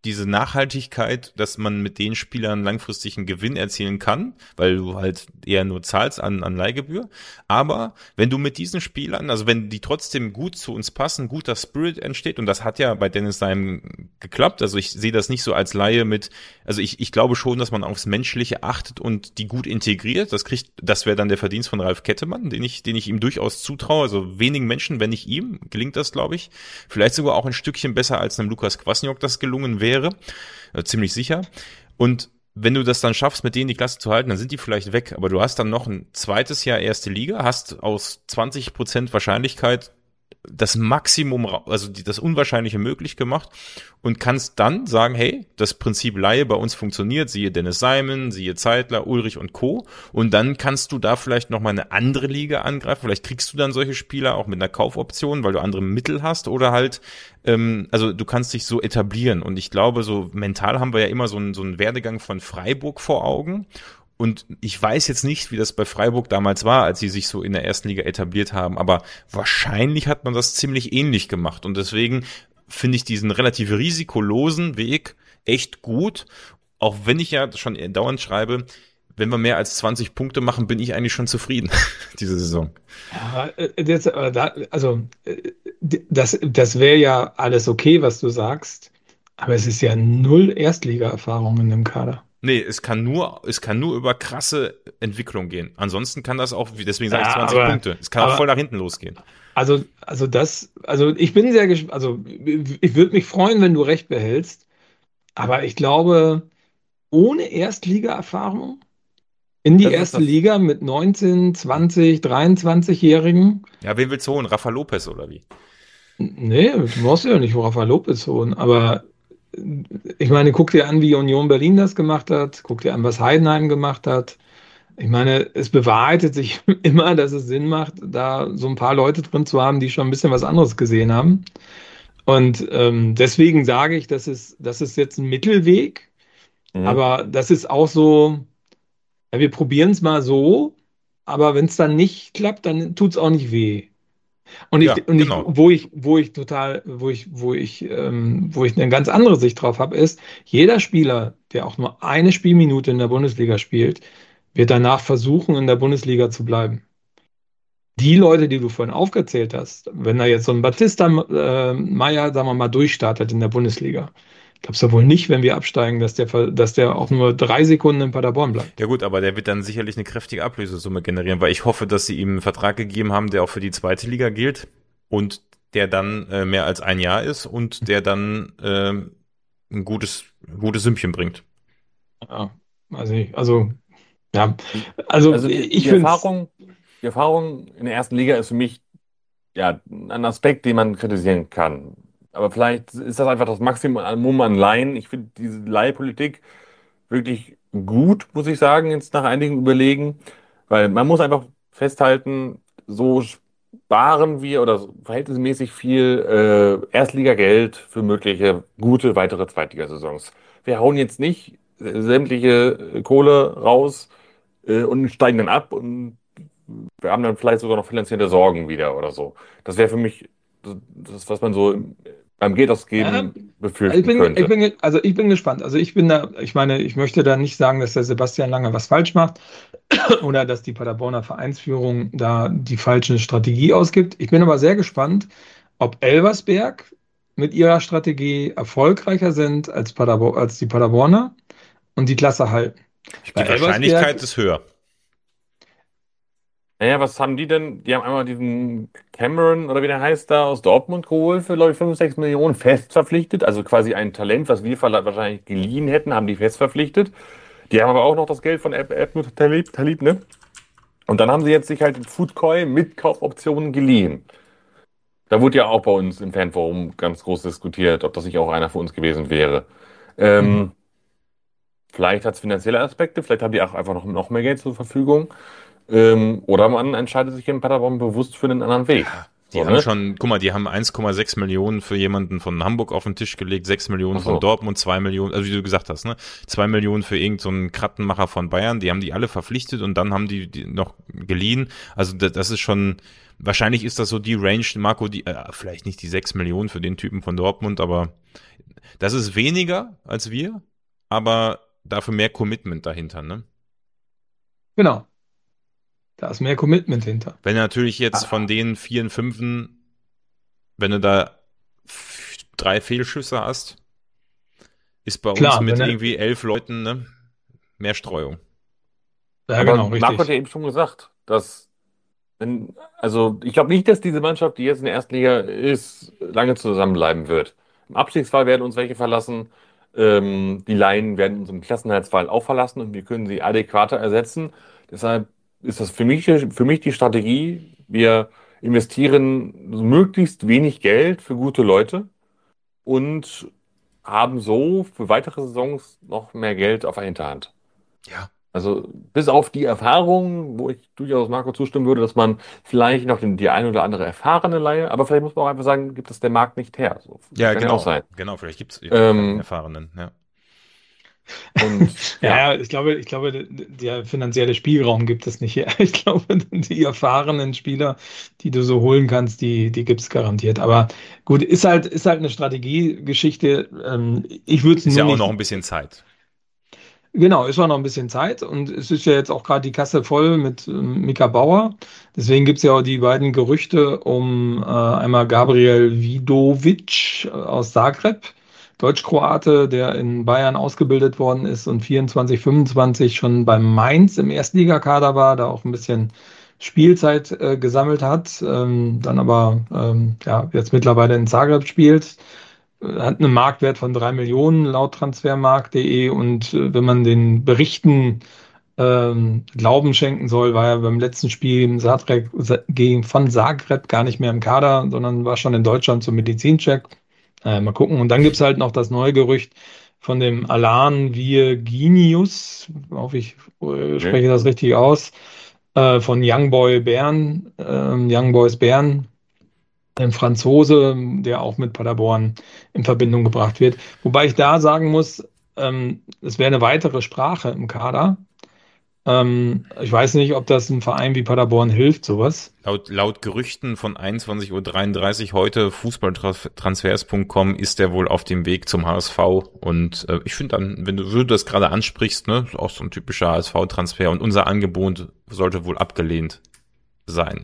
diese Nachhaltigkeit, dass man mit den Spielern langfristig einen Gewinn erzielen kann, weil du halt eher nur zahlst an, an Leihgebühr. Aber wenn du mit diesen Spielern, also wenn die trotzdem gut zu uns passen, guter Spirit entsteht, und das hat ja bei Dennis Seim geklappt, also ich sehe das nicht so als Laie mit, also ich, ich glaube schon, dass man aufs Menschliche achtet und die gut integriert. Das kriegt, das wäre dann der Verdienst von Ralf Kettemann, den ich, den ich ihm durchaus zutraue. Also wenigen Menschen, wenn nicht ihm, gelingt das, glaube ich. Vielleicht sogar auch ein Stückchen besser als einem Lukas Kwasniok das gelungen wäre. wäre, äh, ziemlich sicher. Und wenn du das dann schaffst, mit denen die Klasse zu halten, dann sind die vielleicht weg. Aber du hast dann noch ein zweites Jahr erste Liga, hast aus zwanzig Prozent Wahrscheinlichkeit das Maximum, also die, das Unwahrscheinliche möglich gemacht und kannst dann sagen, hey, das Prinzip Laie bei uns funktioniert, siehe Dennis Simon, siehe Zeitler, Ulrich und Co. Und dann kannst du da vielleicht nochmal eine andere Liga angreifen. Vielleicht kriegst du dann solche Spieler auch mit einer Kaufoption, weil du andere Mittel hast oder halt, ähm, also du kannst dich so etablieren. Und ich glaube, so mental haben wir ja immer so einen, so einen Werdegang von Freiburg vor Augen. Und ich weiß jetzt nicht, wie das bei Freiburg damals war, als sie sich so in der ersten Liga etabliert haben, aber wahrscheinlich hat man das ziemlich ähnlich gemacht. Und deswegen finde ich diesen relativ risikolosen Weg echt gut, auch wenn ich ja schon dauernd schreibe, wenn wir mehr als zwanzig Punkte machen, bin ich eigentlich schon zufrieden, diese Saison. Ja, das, also das, das wäre ja alles okay, was du sagst, aber es ist ja null Erstliga-Erfahrung in dem Kader. Nee, es kann nur, es kann nur über krasse Entwicklung gehen. Ansonsten kann das auch, deswegen sage ich Ja, zwanzig aber- Punkte. Es kann auch aber- voll nach hinten losgehen. Also, also das, also ich bin sehr gespannt, also ich würde mich freuen, wenn du recht behältst, aber ich glaube, ohne Erstliga-Erfahrung in die Das ist erste das- Liga mit neunzehn, zwanzig, dreiundzwanzig-Jährigen, Ja, wen willst du holen? Rafa Lopez oder wie? nee, du brauchst ja nicht Rafa Lopez holen, aber ich meine, guck dir an, wie Union Berlin das gemacht hat, guck dir an, was Heidenheim gemacht hat. Ich meine, es bewahrheitet sich immer, dass es Sinn macht, da so ein paar Leute drin zu haben, die schon ein bisschen was anderes gesehen haben. Und ähm, deswegen sage ich, das ist, das ist jetzt ein Mittelweg, Mhm. aber das ist auch so, ja, wir probieren es mal so, aber wenn es dann nicht klappt, dann tut es auch nicht weh. Und ich, Ja, und ich, genau. wo ich, wo ich total, wo ich, wo ich, ähm, wo ich eine ganz andere Sicht drauf habe, ist, jeder Spieler, der auch nur eine Spielminute in der Bundesliga spielt, wird danach versuchen, in der Bundesliga zu bleiben. Die Leute, die du vorhin aufgezählt hast, wenn da jetzt so ein Batista äh, Meier, sagen wir mal, durchstartet in der Bundesliga, glaubst du wohl nicht, wenn wir absteigen, dass der, ver- dass der auch nur drei Sekunden in Paderborn bleibt. Ja gut, aber der wird dann sicherlich eine kräftige Ablösesumme generieren, weil ich hoffe, dass sie ihm einen Vertrag gegeben haben, der auch für die zweite Liga gilt und der dann äh, mehr als ein Jahr ist und der dann äh, ein gutes, gutes Sümmchen bringt. Ja, weiß nicht. Also, ja, also, Also die, ich die finde Erfahrung, die Erfahrung in der ersten Liga ist für mich ja ein Aspekt, den man kritisieren kann. Aber vielleicht ist das einfach das Maximum an Laien. Ich finde diese Leihpolitik wirklich gut, muss ich sagen, jetzt nach einigen Überlegen, weil man muss einfach festhalten, so sparen wir oder so verhältnismäßig viel äh, Erstligageld für mögliche gute weitere Zweitligasaisons. Wir hauen jetzt nicht äh, sämtliche äh, Kohle raus äh, und steigen dann ab und wir haben dann vielleicht sogar noch finanzielle Sorgen wieder oder so. Das wäre für mich das, das, was man so im- beim Geld ausgeben Ja, befürchten ich bin, könnte. ich bin, also ich bin gespannt. Also ich bin da, ich meine, ich möchte da nicht sagen, dass der Sebastian Lange was falsch macht oder dass die Paderborner Vereinsführung da die falsche Strategie ausgibt. Ich bin aber sehr gespannt, ob Elversberg mit ihrer Strategie erfolgreicher sind als, Paderbo als die Paderborner und die Klasse halten. Die Bei Wahrscheinlichkeit Elversberg- ist höher. Naja, was haben die denn? Die haben einmal diesen Cameron oder wie der heißt da aus Dortmund geholt für, glaube ich, fünf, sechs Millionen fest verpflichtet. Also quasi ein Talent, was wir verla- wahrscheinlich geliehen hätten, haben die fest verpflichtet. Die haben aber auch noch das Geld von Abdul Talib, Talib, ne? Und dann haben sie jetzt sich halt den Foodcoin mit Kaufoptionen geliehen. Da wurde ja auch bei uns im Fanforum ganz groß diskutiert, ob das nicht auch einer für uns gewesen wäre. Ähm, Mhm. Vielleicht hat es finanzielle Aspekte, vielleicht haben die auch einfach noch, noch mehr Geld zur Verfügung. Ähm, oder man entscheidet sich in Paderborn bewusst für einen anderen Weg. Die So, haben ne? schon, guck mal, die haben eins Komma sechs Millionen für jemanden von Hamburg auf den Tisch gelegt, sechs Millionen Ach so. von Dortmund, zwei Millionen, also wie du gesagt hast, ne, zwei Millionen für irgendeinen so Krattenmacher von Bayern, die haben die alle verpflichtet und dann haben die, die noch geliehen. Also das, das ist schon, wahrscheinlich ist das so die Range, Marco, die, äh, vielleicht nicht die sechs Millionen für den Typen von Dortmund, aber das ist weniger als wir, aber dafür mehr Commitment dahinter, ne? Genau, da ist mehr Commitment hinter. Wenn du natürlich jetzt von den vier, fünfen, wenn du da f- drei Fehlschüsse hast, ist bei uns Klar, mit wenn er, irgendwie elf Leuten, ne, mehr Streuung. ja Aber genau, Marco hat richtig. ja eben schon gesagt, dass, wenn, also ich glaube nicht, dass diese Mannschaft, die jetzt in der ersten Liga ist, lange zusammenbleiben wird. Im Abstiegsfall werden uns welche verlassen. Ähm, die Laien werden uns im Klassenerhaltsfall auch verlassen und wir können sie adäquater ersetzen. Deshalb ist das für mich, für mich die Strategie, wir investieren so möglichst wenig Geld für gute Leute und haben so für weitere Saisons noch mehr Geld auf der Hinterhand. Ja. Also bis auf die Erfahrung, wo ich durchaus Marco zustimmen würde, dass man vielleicht noch den, die ein oder andere erfahrene Leihe, aber vielleicht muss man auch einfach sagen, gibt es der Markt nicht her. So, Ja, kann ja auch genau. sein. Genau, vielleicht gibt's keinen Ähm, Erfahrenen, ja. und ja, Ja, ja, ich glaube, ich glaube, d- d- der finanzielle Spielraum gibt es nicht her. Ich glaube, die erfahrenen Spieler, die du so holen kannst, die, die gibt es garantiert. Aber gut, ist halt, ist halt eine Strategiegeschichte. Ähm, ich würde es Ist nur ja auch noch nicht. ein bisschen Zeit. Genau, ist auch noch ein bisschen Zeit und es ist ja jetzt auch gerade die Kasse voll mit ähm, Mika Bauer. Deswegen gibt es ja auch die beiden Gerüchte um äh, einmal Gabriel Vidovic äh, aus Zagreb, Deutsch-Kroate, der in Bayern ausgebildet worden ist und vierundzwanzig, fünfundzwanzig schon beim Mainz im Erstligakader war, da auch ein bisschen Spielzeit äh, gesammelt hat, ähm, dann aber ähm, ja, jetzt mittlerweile in Zagreb spielt, hat einen Marktwert von drei Millionen laut transfermarkt punkt de und äh, wenn man den Berichten ähm, Glauben schenken soll, war er beim letzten Spiel im Zagreb, gegen, von Zagreb gar nicht mehr im Kader, sondern war schon in Deutschland zum Medizincheck. Äh, mal gucken. Und dann gibt es halt noch das neue Gerücht von dem Alan Virginius, hoffe ich äh, okay. spreche das richtig aus, äh, von Young Boy Bern, ähm, Young Boys Bern, ein Franzose, der auch mit Paderborn in Verbindung gebracht wird. Wobei ich da sagen muss, ähm, es wäre eine weitere Sprache im Kader. Ähm, ich weiß nicht, ob das einem Verein wie Paderborn hilft, sowas. Laut, laut Gerüchten von einundzwanzig Uhr dreiunddreißig heute, fußballtransfers punkt com, ist der wohl auf dem Weg zum H S V. Und äh, ich finde dann, wenn du, wenn du das gerade ansprichst, ne, ist auch so ein typischer H S V-Transfer und unser Angebot sollte wohl abgelehnt sein.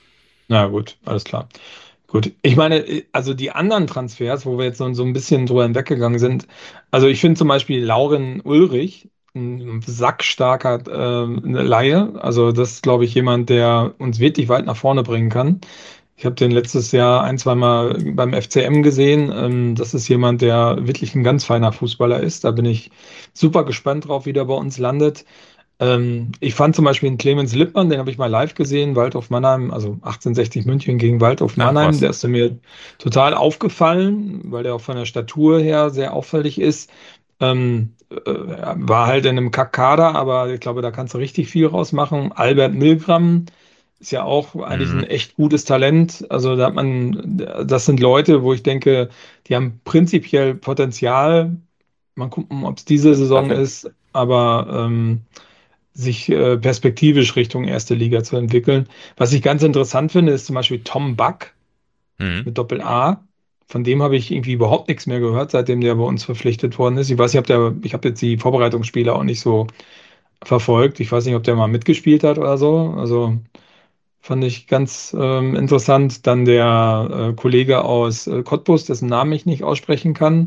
Na gut, alles klar. Gut, ich meine, also die anderen Transfers, wo wir jetzt so, so ein bisschen drüber hinweggegangen sind, also ich finde zum Beispiel Lauren Ulrich ein sackstarker äh, eine Laie. Also das ist, glaube ich, jemand, der uns wirklich weit nach vorne bringen kann. Ich habe den letztes Jahr ein, zweimal beim F C M gesehen. Ähm, das ist jemand, der wirklich ein ganz feiner Fußballer ist. Da bin ich super gespannt drauf, wie der bei uns landet. Ähm, ich fand zum Beispiel den Clemens Lippmann, den habe ich mal live gesehen, Waldhof Mannheim, also achtzehnhundertsechzig München gegen Waldhof Ach, Mannheim. was. Der ist mir total aufgefallen, weil der auch von der Statur her sehr auffällig ist. Ähm, äh, war halt in einem Kack-Kader, aber ich glaube, da kannst du richtig viel rausmachen. Albert Milgram ist ja auch eigentlich ein Mhm. echt gutes Talent. Also da hat man, das sind Leute, wo ich denke, die haben prinzipiell Potenzial. Mal gucken, ob es diese Saison Dafür, ist, aber ähm, sich äh, perspektivisch Richtung erste Liga zu entwickeln. Was ich ganz interessant finde, ist zum Beispiel Tom Buck Mhm. mit Doppel-A. Von dem habe ich irgendwie überhaupt nichts mehr gehört, seitdem der bei uns verpflichtet worden ist. Ich weiß nicht, ob der, ich habe jetzt die Vorbereitungsspiele auch nicht so verfolgt. Ich weiß nicht, ob der mal mitgespielt hat oder so. Also fand ich ganz ähm, interessant. Dann der äh, Kollege aus äh, Cottbus, dessen Namen ich nicht aussprechen kann.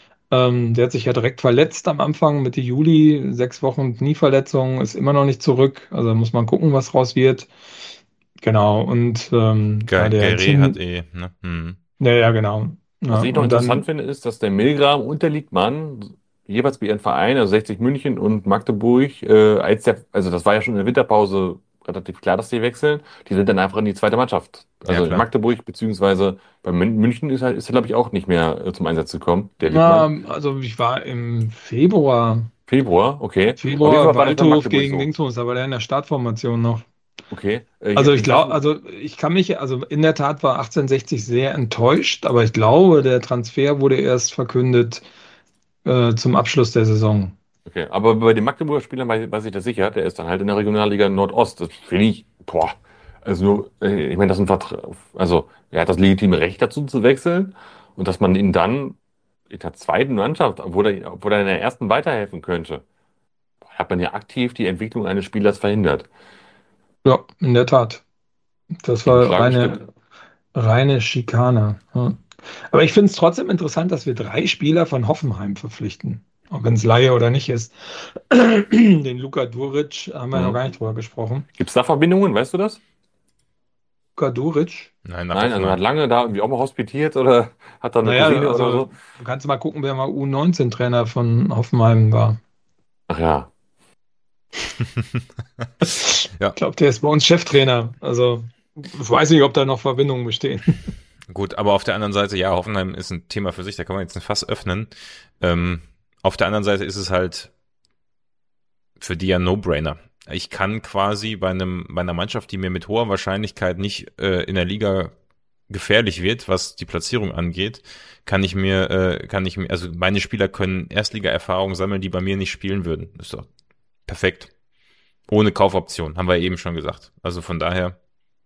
Ähm, der hat sich ja direkt verletzt am Anfang Mitte Juli, sechs Wochen Knieverletzung, ist immer noch nicht zurück. Also muss man gucken, was raus wird. Genau, und ähm, ja, der Guerre hat Tim, eh, ne? Mhm. ja, ja, genau. Ja, was ich noch und interessant dann, finde, ist, dass der Milgram und der Liedmann jeweils bei ihren Vereinen, also sechzig München und Magdeburg, äh, als der, also das war ja schon in der Winterpause relativ klar, dass die wechseln, die sind dann einfach in die zweite Mannschaft. Ja, Also in klar. Magdeburg, beziehungsweise bei Mün- München ist er, ist er glaube ich, auch nicht mehr äh, zum Einsatz gekommen, der Liedmann. na, also ich war im Februar, Februar, okay. Auf jeden Februar Fall war das bei Waldhof Magdeburg gegen so. Dingsbus, da war der in der Startformation noch. Okay. Äh, Also ich, ich ich weiß glaube, nicht. also ich kann mich, also in der Tat war achtzehnhundertsechzig sehr enttäuscht, aber ich glaube, der Transfer wurde erst verkündet äh, zum Abschluss der Saison. Okay, aber bei den Magdeburger Spielern weiß, weiß ich das sicher, der ist dann halt in der Regionalliga Nordost. Das finde ich, boah, also nur, äh, ich meine, das ist ein Vertrag, also er hat das legitime Recht dazu zu wechseln und dass man ihn dann in der zweiten Mannschaft, obwohl er, obwohl er in der ersten weiterhelfen könnte, hat man ja aktiv die Entwicklung eines Spielers verhindert. Ja, in der Tat. Das Gegen war Schlag und Schritt. reine, reine Schikane. Ja. Aber ich finde es trotzdem interessant, dass wir drei Spieler von Hoffenheim verpflichten. Auch wenn es Laie oder nicht ist. Den Luka Duric haben wir ja noch Mhm. gar nicht drüber gesprochen. Gibt es da Verbindungen, weißt du das? Luka Duric? Nein, nach Nein, also hat Hoffenheim. lange da irgendwie auch mal hospitiert oder hat da eine Naja, Cousine oder also so. du kannst mal gucken, wer mal U neunzehn-Trainer von Hoffenheim war. Ach ja. Ja, Ich glaube, der ist bei uns Cheftrainer. Also ich weiß nicht, ob da noch Verbindungen bestehen. gut, aber auf der anderen Seite, ja, Hoffenheim ist ein Thema für sich, da kann man jetzt ein Fass öffnen. Ähm, auf der anderen Seite ist es halt für die ja No-Brainer. Ich kann quasi bei einem, bei einer Mannschaft, die mir mit hoher Wahrscheinlichkeit nicht äh, in der Liga gefährlich wird, was die Platzierung angeht, kann ich mir, äh, kann ich mir, also meine Spieler können Erstliga-Erfahrungen sammeln, die bei mir nicht spielen würden. Das ist doch perfekt. Ohne Kaufoption, haben wir eben schon gesagt. Also von daher,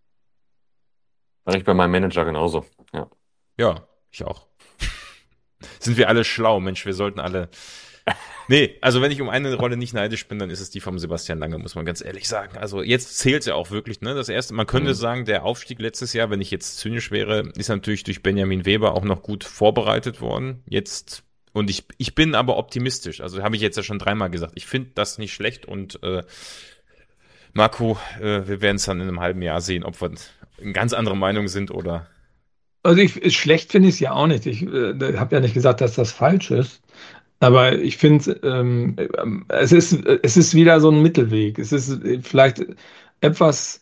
War ich bei meinem Manager genauso. Ja. ja, ich auch. Sind wir alle schlau, Mensch, wir sollten alle. Nee, also wenn ich um eine Rolle nicht neidisch bin, dann ist es die vom Sebastian Lange, muss man ganz ehrlich sagen. Also jetzt zählt ja auch wirklich, ne? Das erste, man könnte Mhm. sagen, der Aufstieg letztes Jahr, wenn ich jetzt zynisch wäre, ist natürlich durch Benjamin Weber auch noch gut vorbereitet worden. Jetzt, und ich, ich bin aber optimistisch. Also habe ich jetzt ja schon dreimal gesagt. Ich finde das nicht schlecht und äh, Marco, äh, wir werden es dann in einem halben Jahr sehen, ob wir eine ganz andere Meinung sind oder. Also ich, schlecht finde ich es ja auch nicht. Ich äh, habe ja nicht gesagt, dass das falsch ist. Aber ich finde, ähm, ähm, es ist, es ist wieder so ein Mittelweg. Es ist äh, vielleicht etwas,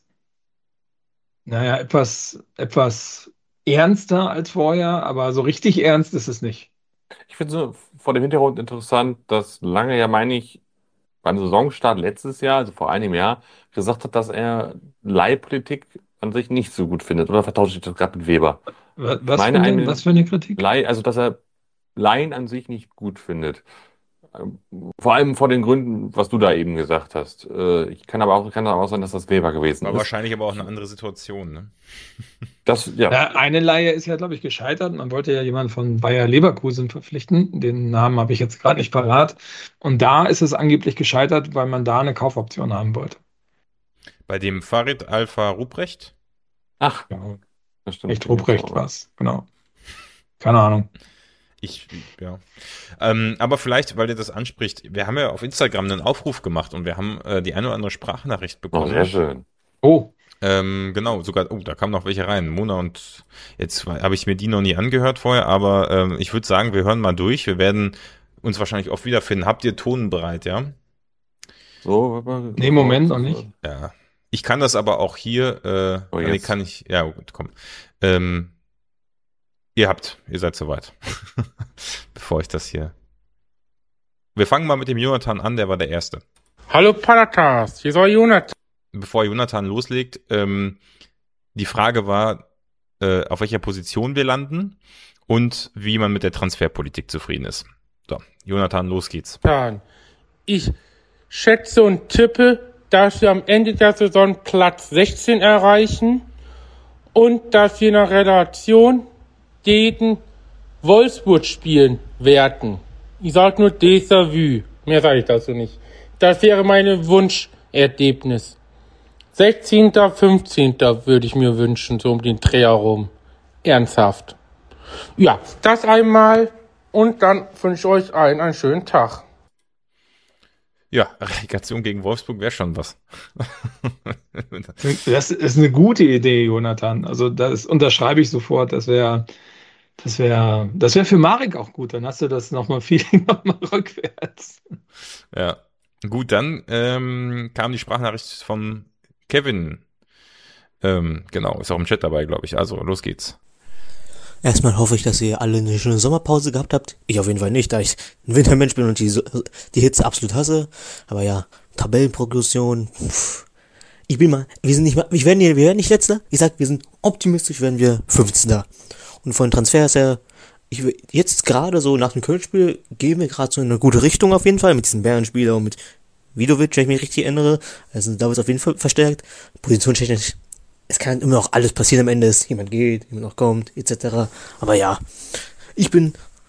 naja, etwas, etwas ernster als vorher, aber so richtig ernst ist es nicht. Ich finde so vor dem Hintergrund interessant, dass Lange ja, meine ich, beim Saisonstart letztes Jahr, also vor einem Jahr, gesagt hat, dass er Leihpolitik an sich nicht so gut findet. Oder vertausche ich das gerade mit Weber? Wa- Ich Was für meine, eine, was eine für eine Kritik? Leih, also dass er Laien an sich nicht gut findet. Ähm, Vor allem vor den Gründen, was du da eben gesagt hast. Äh, Ich kann aber auch, kann aber auch sein, dass das Weber gewesen War ist. wahrscheinlich aber auch eine andere Situation, ne? Das, ja, Ja, eine Leihe ist ja, glaube ich, gescheitert. Man wollte ja jemanden von Bayer Leverkusen verpflichten. Den Namen habe ich jetzt gerade nicht parat. Und da ist es angeblich gescheitert, weil man da eine Kaufoption haben wollte. Bei dem Farid Alpha Ruprecht. ach, Ja, das stimmt. echt den gibt's Ruprecht auch. war es, genau. Keine Ahnung. Ich, ja. Ähm, aber vielleicht, weil ihr das anspricht, wir haben ja auf Instagram einen Aufruf gemacht und wir haben äh, die eine oder andere Sprachnachricht Oh, bekommen. sehr schön. Oh, Ähm, genau, sogar, oh, da kamen noch welche rein. Mona und jetzt habe ich mir die noch nie angehört vorher, aber ähm, ich würde sagen, wir hören mal durch. Wir werden uns wahrscheinlich oft wiederfinden. Habt ihr Ton bereit, ja? So, nee, Moment noch nicht. Ja. Ich kann das aber auch hier, äh, Oh, nee, jetzt. kann ich, ja gut, komm. Ähm, ihr habt, ihr seid soweit. Bevor ich das hier. Wir fangen mal mit dem Jonathan an, der war der Erste. Hallo Palatas, hier soll Jonathan. Bevor Jonathan loslegt, ähm, die Frage war, äh, auf welcher Position wir landen und wie man mit der Transferpolitik zufrieden ist. So, Jonathan, los geht's. Ich schätze und tippe, dass wir am Ende der Saison Platz sechzehn erreichen und dass wir in der Relation gegen Wolfsburg spielen werden. Ich sage nur Déjà-vu. Mehr sage ich dazu nicht. Das wäre mein Wunschergebnis. sechzehnter, fünfzehnter würde ich mir wünschen, so um den Dreh herum. Ernsthaft. Ja, das einmal und dann wünsche ich euch allen einen schönen Tag. Ja, Relegation gegen Wolfsburg wäre schon was. Das ist eine gute Idee, Jonathan. Also das unterschreibe ich sofort. Das wäre, das wäre, das wäre für Marek auch gut. Dann hast du das nochmal viel nochmal rückwärts. Ja, gut, dann ähm, kam die Sprachnachricht von Kevin. Ähm, genau, ist auch im Chat dabei, glaube ich. Also, los geht's. Erstmal hoffe ich, dass ihr alle eine schöne Sommerpause gehabt habt. Ich auf jeden Fall nicht, da ich ein Wintermensch bin und die, die Hitze absolut hasse. Aber ja, Tabellenprogression. Pff. Ich bin mal, wir sind nicht mal, wir werden, wir werden nicht Letzter. Ich sag, wir sind optimistisch, werden wir fünfzehnter. Und von Transfers her, ich, jetzt gerade so nach dem Köln-Spiel gehen wir gerade so in eine gute Richtung auf jeden Fall. Mit diesem Bayern-Spieler und mit Vidovic, wenn ich mich richtig erinnere. Also da wird es auf jeden Fall verstärkt. Positionstechnisch. Es kann immer noch alles passieren am Ende, dass jemand geht, jemand noch kommt, et cetera. Aber ja, ich bin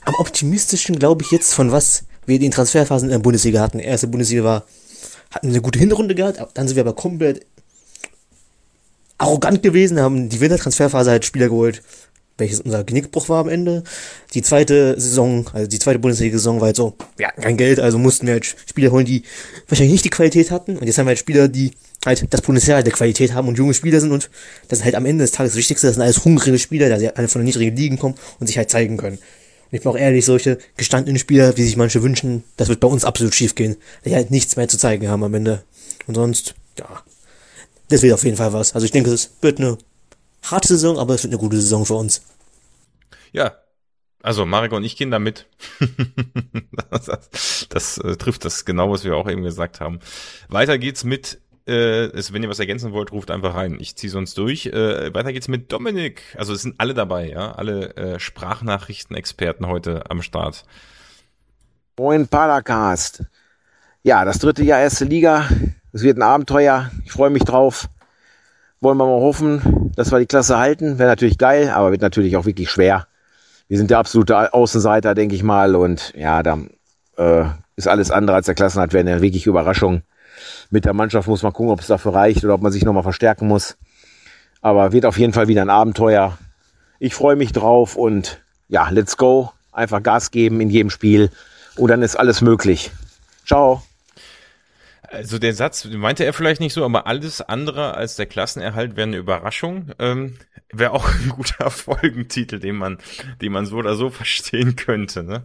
am optimistischen glaube ich jetzt, von was wir in den Transferphasen in der Bundesliga hatten. Erste Bundesliga war, hatten eine gute Hinrunde gehabt, dann sind wir aber komplett arrogant gewesen, haben die Wintertransferphase halt Spieler geholt, welches unser Genickbruch war am Ende. Die zweite Saison, also die zweite Bundesliga-Saison war halt so, wir hatten kein Geld, also mussten wir halt Spieler holen, die wahrscheinlich nicht die Qualität hatten. Und jetzt haben wir halt Spieler, die halt das Potenzial der Qualität haben und junge Spieler sind, und das ist halt am Ende des Tages das Wichtigste, das sind alles hungrige Spieler, da sie alle von den niedrigen Ligen kommen und sich halt zeigen können. Und ich bin auch ehrlich, solche gestandenen Spieler, wie sich manche wünschen, das wird bei uns absolut schief gehen, die halt nichts mehr zu zeigen haben am Ende. Und sonst, ja, das wird auf jeden Fall was. Also ich denke, es wird eine harte Saison, aber es wird eine gute Saison für uns. Ja, also Marek und ich gehen da mit. das das, das äh, trifft das genau, was wir auch eben gesagt haben. Weiter geht's mit, äh, es, wenn ihr was ergänzen wollt, ruft einfach rein. Ich ziehe sonst durch. Äh, weiter geht's mit Dominik. Also es sind alle dabei, ja, alle äh, Sprachnachrichten-Experten heute am Start. Moin Padercast. Ja, das dritte Jahr erste Liga. Es wird ein Abenteuer. Ich freue mich drauf. Wollen wir mal hoffen, dass wir die Klasse halten. Wäre natürlich geil, aber wird natürlich auch wirklich schwer. Wir sind der absolute Außenseiter, denke ich mal. Und ja, da äh, ist alles andere als der Klassenerhalt. Wäre eine wirkliche Überraschung. Mit der Mannschaft muss man gucken, ob es dafür reicht oder ob man sich nochmal verstärken muss. Aber wird auf jeden Fall wieder ein Abenteuer. Ich freue mich drauf und ja, let's go. Einfach Gas geben in jedem Spiel und dann ist alles möglich. Ciao. Also der Satz meinte er vielleicht nicht so, aber alles andere als der Klassenerhalt wäre eine Überraschung. Ähm, wäre auch ein guter Folgentitel, den man, den man so oder so verstehen könnte, ne?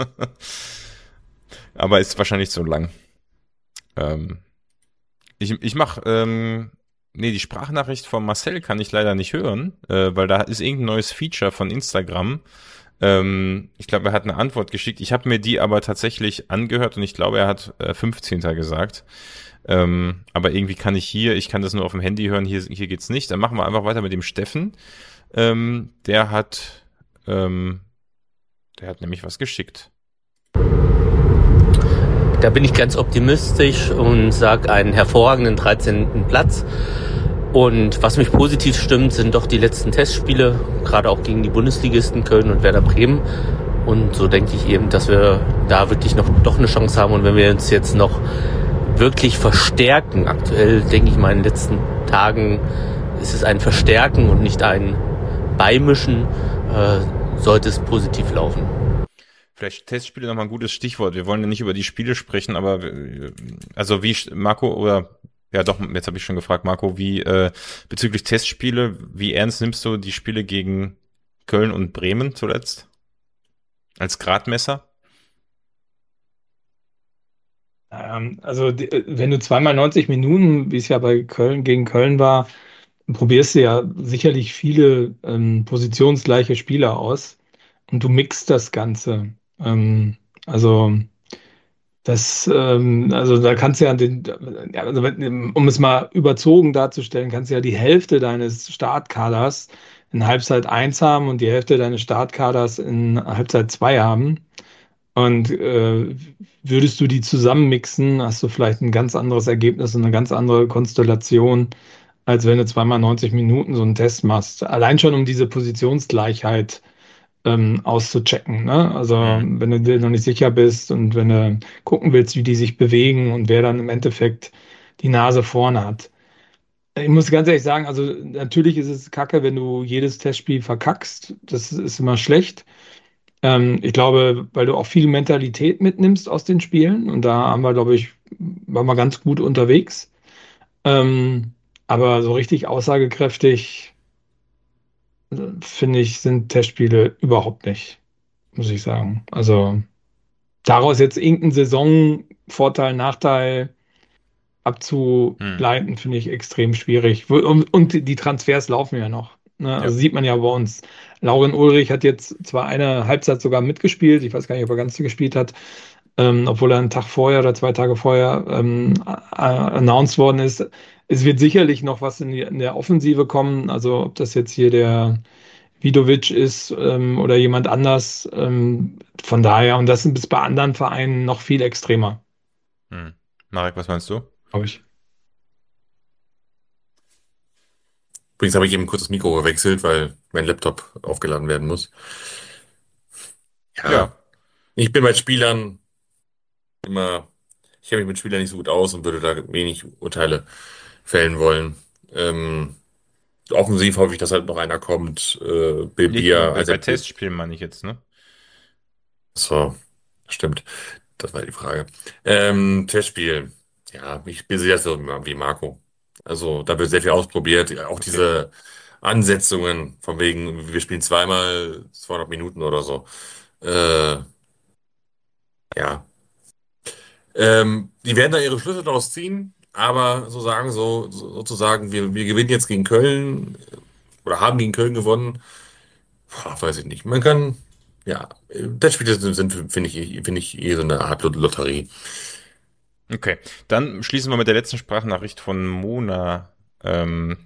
Aber ist wahrscheinlich zu lang. Ähm, ich ich mache, ähm, nee, die Sprachnachricht von Marcel kann ich leider nicht hören, äh, weil da ist irgendein neues Feature von Instagram. Ähm, ich glaube, er hat eine Antwort geschickt. Ich habe mir die aber tatsächlich angehört und ich glaube, er hat äh, fünfzehnter gesagt. Ähm, aber irgendwie kann ich hier, ich kann das nur auf dem Handy hören, hier, hier geht's nicht. Dann machen wir einfach weiter mit dem Steffen. Ähm, der hat, ähm, der hat nämlich was geschickt. Da bin ich ganz optimistisch und sage einen hervorragenden dreizehnten Platz. Und was mich positiv stimmt, sind doch die letzten Testspiele, gerade auch gegen die Bundesligisten Köln und Werder Bremen. Und so denke ich eben, dass wir da wirklich noch doch eine Chance haben. Und wenn wir uns jetzt noch wirklich verstärken, aktuell denke ich mal in den letzten Tagen ist es ein Verstärken und nicht ein Beimischen, äh, sollte es positiv laufen. Vielleicht Testspiele nochmal ein gutes Stichwort. Wir wollen ja nicht über die Spiele sprechen, aber also wie Marco oder ja doch, jetzt habe ich schon gefragt, Marco, wie äh, bezüglich Testspiele, wie ernst nimmst du die Spiele gegen Köln und Bremen zuletzt? Als Gradmesser? Ähm, also die, wenn du zweimal neunzig Minuten, wie es ja bei Köln gegen Köln war, probierst du ja sicherlich viele ähm, positionsgleiche Spieler aus und du mixt das Ganze. Ähm, also das, ähm, also da kannst du ja den, ja, also wenn, um es mal überzogen darzustellen, kannst du ja die Hälfte deines Startkaders in Halbzeit eins haben und die Hälfte deines Startkaders in Halbzeit zwei haben. Und äh, würdest du die zusammenmixen, hast du vielleicht ein ganz anderes Ergebnis und eine ganz andere Konstellation, als wenn du zweimal neunzig Minuten so einen Test machst. Allein schon um diese Positionsgleichheit ähm, auszuchecken. Ne? Also Mhm. wenn du dir noch nicht sicher bist und wenn du gucken willst, wie die sich bewegen und wer dann im Endeffekt die Nase vorne hat. Ich muss ganz ehrlich sagen, also natürlich ist es kacke, wenn du jedes Testspiel verkackst. Das ist immer schlecht. Ähm, ich glaube, weil du auch viel Mentalität mitnimmst aus den Spielen und da haben wir, glaube ich, waren wir ganz gut unterwegs. Ähm, aber so richtig aussagekräftig, äh, finde ich, sind Testspiele überhaupt nicht, muss ich sagen. Also daraus jetzt irgendeinen Saisonvorteil, Nachteil Hm. abzuleiten, finde ich extrem schwierig. Wo- Und, und die Transfers laufen ja noch. Ne? Ja. Also sieht man ja bei uns. Lauren Ulrich hat jetzt zwar eine Halbzeit sogar mitgespielt, ich weiß gar nicht, ob er ganz gespielt hat, ähm, obwohl er einen Tag vorher oder zwei Tage vorher ähm, äh, announced worden ist. Es wird sicherlich noch was in, die, in der Offensive kommen, also ob das jetzt hier der Vidovic ist ähm, oder jemand anders. Ähm, von daher, und das ist bei anderen Vereinen noch viel extremer, Hm. Marek, was meinst du? glaube ich. Übrigens habe ich eben kurz das Mikro gewechselt, weil mein Laptop aufgeladen werden muss. Ja, Ja. Ja. Ich bin bei Spielern immer, ich kenne mich mit Spielern nicht so gut aus und würde da wenig Urteile fällen wollen. Ähm, offensiv hoffe ich, dass halt noch einer kommt. Äh, Bill Nicht, Bier, bei, also bei Testspielen meine ich jetzt, ne? so, stimmt. Das war die Frage. Ähm, Testspiel. Ja, ich bin sehr so wie Marco. Also da wird sehr viel ausprobiert. Ja, auch Okay. diese Ansetzungen von wegen, wir spielen zweimal zweihundert Minuten oder so. Äh, ja. Ähm, die werden da ihre Schlüsse daraus ziehen, aber so sagen, so, so sozusagen, wir, wir gewinnen jetzt gegen Köln oder haben gegen Köln gewonnen. Boah, weiß ich nicht. Man kann, ja, Testspiele sind, sind finde ich, finde ich, eh so eine Art Lotterie. Okay, dann schließen wir mit der letzten Sprachnachricht von Mona ähm,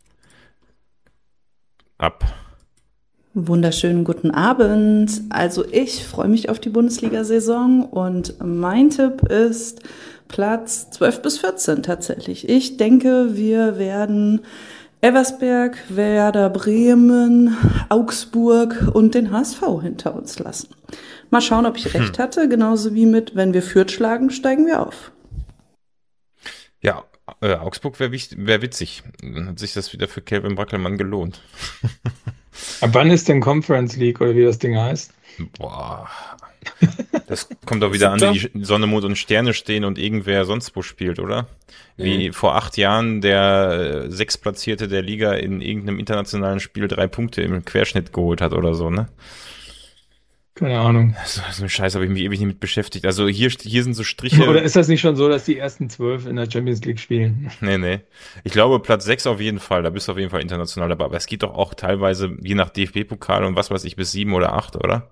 ab. Wunderschönen guten Abend. Also ich freue mich auf die Bundesliga-Saison und mein Tipp ist Platz zwölf bis vierzehn tatsächlich. Ich denke, wir werden Elversberg, Werder Bremen, Augsburg und den H S V hinter uns lassen. Mal schauen, ob ich recht hatte, genauso wie mit, wenn wir Fürth schlagen, steigen wir auf. Ja, äh, Augsburg wäre wär witzig. Dann hat sich das wieder für Kelvin Brackelmann gelohnt. Ab wann ist denn Conference League oder wie das Ding heißt? Boah. Das kommt doch wieder an, wie die Sonne, Mond und Sterne stehen und irgendwer sonst wo spielt, oder? Wie Mhm. vor acht Jahren der äh, Sechstplatzierte der Liga in irgendeinem internationalen Spiel drei Punkte im Querschnitt geholt hat oder so, ne? Keine Ahnung. So, so ein Scheiß habe ich mich ewig nicht mit beschäftigt. Also hier, hier sind so Striche. Oder ist das nicht schon so, dass die ersten zwölf in der Champions League spielen? Nee, nee. Ich glaube, Platz sechs auf jeden Fall. Da bist du auf jeden Fall international dabei. Aber es geht doch auch teilweise, je nach D F B-Pokal und was weiß ich, bis sieben oder acht, oder?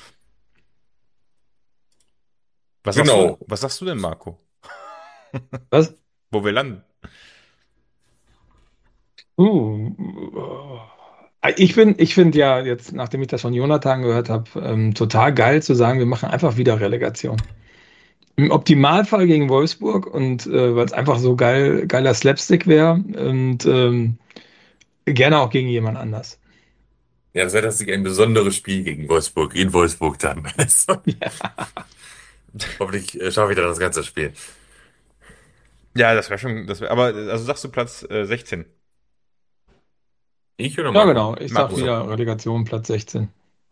Was sagst Genau. du, was sagst du denn, Marco? Was? Wo wir landen? Uh, ich bin, ich finde ja jetzt, nachdem ich das von Jonathan gehört habe, ähm, total geil zu sagen, wir machen einfach wieder Relegation. Im Optimalfall gegen Wolfsburg und äh, weil es einfach so geil, geiler Slapstick wäre und ähm, gerne auch gegen jemand anders. Ja, das wäre das ein besonderes Spiel gegen Wolfsburg, in Wolfsburg dann. Hoffentlich äh, schaffe ich dann das ganze Spiel. Ja, das wäre schon, das wär, aber also sagst du Platz äh, sechzehn? Ich oder Ja, Marco? genau. Ich sag Marco. wieder Relegation, Platz sechzehn.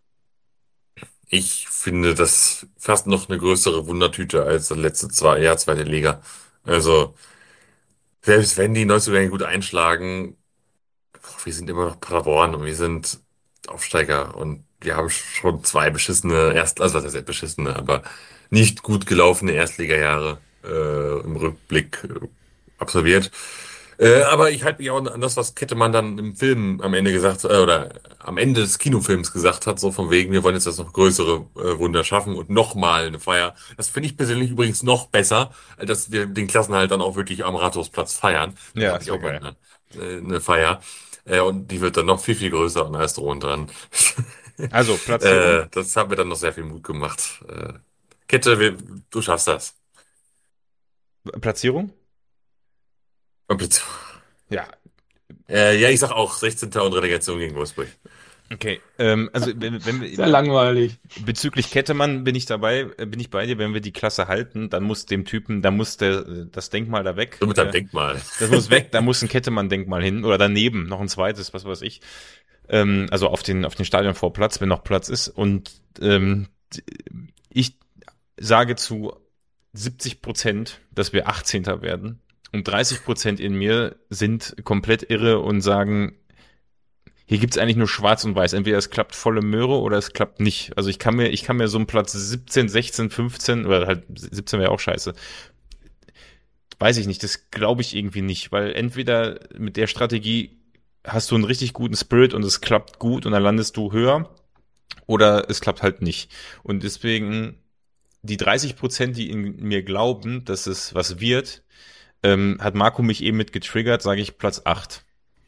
Ich finde das fast noch eine größere Wundertüte als das letzte zwei, Jahr zweite Liga. Also, selbst wenn die Neuzugänge gut einschlagen, boah, wir sind immer noch Paderborn und wir sind Aufsteiger und wir haben schon zwei beschissene Erst, also was heißt beschissene, aber nicht gut gelaufene Erstligajahre äh, im Rückblick äh, absolviert. Äh, aber ich halte mich auch an das, was Kettemann dann im Film am Ende gesagt äh, oder am Ende des Kinofilms gesagt hat, so von wegen, wir wollen jetzt das noch größere äh, Wunder schaffen und nochmal eine Feier. Das finde ich persönlich übrigens noch besser, als dass wir den Klassenhalt dann auch wirklich am Rathausplatz feiern. Da Ja, hab ich ist auch geil. mal eine, äh, eine Feier. Äh, und die wird dann noch viel, viel größer und da ist drohend dran. Also, Platzierung. äh, das hat mir dann noch sehr viel Mut gemacht. Äh, Kette, wir, du schaffst das. Platzierung? Und bitte. Ja. Äh, ja, ich sag auch sechzehnter und Relegation gegen Wolfsburg. Okay. Ähm, also wenn, wenn wir Sehr langweilig. bezüglich Kettemann bin ich dabei, äh, bin ich bei dir, wenn wir die Klasse halten, dann muss dem Typen, dann muss der das Denkmal da weg. So mit deinem Äh, Denkmal. Das muss weg, da muss ein Kettemann-Denkmal hin oder daneben noch ein zweites, was weiß ich. Ähm, also auf den auf den Stadionvorplatz, wenn noch Platz ist. Und ähm, ich sage zu siebzig Prozent, dass wir achtzehnter werden. Und dreißig Prozent in mir sind komplett irre und sagen, hier gibt's eigentlich nur schwarz und weiß. Entweder es klappt volle Möhre oder es klappt nicht. Also ich kann mir, ich kann mir so einen Platz siebzehn, sechzehn, fünfzehn oder halt siebzehn wäre auch scheiße. Weiß ich nicht, das glaube ich irgendwie nicht, weil entweder mit der Strategie hast du einen richtig guten Spirit und es klappt gut und dann landest du höher oder es klappt halt nicht. Und deswegen die dreißig Prozent, die in mir glauben, dass es was wird, ähm, hat Marco mich eben mit getriggert, sage ich Platz acht.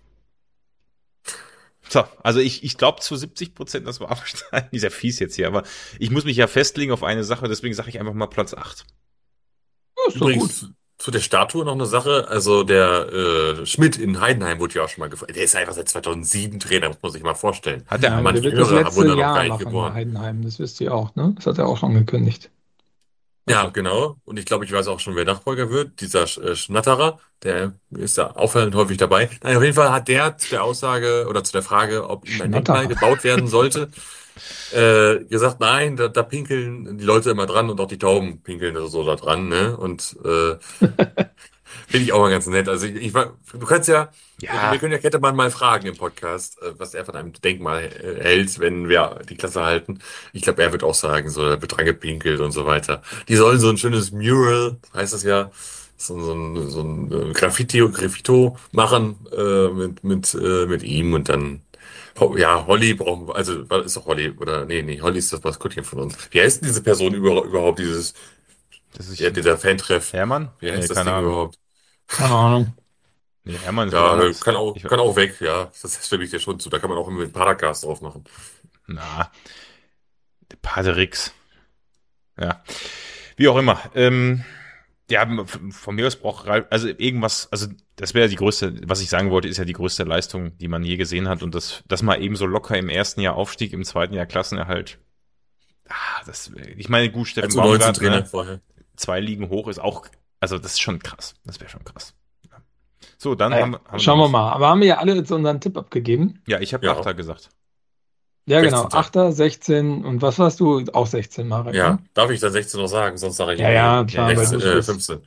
So, also ich, ich glaube zu siebzig Prozent, dass wir absteigen. Ist ja fies jetzt hier, aber ich muss mich ja festlegen auf eine Sache, deswegen sage ich einfach mal Platz acht. Ja, ist doch gut. Übrigens, Zu der Statue noch eine Sache. Also der äh, Schmidt in Heidenheim wurde ja auch schon mal gefragt. Der ist einfach seit zweitausendsieben Trainer, muss man sich mal vorstellen. Hat der Ja, der Manche wird das Jüngere letzte wurden da noch Jahr gar nicht machen bei geboren. Heidenheim, das wisst ihr auch, ne? Das hat er auch schon angekündigt. Ja, genau. Und ich glaube, ich weiß auch schon, wer Nachfolger wird. Dieser Sch- äh, Schnatterer, der ist da auffallend häufig dabei. Nein, auf jeden Fall hat der zu der Aussage oder zu der Frage, ob ihm ein Denkmal Schnatterer. gebaut werden sollte, äh, gesagt, nein, da, da pinkeln die Leute immer dran und auch die Tauben pinkeln da so da dran, ne? Und äh, finde ich auch mal ganz nett. Also ich, ich war- du kannst ja, Ja. wir können ja Kettemann mal fragen im Podcast, äh, was er von einem Denkmal äh, hält, wenn wir die Klasse halten. Ich glaube, er wird auch sagen, so, da wird dran gepinkelt und so weiter. Die sollen so ein schönes Mural, heißt das ja, so, so ein, so ein äh, Graffiti, Graffito machen äh, mit, mit, äh, mit ihm und dann, Ho- ja, Holly brauchen wir, also, was ist doch Holly, oder, nee, nee, Holly ist das Maskottchen von uns. Wie heißt denn diese Person über, überhaupt, dieses, Das ist ja, dieser Fan-Treff? Hermann? Wie heißt Nee, das keine Ding Ahnung. überhaupt? Keine Ahnung. Nee, Hermann ist Ja, woanders. kann auch, Ich- kann auch weg, ja. Das stimme ich dir schon zu. Da kann man auch immer einen Paracast drauf machen. Na, der Paderix. Ja, wie auch immer. Ähm, ja, von von mir aus braucht Ralf, also irgendwas, also das wäre die größte, was ich sagen wollte, ist ja die größte Leistung, die man je gesehen hat und das, das mal eben so locker im ersten Jahr Aufstieg, im zweiten Jahr Klassenerhalt. Ah, das, ich meine, gut, Steffen Als U neunzehn Baumgart, Trainer ne, vorher. zwei Ligen hoch ist auch, also das ist schon krass. Das wäre schon krass. Ja. So, dann Naja, haben, wir- haben schauen wir noch- mal. Aber haben wir ja alle jetzt unseren Tipp abgegeben? Ja, ich habe Ja. Achter gesagt. Ja, genau. sechzehnter. Achter, sechzehn und was warst du? Auch sechzehn, Marek, Ja, ne? darf ich dann sechzehn noch sagen? Sonst sage ich Ja, ja, klar, Ja, weil sechzehn, du äh, Schluss. fünfzehn.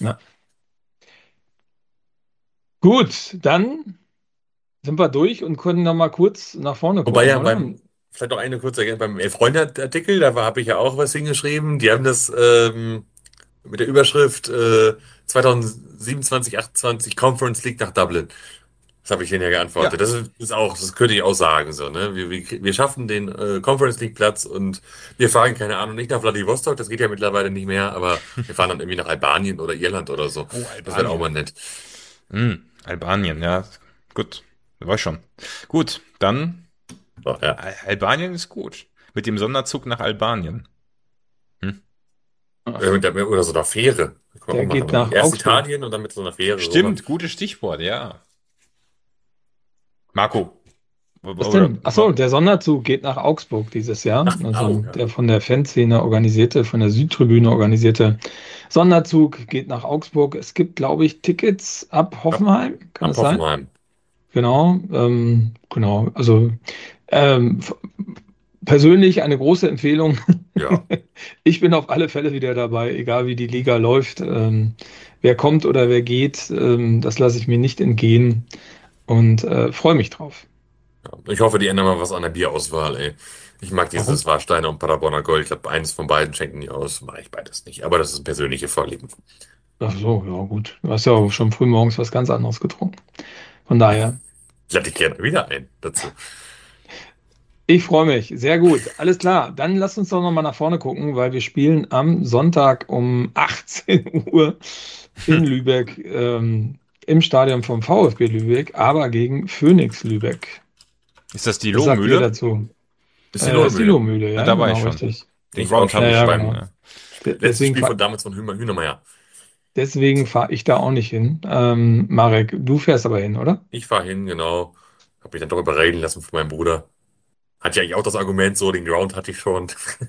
Gut, dann sind wir durch und können noch mal kurz nach vorne gucken, Wobei ja oder? beim, vielleicht noch eine kurze Ergänzung, beim Elf-Freunde-Artikel, da habe ich ja auch was hingeschrieben. Die haben das ähm, mit der Überschrift äh, zweitausendsiebenundzwanzig, achtundzwanzig Conference League nach Dublin. Das habe ich denen ja geantwortet. Ja. Das ist, ist auch, das könnte ich auch sagen, so, ne? Wir, wir, wir schaffen den äh, Conference League Platz und wir fahren, keine Ahnung, nicht nach Vladivostok, das geht ja mittlerweile nicht mehr, aber wir fahren dann irgendwie nach Albanien oder Irland oder so. Oh, Das wäre auch mal nett. Hm, Albanien, ja. Gut, war schon. Gut, dann So, ja. Al- Albanien ist gut. Mit dem Sonderzug nach Albanien. Oder, mit der, oder so einer Fähre. Kann man Der auch geht machen. nach Erst Augsburg. Italien und dann mit so einer Fähre. Stimmt, gutes Stichwort, ja. Marco. wo- Was oder- denn? Achso, der Sonderzug geht nach Augsburg dieses Jahr. Ach, Also au, ja. der von der Fanszene organisierte, von der Südtribüne organisierte Sonderzug geht nach Augsburg. Es gibt, glaube ich, Tickets ab Hoffenheim. Kann Ab das sein? Hoffenheim. Genau, ähm, genau. Also ähm, f- persönlich eine große Empfehlung. Ja. Ich bin auf alle Fälle wieder dabei, egal wie die Liga läuft. Ähm, wer kommt oder wer geht, ähm, das lasse ich mir nicht entgehen und äh, freue mich drauf. Ja. Ich hoffe, die ändern mal was an der Bierauswahl, ey. Ich mag dieses Warsteiner und Paderborner Gold. Ich glaube, eines von beiden schenken die aus. Mache ich beides nicht. Aber das ist ein persönliche Vorlieben. Ach so, ja gut. Du hast ja auch schon früh morgens was ganz anderes getrunken. Von daher, Ich lade dich gerne wieder ein dazu. ich freue mich. Sehr gut. Alles klar. Dann lass uns doch nochmal nach vorne gucken, weil wir spielen am Sonntag um achtzehn Uhr in Lübeck, ähm, im Stadion vom VfB Lübeck, aber gegen Phoenix Lübeck. Ist das die Was sagt ihr Lohmühle? dazu? Ist die Äh, ist die Lohmühle. Lohmühle, ja, Ja, da war genau, ich schon. richtig. Den Ich Ground auch habe schon. ich Ja, ja, beim, genau. äh, De- Letztes Deswegen, Spiel fa von damals von Hühner, Hühnermeier. deswegen fahre ich da auch nicht hin. Ähm, Marek, du fährst aber hin, oder? Ich fahre hin, genau. Habe mich dann doch überreden lassen von meinem Bruder. Hat ja eigentlich auch das Argument, so den Ground hatte ich schon.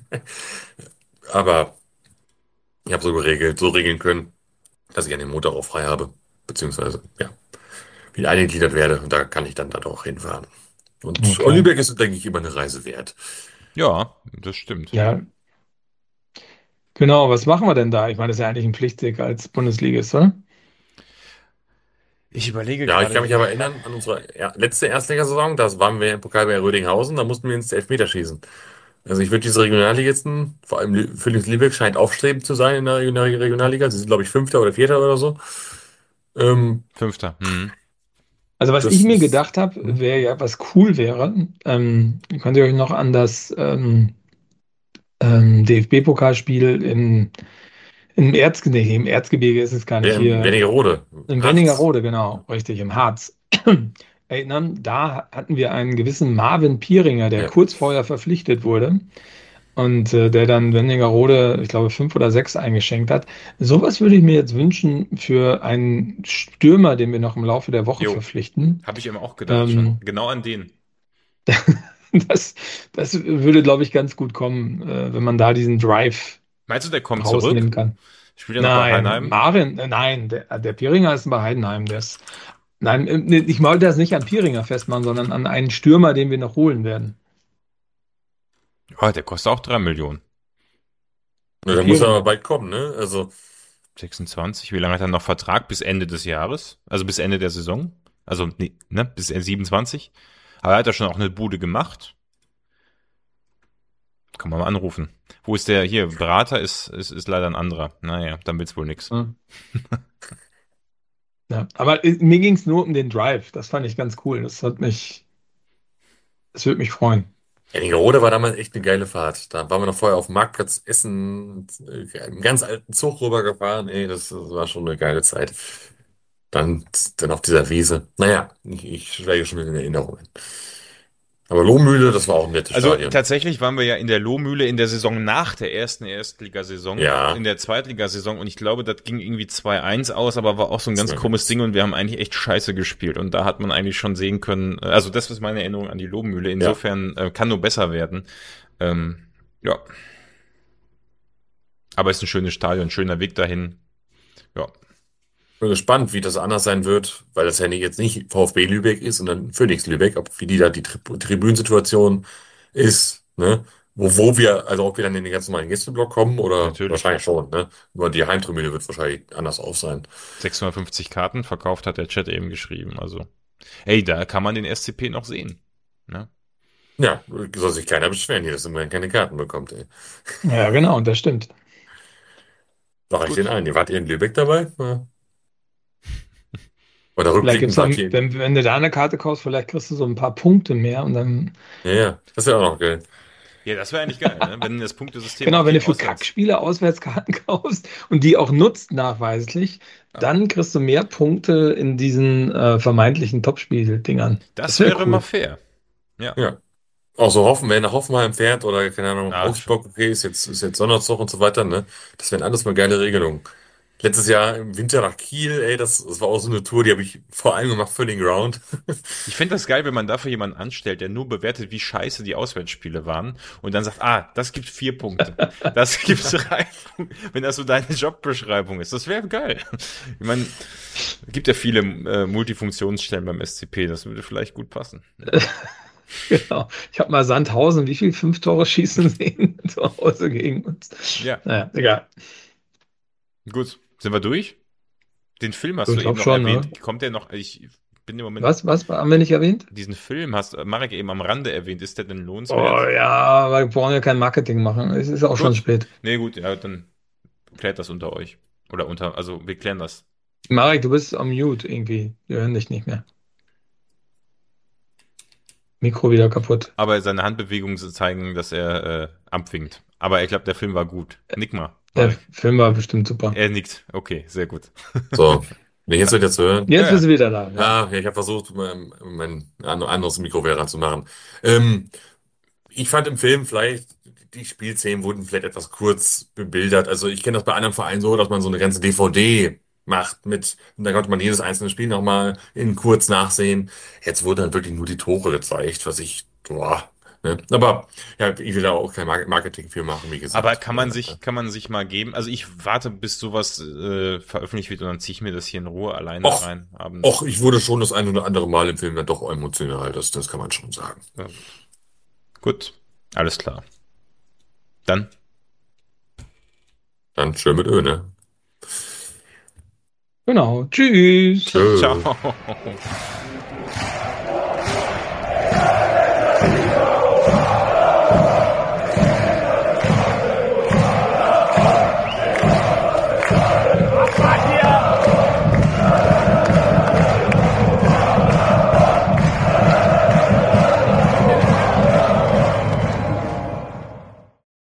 Aber ich habe so geregelt, so regeln können, dass ich an dem Montag auch frei habe. Beziehungsweise, ja, wieder eingegliedert werde. Und da kann ich dann da doch hinfahren. Und Okay. Lübeck ist, denke ich, immer eine Reise wert. ja, das stimmt. Ja. Genau, was machen wir denn da? Ich meine, das ist ja eigentlich ein Pflichtsieg als Bundesligist, oder? Ich überlege Ja, ich gerade. kann mich aber erinnern an unsere ja, letzte Erstligasaison. Da waren wir im Pokal bei Rödinghausen. Da mussten wir ins Elfmeterschießen. Also ich würde diese Regionalligisten, vor allem Lü- Phoenix Lübeck scheint aufstrebend zu sein in der Regional- Regionalliga. Sie sind, glaube ich, Fünfter oder Vierter oder so. Ähm, Fünfter. Mhm. Also was Das ich mir ist- gedacht habe, wäre ja, was cool wäre, ähm, könnt ihr euch noch an das ähm, ähm, D F B-Pokalspiel im, im Erz, nee, im Erzgebirge ist es gar nicht in hier. Wernigerode. In Harz. Wernigerode, genau, richtig, im Harz. Erinnern, da hatten wir einen gewissen Marvin Pieringer, der Ja. kurz vorher verpflichtet wurde. und äh, der dann Wernigerode, ich glaube, fünf oder sechs eingeschenkt hat. Sowas würde ich mir jetzt wünschen für einen Stürmer, den wir noch im Laufe der Woche Jo. verpflichten. Habe ich immer auch gedacht Ähm, schon. Genau an den. Das, das würde, glaube ich, ganz gut kommen, äh, wenn man da diesen Drive Meinst du, der kommt rausnehmen zurück? kann. Spielt er noch bei Nein, Heidenheim? Marin, äh, nein, der, der Pieringer ist bei Heidenheim. Der ist, nein, äh, nee, ich wollte das nicht an Pieringer festmachen, sondern an einen Stürmer, den wir noch holen werden. Ja, der kostet auch drei Millionen. Ja, da muss er aber bald kommen, ne? Also, sechsundzwanzig, wie lange hat er noch Vertrag? Bis Ende des Jahres? Also bis Ende der Saison? Also, nee, ne, bis siebenundzwanzig. Aber er hat ja schon auch eine Bude gemacht. Kann man mal anrufen. Wo ist der hier? Berater ist, ist, ist leider ein anderer. Naja, dann wird's wohl nix. Ja. Ja, aber äh, mir ging es nur um den Drive. Das fand ich ganz cool. Das hat mich, das würde mich freuen. Wernigerode war damals echt eine geile Fahrt. Da waren wir noch vorher auf dem Marktplatz Essen, äh, einen ganz alten Zug rübergefahren. Ey, das, das war schon eine geile Zeit. Dann, dann auf dieser Wiese. Naja, ich, ich schwelge schon in Erinnerungen. Aber Lohmühle, das war auch ein nettes Also Stadion. tatsächlich waren wir ja in der Lohmühle in der Saison nach der ersten Erstligasaison, Ja. in der Zweitligasaison und ich glaube, das ging irgendwie zwei eins aus, aber war auch so ein ganz zwei eins. krummes Ding und wir haben eigentlich echt scheiße gespielt und da hat man eigentlich schon sehen können, äh, also das ist meine Erinnerung an die Lohmühle, insofern äh, kann nur besser werden. Ähm, ja. Aber ist ein schönes Stadion, ein schöner Weg dahin. Ja. Ich bin gespannt, wie das anders sein wird, weil das ja nicht, jetzt nicht VfB Lübeck ist, sondern Phoenix Lübeck, ob wie die da die Tri Tribünensituation ist, ne? Wo, wo wir, also ob wir dann in den ganz normalen Gästeblock kommen oder Natürlich. wahrscheinlich schon, ne? Nur die Heimtribüne wird wahrscheinlich anders auf sein. sechshundertfünfzig Karten verkauft, hat der Chat eben geschrieben, also ey, da kann man den S C P noch sehen. Ne? Ja, soll sich keiner beschweren hier, dass man keine Karten bekommt, ey. Ja, genau, das stimmt. Sag ich Gut. den ein, ihr wart ihr in Lübeck dabei? Ja. Oder Vielleicht rückblickend gibt's wart dann, ihr. wenn, wenn du da eine Karte kaufst, vielleicht kriegst du so ein paar Punkte mehr und dann, Ja, ja, das wäre auch noch geil. Ja, das wäre eigentlich geil, ne? Wenn das Punktesystem genau, auch wenn du hier für auswärts- Kackspiele Auswärtskarten kaufst und die auch nutzt nachweislich, dann kriegst du mehr Punkte in diesen äh, vermeintlichen Topspiel-Dingern. Das, wär wäre cool. mal fair. Ja. Ja. Auch so hoffen, wer nach Hoffenheim fährt oder, keine Ahnung, Ja, Augsburg, okay, ist jetzt, ist jetzt Sonderzug und so weiter, ne? Das wären alles mal geile Regelungen. Letztes Jahr im Winter nach Kiel, ey, das, das war auch so eine Tour, die habe ich vor allem gemacht für den Ground. Ich finde das geil, wenn man dafür jemanden anstellt, der nur bewertet, wie scheiße die Auswärtsspiele waren und dann sagt, ah, das gibt vier Punkte, das gibt drei Punkte, wenn das so deine Jobbeschreibung ist. Das wäre geil. Ich meine, es gibt ja viele äh, Multifunktionsstellen beim S C P, das würde vielleicht gut passen. Genau. Ich habe mal Sandhausen, wie viel fünf Tore schießen sehen zu Hause gegen uns. Ja. Naja, egal. Gut, sind wir durch? Den Film hast Ich du glaub eben noch schon, erwähnt. ne? Kommt der noch? Ich bin im Moment. Was, was haben wir nicht erwähnt? Diesen Film hast Marek eben am Rande erwähnt. Ist der denn Oh lohnenswert? ja, wir brauchen ja kein Marketing machen. Es ist auch Gut. schon spät. Nee, gut, ja, dann klärt das unter euch. Oder unter, also wir klären das. Marek, du bist am Mute irgendwie. Wir hören dich nicht mehr. Mikro wieder kaputt. Aber seine Handbewegungen zeigen, dass er äh, abwinkt. Aber ich glaube, der Film war gut. Nick mal. Der Marek. Film war bestimmt super. Er nickt. Okay, sehr gut. So, bin ich jetzt wieder zu hören? Jetzt Ja, bist du wieder da. Ja. Ja, ich habe versucht, mein, mein an- anderes Mikro wieder zu machen. Ähm, ich fand im Film vielleicht, die Spielszenen wurden vielleicht etwas kurz bebildert. Also ich kenne das bei anderen Vereinen so, dass man so eine ganze D V D macht mit, und dann konnte man jedes einzelne Spiel nochmal in kurz nachsehen. Jetzt wurden dann wirklich nur die Tore gezeigt, was ich, boah, ne? Aber ja, ich will da auch kein Mar- Marketing für machen, wie gesagt. Aber kann man sich, kann man sich mal geben? Also ich warte, bis sowas äh, veröffentlicht wird und dann ziehe ich mir das hier in Ruhe alleine Och, rein. Abends. Och, ich wurde schon das ein oder andere Mal im Film dann doch emotional, das, das kann man schon sagen. Ja. Gut, alles klar. Dann. Dann schön mit Ö, ne? Genau. Tschüss. Tschö. Ciao. Hier!